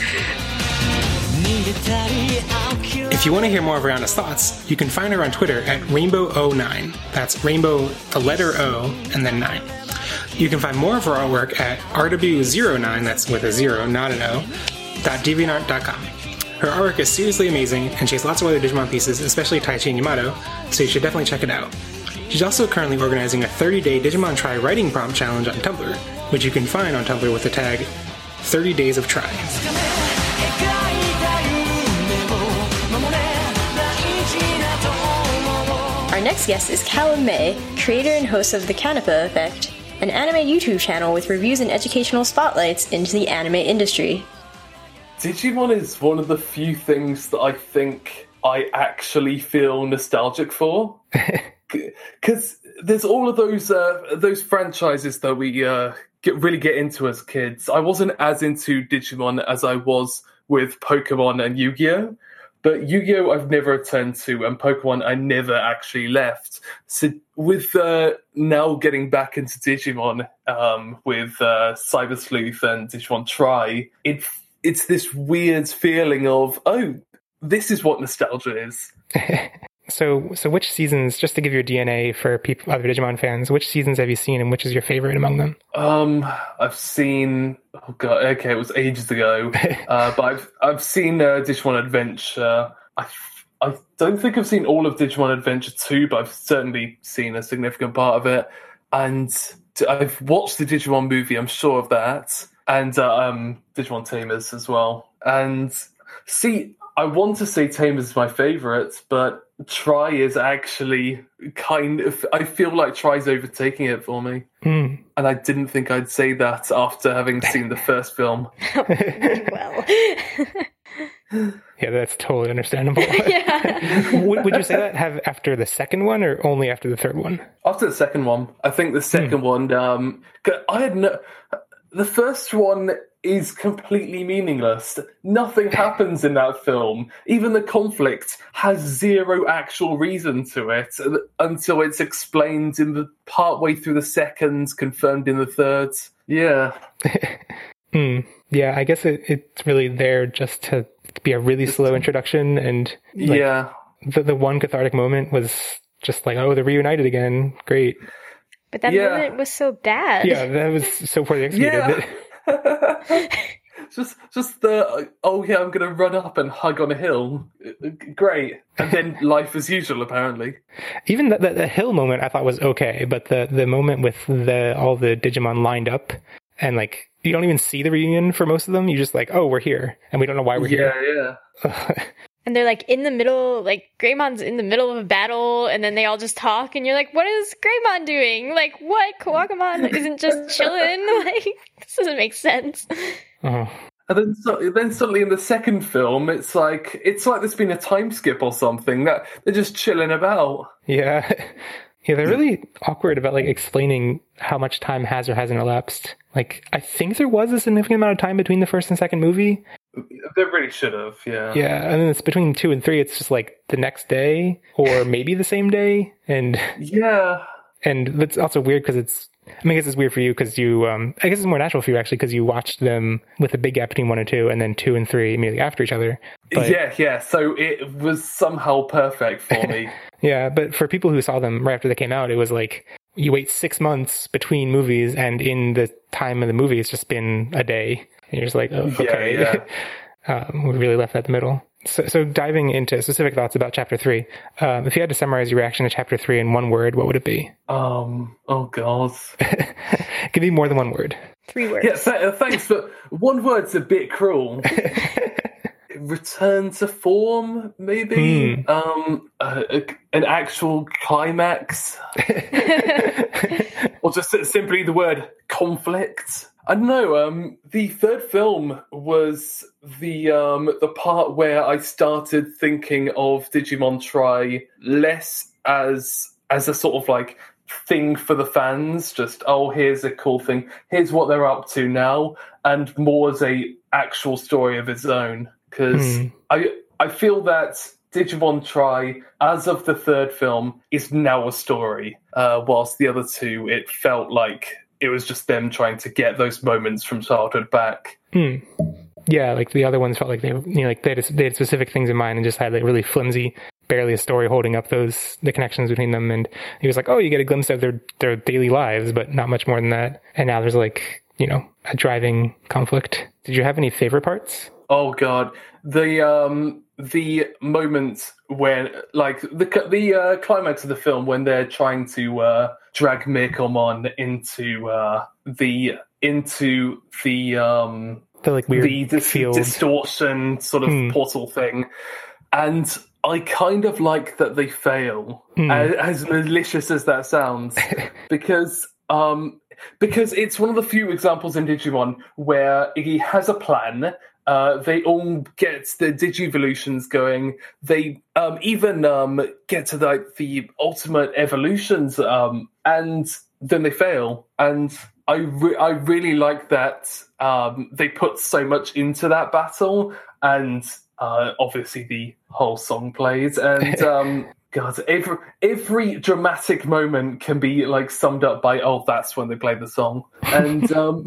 If you want to hear more of Rihanna's thoughts, you can find her on Twitter at rainbow oh nine. That's rainbow, the letter O, and then nine. You can find more of her artwork at r w zero nine, that's with a zero, not an O, dot deviantart dot com. Her artwork is seriously amazing, and she has lots of other Digimon pieces, especially Taichi and Yamato, so you should definitely check it out. She's also currently organizing a thirty-day Digimon Tri writing prompt challenge on Tumblr, which you can find on Tumblr with the tag thirty days of Tri. Our next guest is Callum May, creator and host of The Canepa Effect, an anime YouTube channel with reviews and educational spotlights into the anime industry. Digimon is one of the few things that I think I actually feel nostalgic for. Because there's all of those uh, those franchises that we uh, get really get into as kids. I wasn't as into Digimon as I was with Pokemon and Yu-Gi-Oh! But Yu-Gi-Oh! I've never returned to, and Pokemon I never actually left. So with uh, now getting back into Digimon um, with uh, Cyber Sleuth and Digimon Tri, it it's this weird feeling of, oh, this is what nostalgia is. So, so which seasons, just to give your D N A for people, other Digimon fans, which seasons have you seen and which is your favorite among them? Um, I've seen, oh god, okay, it was ages ago, uh, but I've, I've seen uh, Digimon Adventure. I, I don't think I've seen all of Digimon Adventure two, but I've certainly seen a significant part of it. And I've watched the Digimon movie, I'm sure of that. And uh, um, Digimon Tamers as well. And see, I want to say Tamers is my favourite, but Tri is actually kind of... I feel like Tri's overtaking it for me. Mm. And I didn't think I'd say that after having seen the first film. Well... Yeah, that's totally understandable. Yeah. would, would you say that have after the second one or only after the third one? After the second one, I think the second Hmm. one. Um, 'cause I had no. The first one is completely meaningless. Nothing happens in that film. Even the conflict has zero actual reason to it until it's explained in the part way through the second, confirmed in the third. Yeah. Hmm. Yeah, I guess it, it's really there just to be a really slow introduction, and like, yeah, the the one cathartic moment was just like, oh, they're reunited again, great. But that Yeah. moment was so bad. Yeah, that was so poorly executed. Yeah. just, just the oh yeah, I'm gonna run up and hug on a hill. Great, and then life as usual. Apparently, Even the, the, the hill moment I thought was okay, but the the moment with the all the Digimon lined up and like you don't even see the reunion for most of them. You just like, oh, we're here, and we don't know why we're yeah, here. yeah. And they're like in the middle, like Greymon's in the middle of a battle, and then they all just talk, and you're like, what is Greymon doing? Like, what? Kawagamon isn't just chilling? Like, this doesn't make sense. Oh. And then, so, then suddenly in the second film, it's like it's like there's been a time skip or something. That they're just chilling about. Yeah. Yeah, they're really awkward about like explaining how much time has or hasn't elapsed. Like, I think there was a significant amount of time between the first and second movie. They really should have, yeah. Yeah, and then it's between two and three, it's just like the next day or maybe the same day. And Yeah. and that's also weird because it's, I mean, I guess it's weird for you because you, um, I guess it's more natural for you actually because you watched them with a big gap between one and two and then two and three immediately after each other. But, Yeah, yeah. So it was somehow perfect for me. yeah, but for people who saw them right after they came out, it was like you wait six months between movies and in the time of the movie, it's just been a day. And you're just like, oh, okay. Yeah, um, we really left that in the middle. So, so diving into specific thoughts about chapter three, um, if you had to summarize your reaction to chapter three in one word, what would it be? Um. Oh God. It could be more than one word. Three words. Yeah. Th- uh, thanks, but one word's a bit cruel. Return to form, maybe. Hmm. Um. Uh, a- an actual climax, or just simply the word conflict. I don't know. Um, the third film was the um, the part where I started thinking of Digimon Tri less as as a sort of like thing for the fans. Just oh, here's a cool thing. Here's what they're up to now, and more as a actual story of its own. Because Hmm. I I feel that Digimon Tri, as of the third film, is now a story. Uh, whilst the other two, it felt like it was just them trying to get those moments from childhood back. Hmm. Yeah, like the other ones felt like they, you know, like they had, they had specific things in mind and just had like really flimsy, barely a story holding up those the connections between them. And he was like, oh, you get a glimpse of their their daily lives, but not much more than that. And now there's like, you know, a driving conflict. Did you have any favorite parts? Oh God, the um the moment when like the the uh, climax of the film when they're trying to uh, drag Mirkomon into uh, the into the um The like weird the dis- field. distortion sort of Hmm. portal thing, and I kind of like that they fail, Hmm. as, as malicious as that sounds, because um because it's one of the few examples in Digimon where he has a plan. Uh, they all get the Digivolutions going. They um, even um, get to like the ultimate evolutions, um, and then they fail. And I re- I really like that um, they put so much into that battle, and uh, obviously the whole song plays. And um, God, every every dramatic moment can be like summed up by oh, that's when they play the song. And um,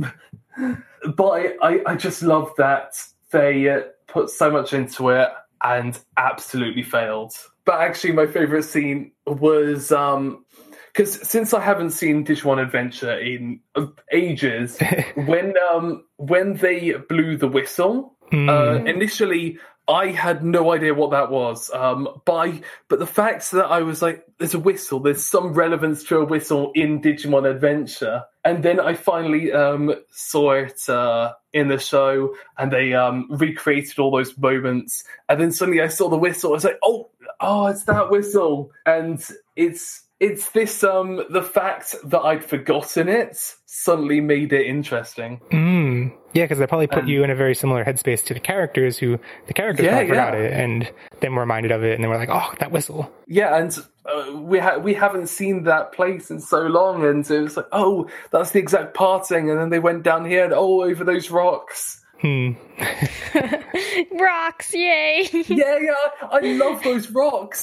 but I, I, I just love that they uh, put so much into it and absolutely failed. But actually, my favorite scene was um, because since I haven't seen Digimon Adventure in uh, ages, when um, when they blew the whistle, Mm. uh, initially I had no idea what that was. Um, by but the fact that I was like, "There's a whistle. There's some relevance to a whistle in Digimon Adventure," and then I finally um, saw it uh, in the show, and they um, recreated all those moments. And then suddenly I saw the whistle. I was like, "Oh, oh, it's that whistle!" And it's it's this um the fact that I'd forgotten it suddenly made it interesting. Mm. Yeah, because they probably put Um, you in a very similar headspace to the characters who the characters Yeah, probably forgot yeah. it and then were reminded of it and then were like, oh, that whistle. Yeah, and uh, we ha- we haven't seen that place in so long, and it was like, oh, that's the exact parting, and then they went down here and oh, over those rocks. Hmm. Rocks, yay! Yeah, yeah, I love those rocks.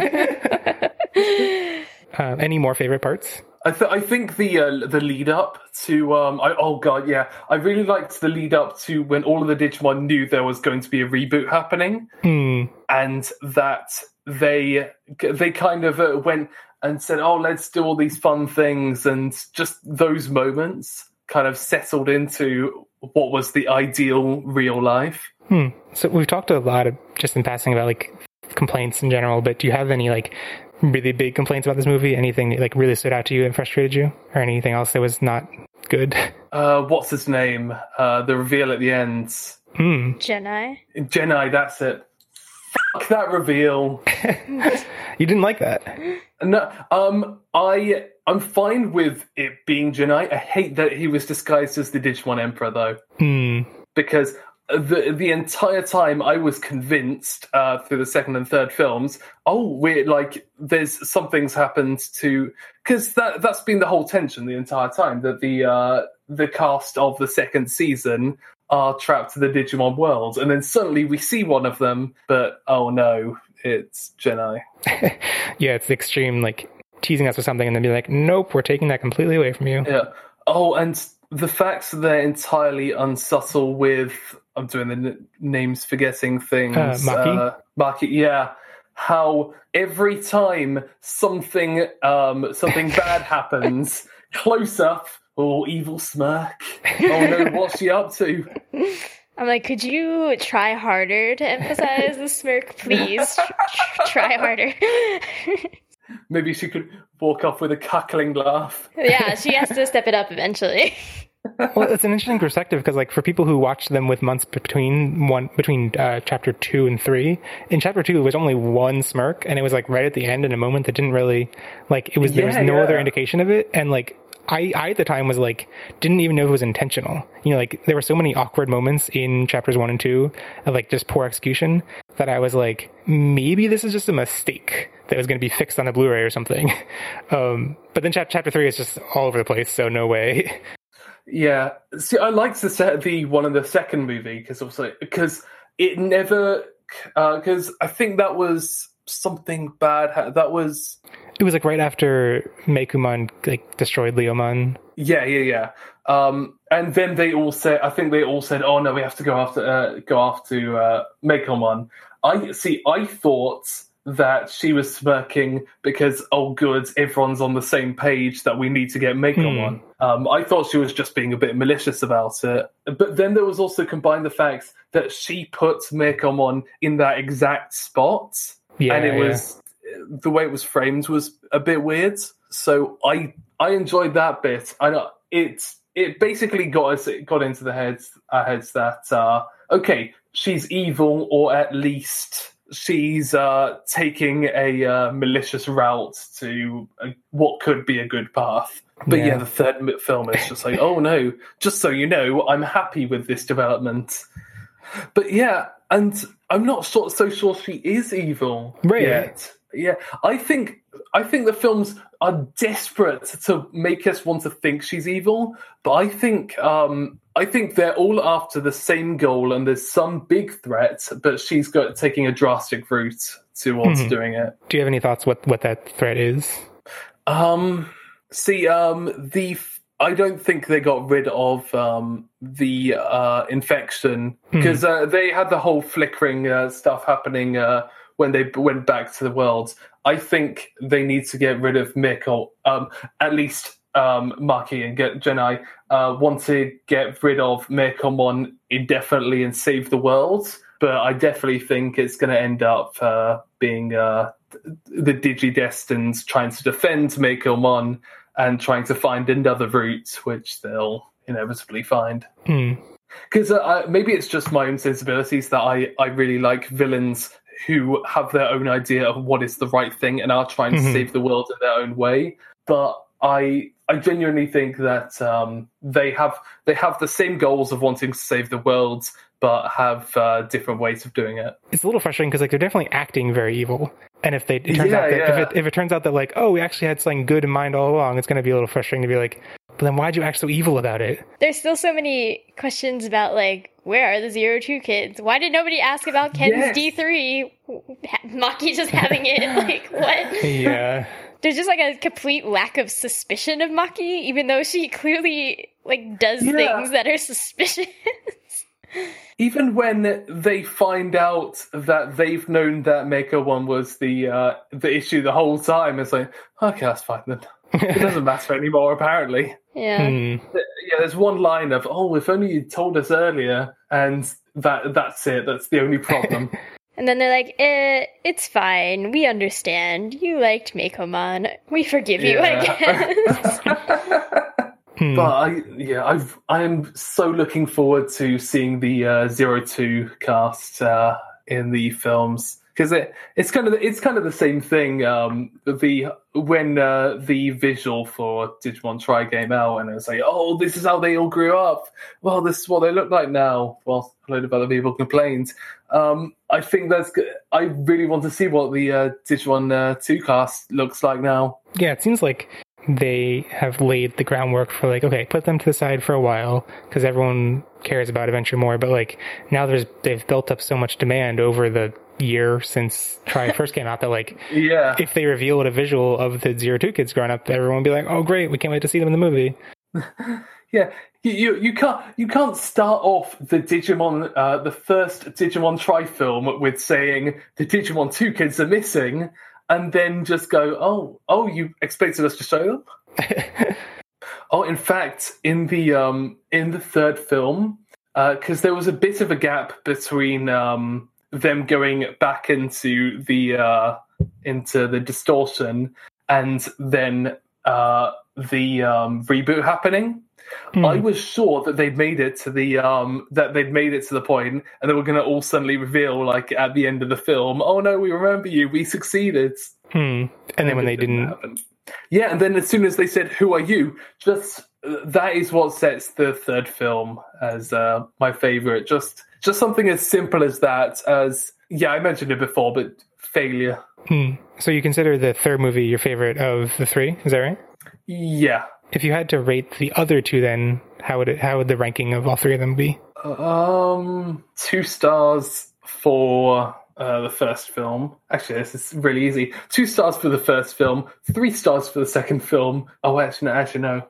Uh, any more favorite parts? I, th- I think the uh, the lead up to um I, oh god yeah I really liked the lead up to when all of the Digimon knew there was going to be a reboot happening, Hmm. and that they they kind of uh, went and said, oh, let's do all these fun things, and just those moments kind of settled into what was the ideal real life. Hmm. So we've talked a lot of, just in passing, about like complaints in general, but do you have any like really big complaints about this movie? Anything that like really stood out to you and frustrated you, or anything else that was not good? Uh, what's his name? Uh, the reveal at the end. Hmm. Jedi. Jedi, that's it. Fuck that reveal. You didn't like that? No, um, I I'm fine with it being Jedi. I hate that he was disguised as the Digimon Emperor, though, Hmm. because the the entire time I was convinced uh, through the second and third films, oh, we're like there's something's happened to, because that that's been the whole tension the entire time, that the uh, the cast of the second season are trapped in the Digimon world, and then suddenly we see one of them, but oh no, it's Jedi. Yeah, it's the extreme, like teasing us with something and then be like, nope, we're taking that completely away from you. Yeah. Oh, and the fact that they're entirely unsubtle with, I'm doing the n- names forgetting things. Uh, Maki? Uh, Maki, yeah. How every time something um, something bad happens, close up, oh, evil smirk. Oh no, what's she up to? I'm like, could you try harder to emphasize the smirk, please? Tr- tr- try harder. Maybe she could walk off with a cackling laugh. Yeah, she has to step it up eventually. Well, it's an interesting perspective because, like, for people who watched them with months between one between uh, chapter two and three, in chapter two it was only one smirk, and it was like right at the end in a moment that didn't really, like, it was there was Yeah, no yeah. other indication of it, and like. I, I at the time was like, didn't even know it was intentional. You know, like there were so many awkward moments in chapters one and two of like just poor execution that I was like, maybe this is just a mistake that was going to be fixed on the Blu-ray or something. Um, but then chap- chapter three is just all over the place, so no way. Yeah, see, I liked the set the one in the second movie because also because it never because I think that was something bad. ha- That was It was like right after Meikumon like destroyed Leomon. yeah, yeah, yeah. Um, and then they all said, I think they all said, "Oh no, we have to go after uh, go after uh, Meikumon." I see. I thought that she was smirking because, oh, good, everyone's on the same page that we need to get Meikumon. Hmm. Um, I thought she was just being a bit malicious about it. But then there was also combined the fact that she put Meikumon in that exact spot, Yeah, and it yeah. was the way it was framed was a bit weird. So I I enjoyed that bit. I know it it basically got us it got into the heads our heads that uh, okay, she's evil, or at least she's uh, taking a uh, malicious route to uh, what could be a good path. But yeah, Yeah. the third mi- film is just like, oh no, just so you know, I'm happy with this development. But yeah, and I'm not so, so sure she is evil Right. yet. Yeah, I think I think the films are desperate to make us want to think she's evil, but I think um, I think they're all after the same goal, and there's some big threat, but she's got taking a drastic route towards Mhm. doing it. Do you have any thoughts what what that threat is? Um, see, um, the f- I don't think they got rid of um, the uh, infection because uh, they had the whole flickering uh, stuff happening uh, when they b- went back to the world. I think they need to get rid of Mick, or um, at least um, Maki and get Jedi uh, want to get rid of Meikomon indefinitely and save the world. But I definitely think it's going to end up uh, being uh, the Digidestins trying to defend Meikomon and trying to find another route, which they'll inevitably find. Hmm. Because uh, maybe it's just my own sensibilities that I, I really like villains who have their own idea of what is the right thing and are trying to Mhm. save the world in their own way. But I I genuinely think that um, they have they have the same goals of wanting to save the world, but have uh, different ways of doing it. It's a little frustrating because like they're definitely acting very evil. And if they it turns Yeah, out that yeah. if it if it turns out that like, oh, we actually had something good in mind all along, it's going to be a little frustrating to be like, but then why'd you act so evil about it? There's still so many questions about, like, where are the Zero Two kids? Why did nobody ask about Ken's Yes. D three? Ha- Maki just having it. Like, what? Yeah. There's just, like, a complete lack of suspicion of Maki, even though she clearly, like, does Yeah. things that are suspicious. Even when they find out that they've known that Mecha One was the uh, the issue the whole time, it's like, okay, that's fine then. It doesn't matter anymore, apparently. Yeah. Hmm. Yeah, there's one line of, oh, if only you'd told us earlier, and that that's it. That's the only problem. And then they're like, eh, it's fine. We understand. You liked Mekomon. We forgive you, I Yeah. guess. Hmm. But I, yeah, I've I am so looking forward to seeing the uh, Zero Two cast uh, in the films, because it it's kind of it's kind of the same thing. Um, the when uh, the visual for Digimon Tri came out, and it was like, oh, this is how they all grew up. Well, this is what they look like now. Well, a load of other people complained. Um, I think that's good. I really want to see what the uh, Digimon uh, Two cast looks like now. Yeah, it seems like they have laid the groundwork for like, okay, put them to the side for a while because everyone cares about Adventure more. But like now there's they've built up so much demand over the year since Tri first came out that like Yeah. if they revealed a visual of the Zero Two kids growing up, everyone would be like, oh great, we can't wait to see them in the movie. Yeah, you, you you can't you can't start off the Digimon uh, the first Digimon Tri film with saying the Digimon Two kids are missing, and then just go, oh oh you expected us to show them? Oh, in fact, in the um in the third film, because uh, there was a bit of a gap between um them going back into the uh into the distortion and then uh the um reboot happening. Mm. I was sure that they'd made it to the um that they'd made it to the point, and they were going to all suddenly reveal, like at the end of the film, "Oh no, we remember you. We succeeded." Hmm. And then when they it didn't, happen. Yeah, and then as soon as they said, "Who are you?" just uh, that is what sets the third film as uh, my favorite. Just just something as simple as that. As yeah, I mentioned it before, but failure. hmm. So you consider the third movie your favorite of the three? Is that right? Yeah. If you had to rate the other two, then how would it? How would the ranking of all three of them be? Um, two stars for uh, the first film. Actually, this is really easy. Two stars for the first film. Three stars for the second film. Oh, actually, no. Actually, no.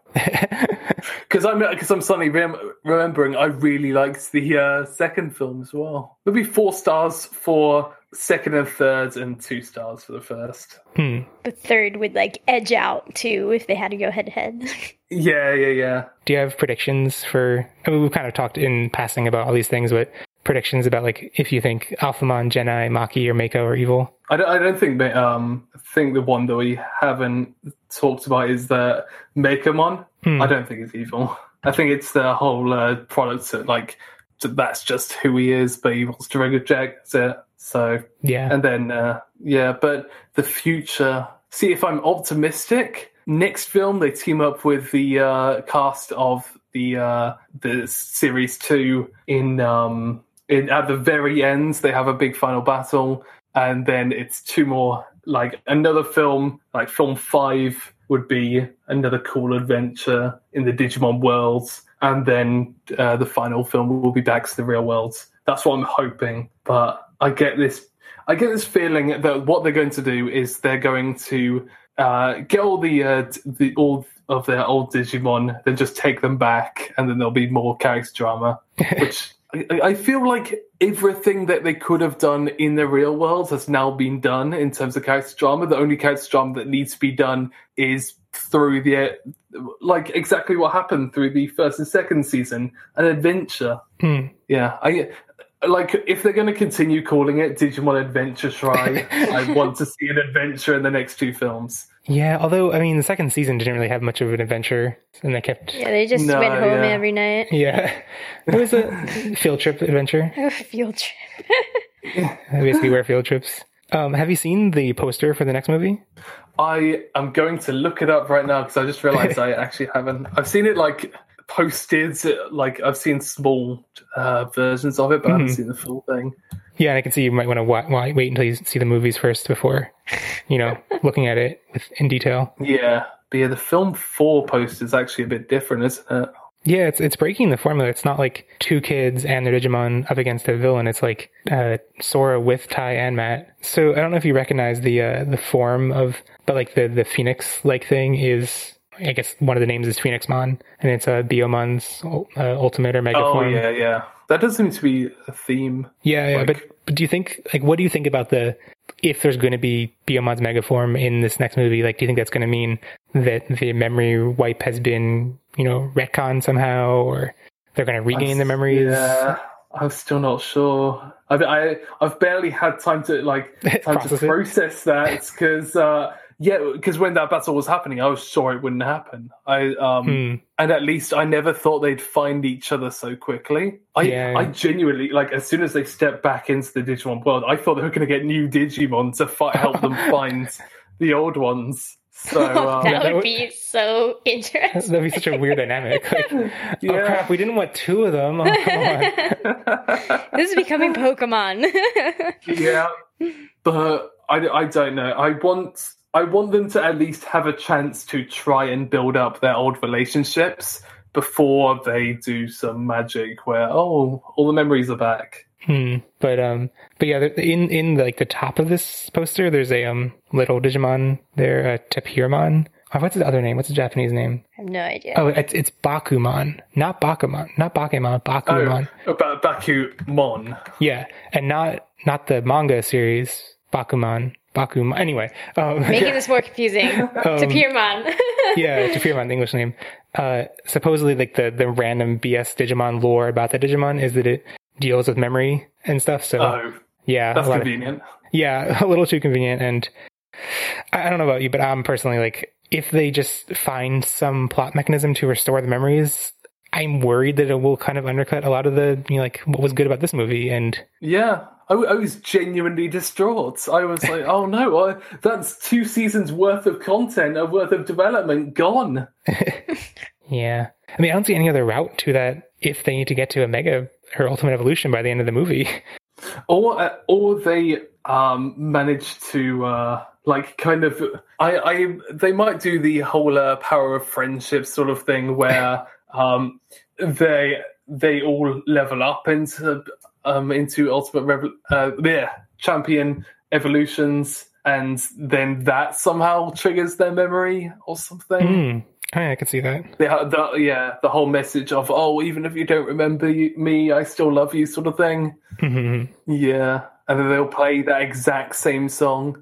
Because I'm because I'm suddenly rem- remembering I really liked the uh, second film as well. Maybe four stars for second and third, and two stars for the first. Hmm. The third would, like, edge out, too, if they had to go head-to-head. Yeah, yeah, yeah. Do you have predictions for? I mean, we've kind of talked in passing about all these things, but predictions about like if you think Alphamon, Genai, Maki, or Mako are evil? I don't, I don't think that, um, I think the one that we haven't talked about is the Mekomon. Hmm. I don't think it's evil. I think it's the whole uh, product that, like, that's just who he is, but he wants to reject it. So, Yeah. and then, uh, yeah, but the future. See, if I'm optimistic, next film they team up with the uh, cast of the uh, the series two in um in at the very end they have a big final battle, and then it's two more, like another film, like film five would be another cool adventure in the Digimon world, and then uh, the final film will be back to the real world. That's what I'm hoping, but I get this I get this feeling that what they're going to do is they're going to uh, get all the uh, the all of their old Digimon, then just take them back, and then there'll be more character drama. Which I, I feel like everything that they could have done in the real world has now been done in terms of character drama. The only character drama that needs to be done is through the like exactly what happened through the first and second season, an adventure. Hmm. Yeah, I. Like, if they're going to continue calling it Digimon Adventure Tri, I want to see an adventure in the next two films. Yeah, although, I mean, the second season didn't really have much of an adventure, and they kept... Yeah, they just No, went home yeah. every night. Yeah. It was a field trip adventure. Field trip. basically wear field trips. Um, have you seen the poster for the next movie? I am going to look it up right now because I just realized I actually haven't. I've seen it like posted, like I've seen small uh, versions of it, but mm-hmm. I haven't seen the full thing. Yeah, and I can see you might want to wa- wa- wait until you see the movies first before, you know, looking at it with, in detail. Yeah, but yeah, the film four poster is actually a bit different, isn't it? Yeah, it's it's breaking the formula. It's not like two kids and their Digimon up against a villain. It's like uh, Sora with Tai and Matt. So I don't know if you recognize the uh, the form of, but like the the Phoenix like thing is, I guess one of the names is Phoenixmon, and it's a uh, Biomon's uh, ultimate or mega oh, form. Oh yeah, yeah. That does seem to be a theme. Yeah, yeah. Like... But but do you think like what do you think about the if there's going to be Biomon's mega form in this next movie? Like, do you think that's going to mean that the memory wipe has been, you know, retconned somehow, or they're going to regain I'm, the memories? Yeah, I'm still not sure. I've I, I've barely had time to like time process to process it. that because uh, yeah, because when that battle was happening, I was sure it wouldn't happen. I um hmm. and at least I never thought they'd find each other so quickly. I yeah. I genuinely like as soon as they stepped back into the Digimon world, I thought they were going to get new Digimon to fight, help them find the old ones. So um, that, would that would be so interesting. That'd be such a weird dynamic. Like, yeah. Oh crap, we didn't want two of them. Oh, come on. This is becoming Pokemon. Yeah, but I, I don't know. I want I want them to at least have a chance to try and build up their old relationships before they do some magic where oh all the memories are back. Hmm. But um, but yeah, in in the, like the top of this poster, there's a um little Digimon there, uh, Tapirmon. Oh, what's his other name? What's the Japanese name? I have no idea. Oh, it's it's Bakumon, not Bakumon, not Bakemon, Bakumon. Oh, about Bakumon. Yeah, and not not the manga series Bakumon. Bakumon. Anyway, um, making this more confusing. um, Tapirmon. Yeah, Tapirmon, the English name. Uh, supposedly, like the the random B S Digimon lore about the Digimon is that it deals with memory and stuff. So oh, yeah, that's convenient. Of, yeah, a little too convenient. And I, I don't know about you, but I'm personally like, if they just find some plot mechanism to restore the memories, I'm worried that it will kind of undercut a lot of the, you know, like what was good about this movie. And yeah, I, I was genuinely distraught. I was like, oh no, I, that's two seasons worth of content, a worth of development gone. Yeah, I mean, I don't see any other route to that if they need to get to a mega or ultimate evolution by the end of the movie. Or uh, or they um manage to uh like kind of I I they might do the whole uh, power of friendship sort of thing where um they they all level up into um into ultimate Revo- uh yeah, champion evolutions, and then that somehow triggers their memory or something. Mm. Oh, yeah, I can see that. The, the, yeah, the whole message of, oh, even if you don't remember me, I still love you sort of thing. Mm-hmm. Yeah. And then they'll play that exact same song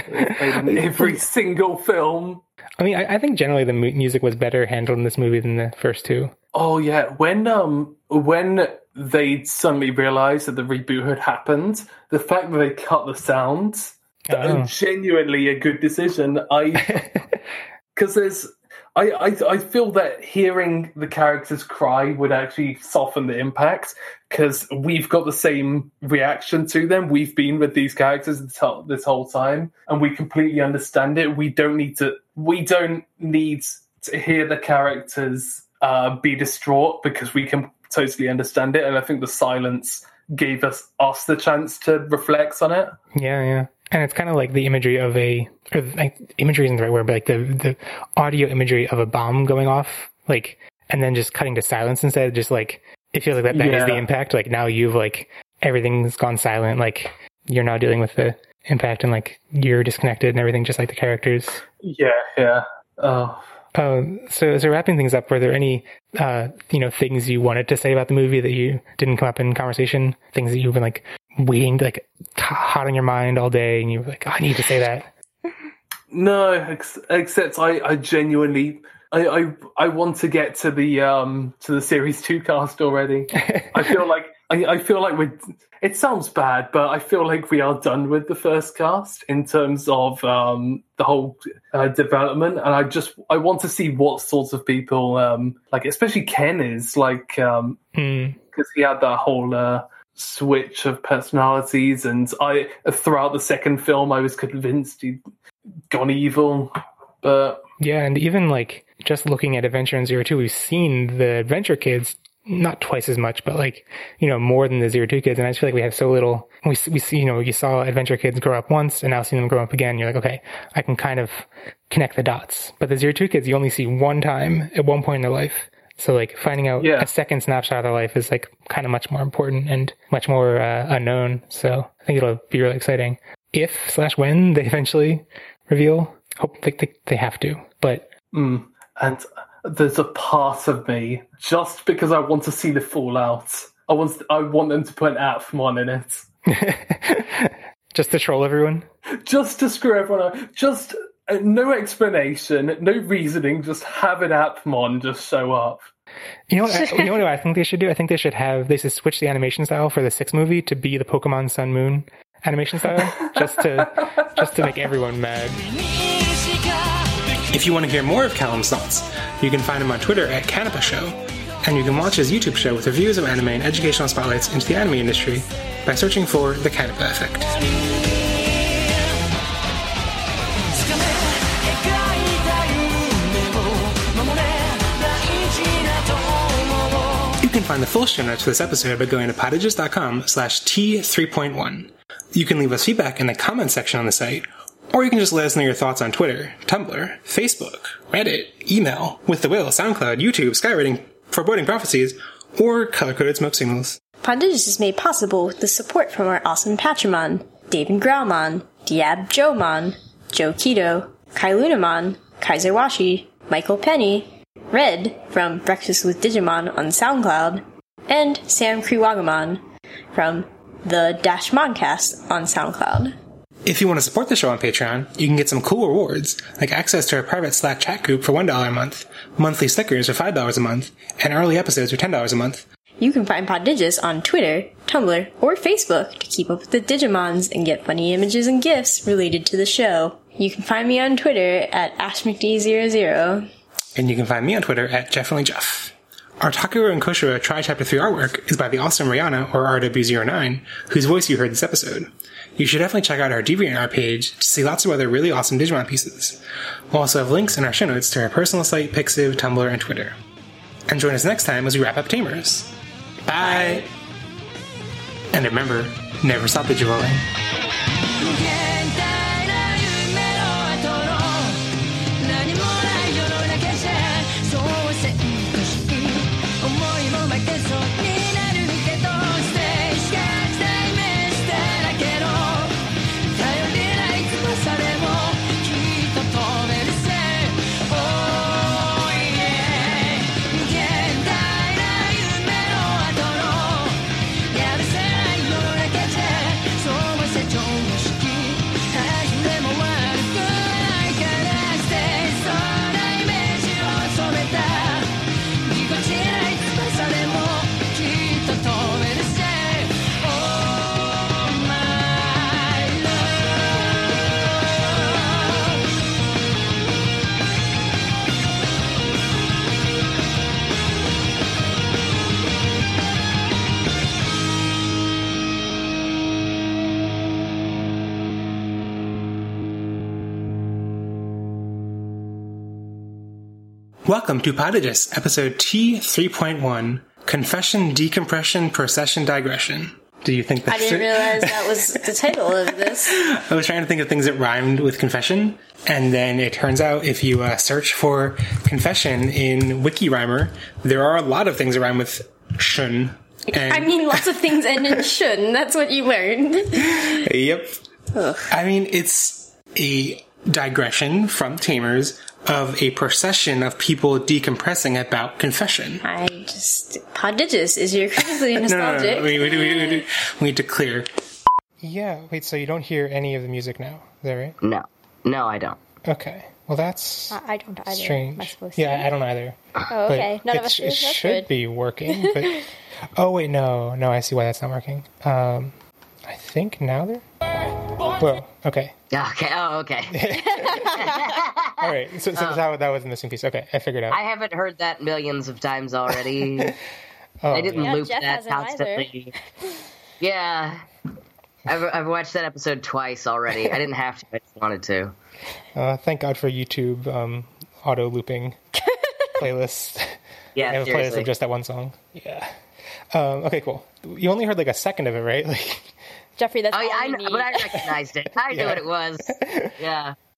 in every single film. I mean, I, I think generally the mu- music was better handled in this movie than the first two. Oh, yeah. When um when they suddenly realised that the reboot had happened, the fact that they cut the sounds, oh. genuinely a good decision. I Because there's... I, I I feel that hearing the characters cry would actually soften the impact, because we've got the same reaction to them. We've been with these characters this whole, this whole time, and we completely understand it. We don't need to. We don't need to hear the characters uh, be distraught, because we can totally understand it. And I think the silence gave us us the chance to reflect on it. Yeah, yeah. And it's kind of like the imagery of a, or like imagery isn't the right word, but like the, the audio imagery of a bomb going off, like, and then just cutting to silence instead. Just like, it feels like that, that yeah. is the impact. Like now you've like, everything's gone silent. Like you're now dealing with the impact, and like you're disconnected and everything, just like the characters. Yeah, yeah. Oh. Um, so, so wrapping things up, were there any, uh, you know, things you wanted to say about the movie that you didn't come up in conversation? Things that you've been like waiting to, like hot on your mind all day, and you're like, oh, I need to say that. No, ex- except I, I genuinely, I, I, I want to get to the, um, to the series two cast already. I feel like, I, I feel like we. It sounds bad, but I feel like we are done with the first cast in terms of um, the whole uh, development, and I just I want to see what sorts of people, um, like especially Ken is like, because um, mm. he had that whole uh, switch of personalities, and I throughout the second film I was convinced he'd gone evil. But yeah, and even like just looking at Adventure in Zero Two, we've seen the Adventure kids not twice as much, but like, you know, more than the Zero Two kids. And I just feel like we have so little, we, we see, you know, you saw Adventure kids grow up once and now seeing them grow up again. You're like, okay, I can kind of connect the dots. But the Zero Two kids, you only see one time at one point in their life. So like finding out yeah. a second snapshot of their life is like kind of much more important and much more uh, unknown. So I think it'll be really exciting if slash when they eventually reveal. Hope they, they, they have to, but. Mm. And there's a part of me, just because I want to see the fallout, I want I want them to put an Atmon in it. Just to troll everyone? Just to screw everyone up. Just uh, no explanation, no reasoning, just have an Atmon just show up. You know what I, you know what I think they should do? I think they should have, they should switch the animation style for the sixth movie to be the Pokemon Sun Moon animation style, just to just to make everyone mad. If you want to hear more of Callum's thoughts, you can find him on Twitter at Canapa Show, and you can watch his YouTube show with reviews of anime and educational spotlights into the anime industry by searching for The Canapa Effect. You can find the full show notes for this episode by going to podages.com slash T3.1. You can leave us feedback in the comments section on the site, or you can just let us know your thoughts on Twitter, Tumblr, Facebook, Reddit, email, With the Will, SoundCloud, YouTube, Skywriting, Foreboding Prophecies, or Color-Coded Smoke Signals. Poddigest is made possible with the support from our awesome Patreon, David Grauman, Diab Joman, Joe Keto, Kai Lunaman, Kaiser Washi, Michael Penny, Red from Breakfast with Digimon on SoundCloud, and Sam Kriwagaman from the Dash Moncast on SoundCloud. If you want to support the show on Patreon, you can get some cool rewards, like access to our private Slack chat group for one dollar a month, monthly stickers for five dollars a month, and early episodes for ten dollars a month. You can find Poddigest on Twitter, Tumblr, or Facebook to keep up with the Digimons and get funny images and GIFs related to the show. You can find me on Twitter at Ash M C D zero zero. And you can find me on Twitter at Definitely Jeff. Our Takuro and Koshiro Try Chapter three artwork is by the awesome Rihanna, or R W zero nine, whose voice you heard this episode. You should definitely check out our DeviantArt page to see lots of other really awesome Digimon pieces. We'll also have links in our show notes to our personal site, Pixiv, Tumblr, and Twitter. And join us next time as we wrap up Tamers. Bye! And remember, never stop Digivolving. Welcome to Poddigest, episode T three point one, Confession, Decompression, Procession, Digression. Do you think that's I didn't it? realize that was the title of this. I was trying to think of things that rhymed with confession, and then it turns out if you uh, search for confession in WikiRhymer, there are a lot of things that rhyme with shun. And I mean, lots of things end in shun. That's what you learned. Yep. Ugh. I mean, it's a digression from Tamers of a procession of people decompressing about confession. I just... Poddigest is your critically no, no, nostalgic. no, no. We, we, we, we, we need to clear. Yeah, wait, so you don't hear any of the music now, is that right? No. No, I don't. Okay. Well, that's I I don't either. strange. Am I supposed to? Yeah, I don't either. Oh, okay. But None it, of us sh- do. it That's should good. be working, but... Oh, wait, no. No, I see why that's not working. Um, I think now they're... Whoa, okay. Okay. Oh, okay. All right, so, so Oh. that, that was the missing piece. Okay, I figured out. I haven't heard that millions of times already. Oh, I didn't Yeah, loop Jeff that hasn't either. constantly. Yeah. I've, I've watched that episode twice already. I didn't have to. I just wanted to. Uh, thank God for YouTube um, auto looping playlists. Yeah, I have a seriously. playlist of just that one song. Yeah. Um, okay, cool. You only heard like a second of it, right? Like, Jeffrey, that's Oh, all yeah, I you know, need. but I recognized it. I knew Yeah. what it was. Yeah.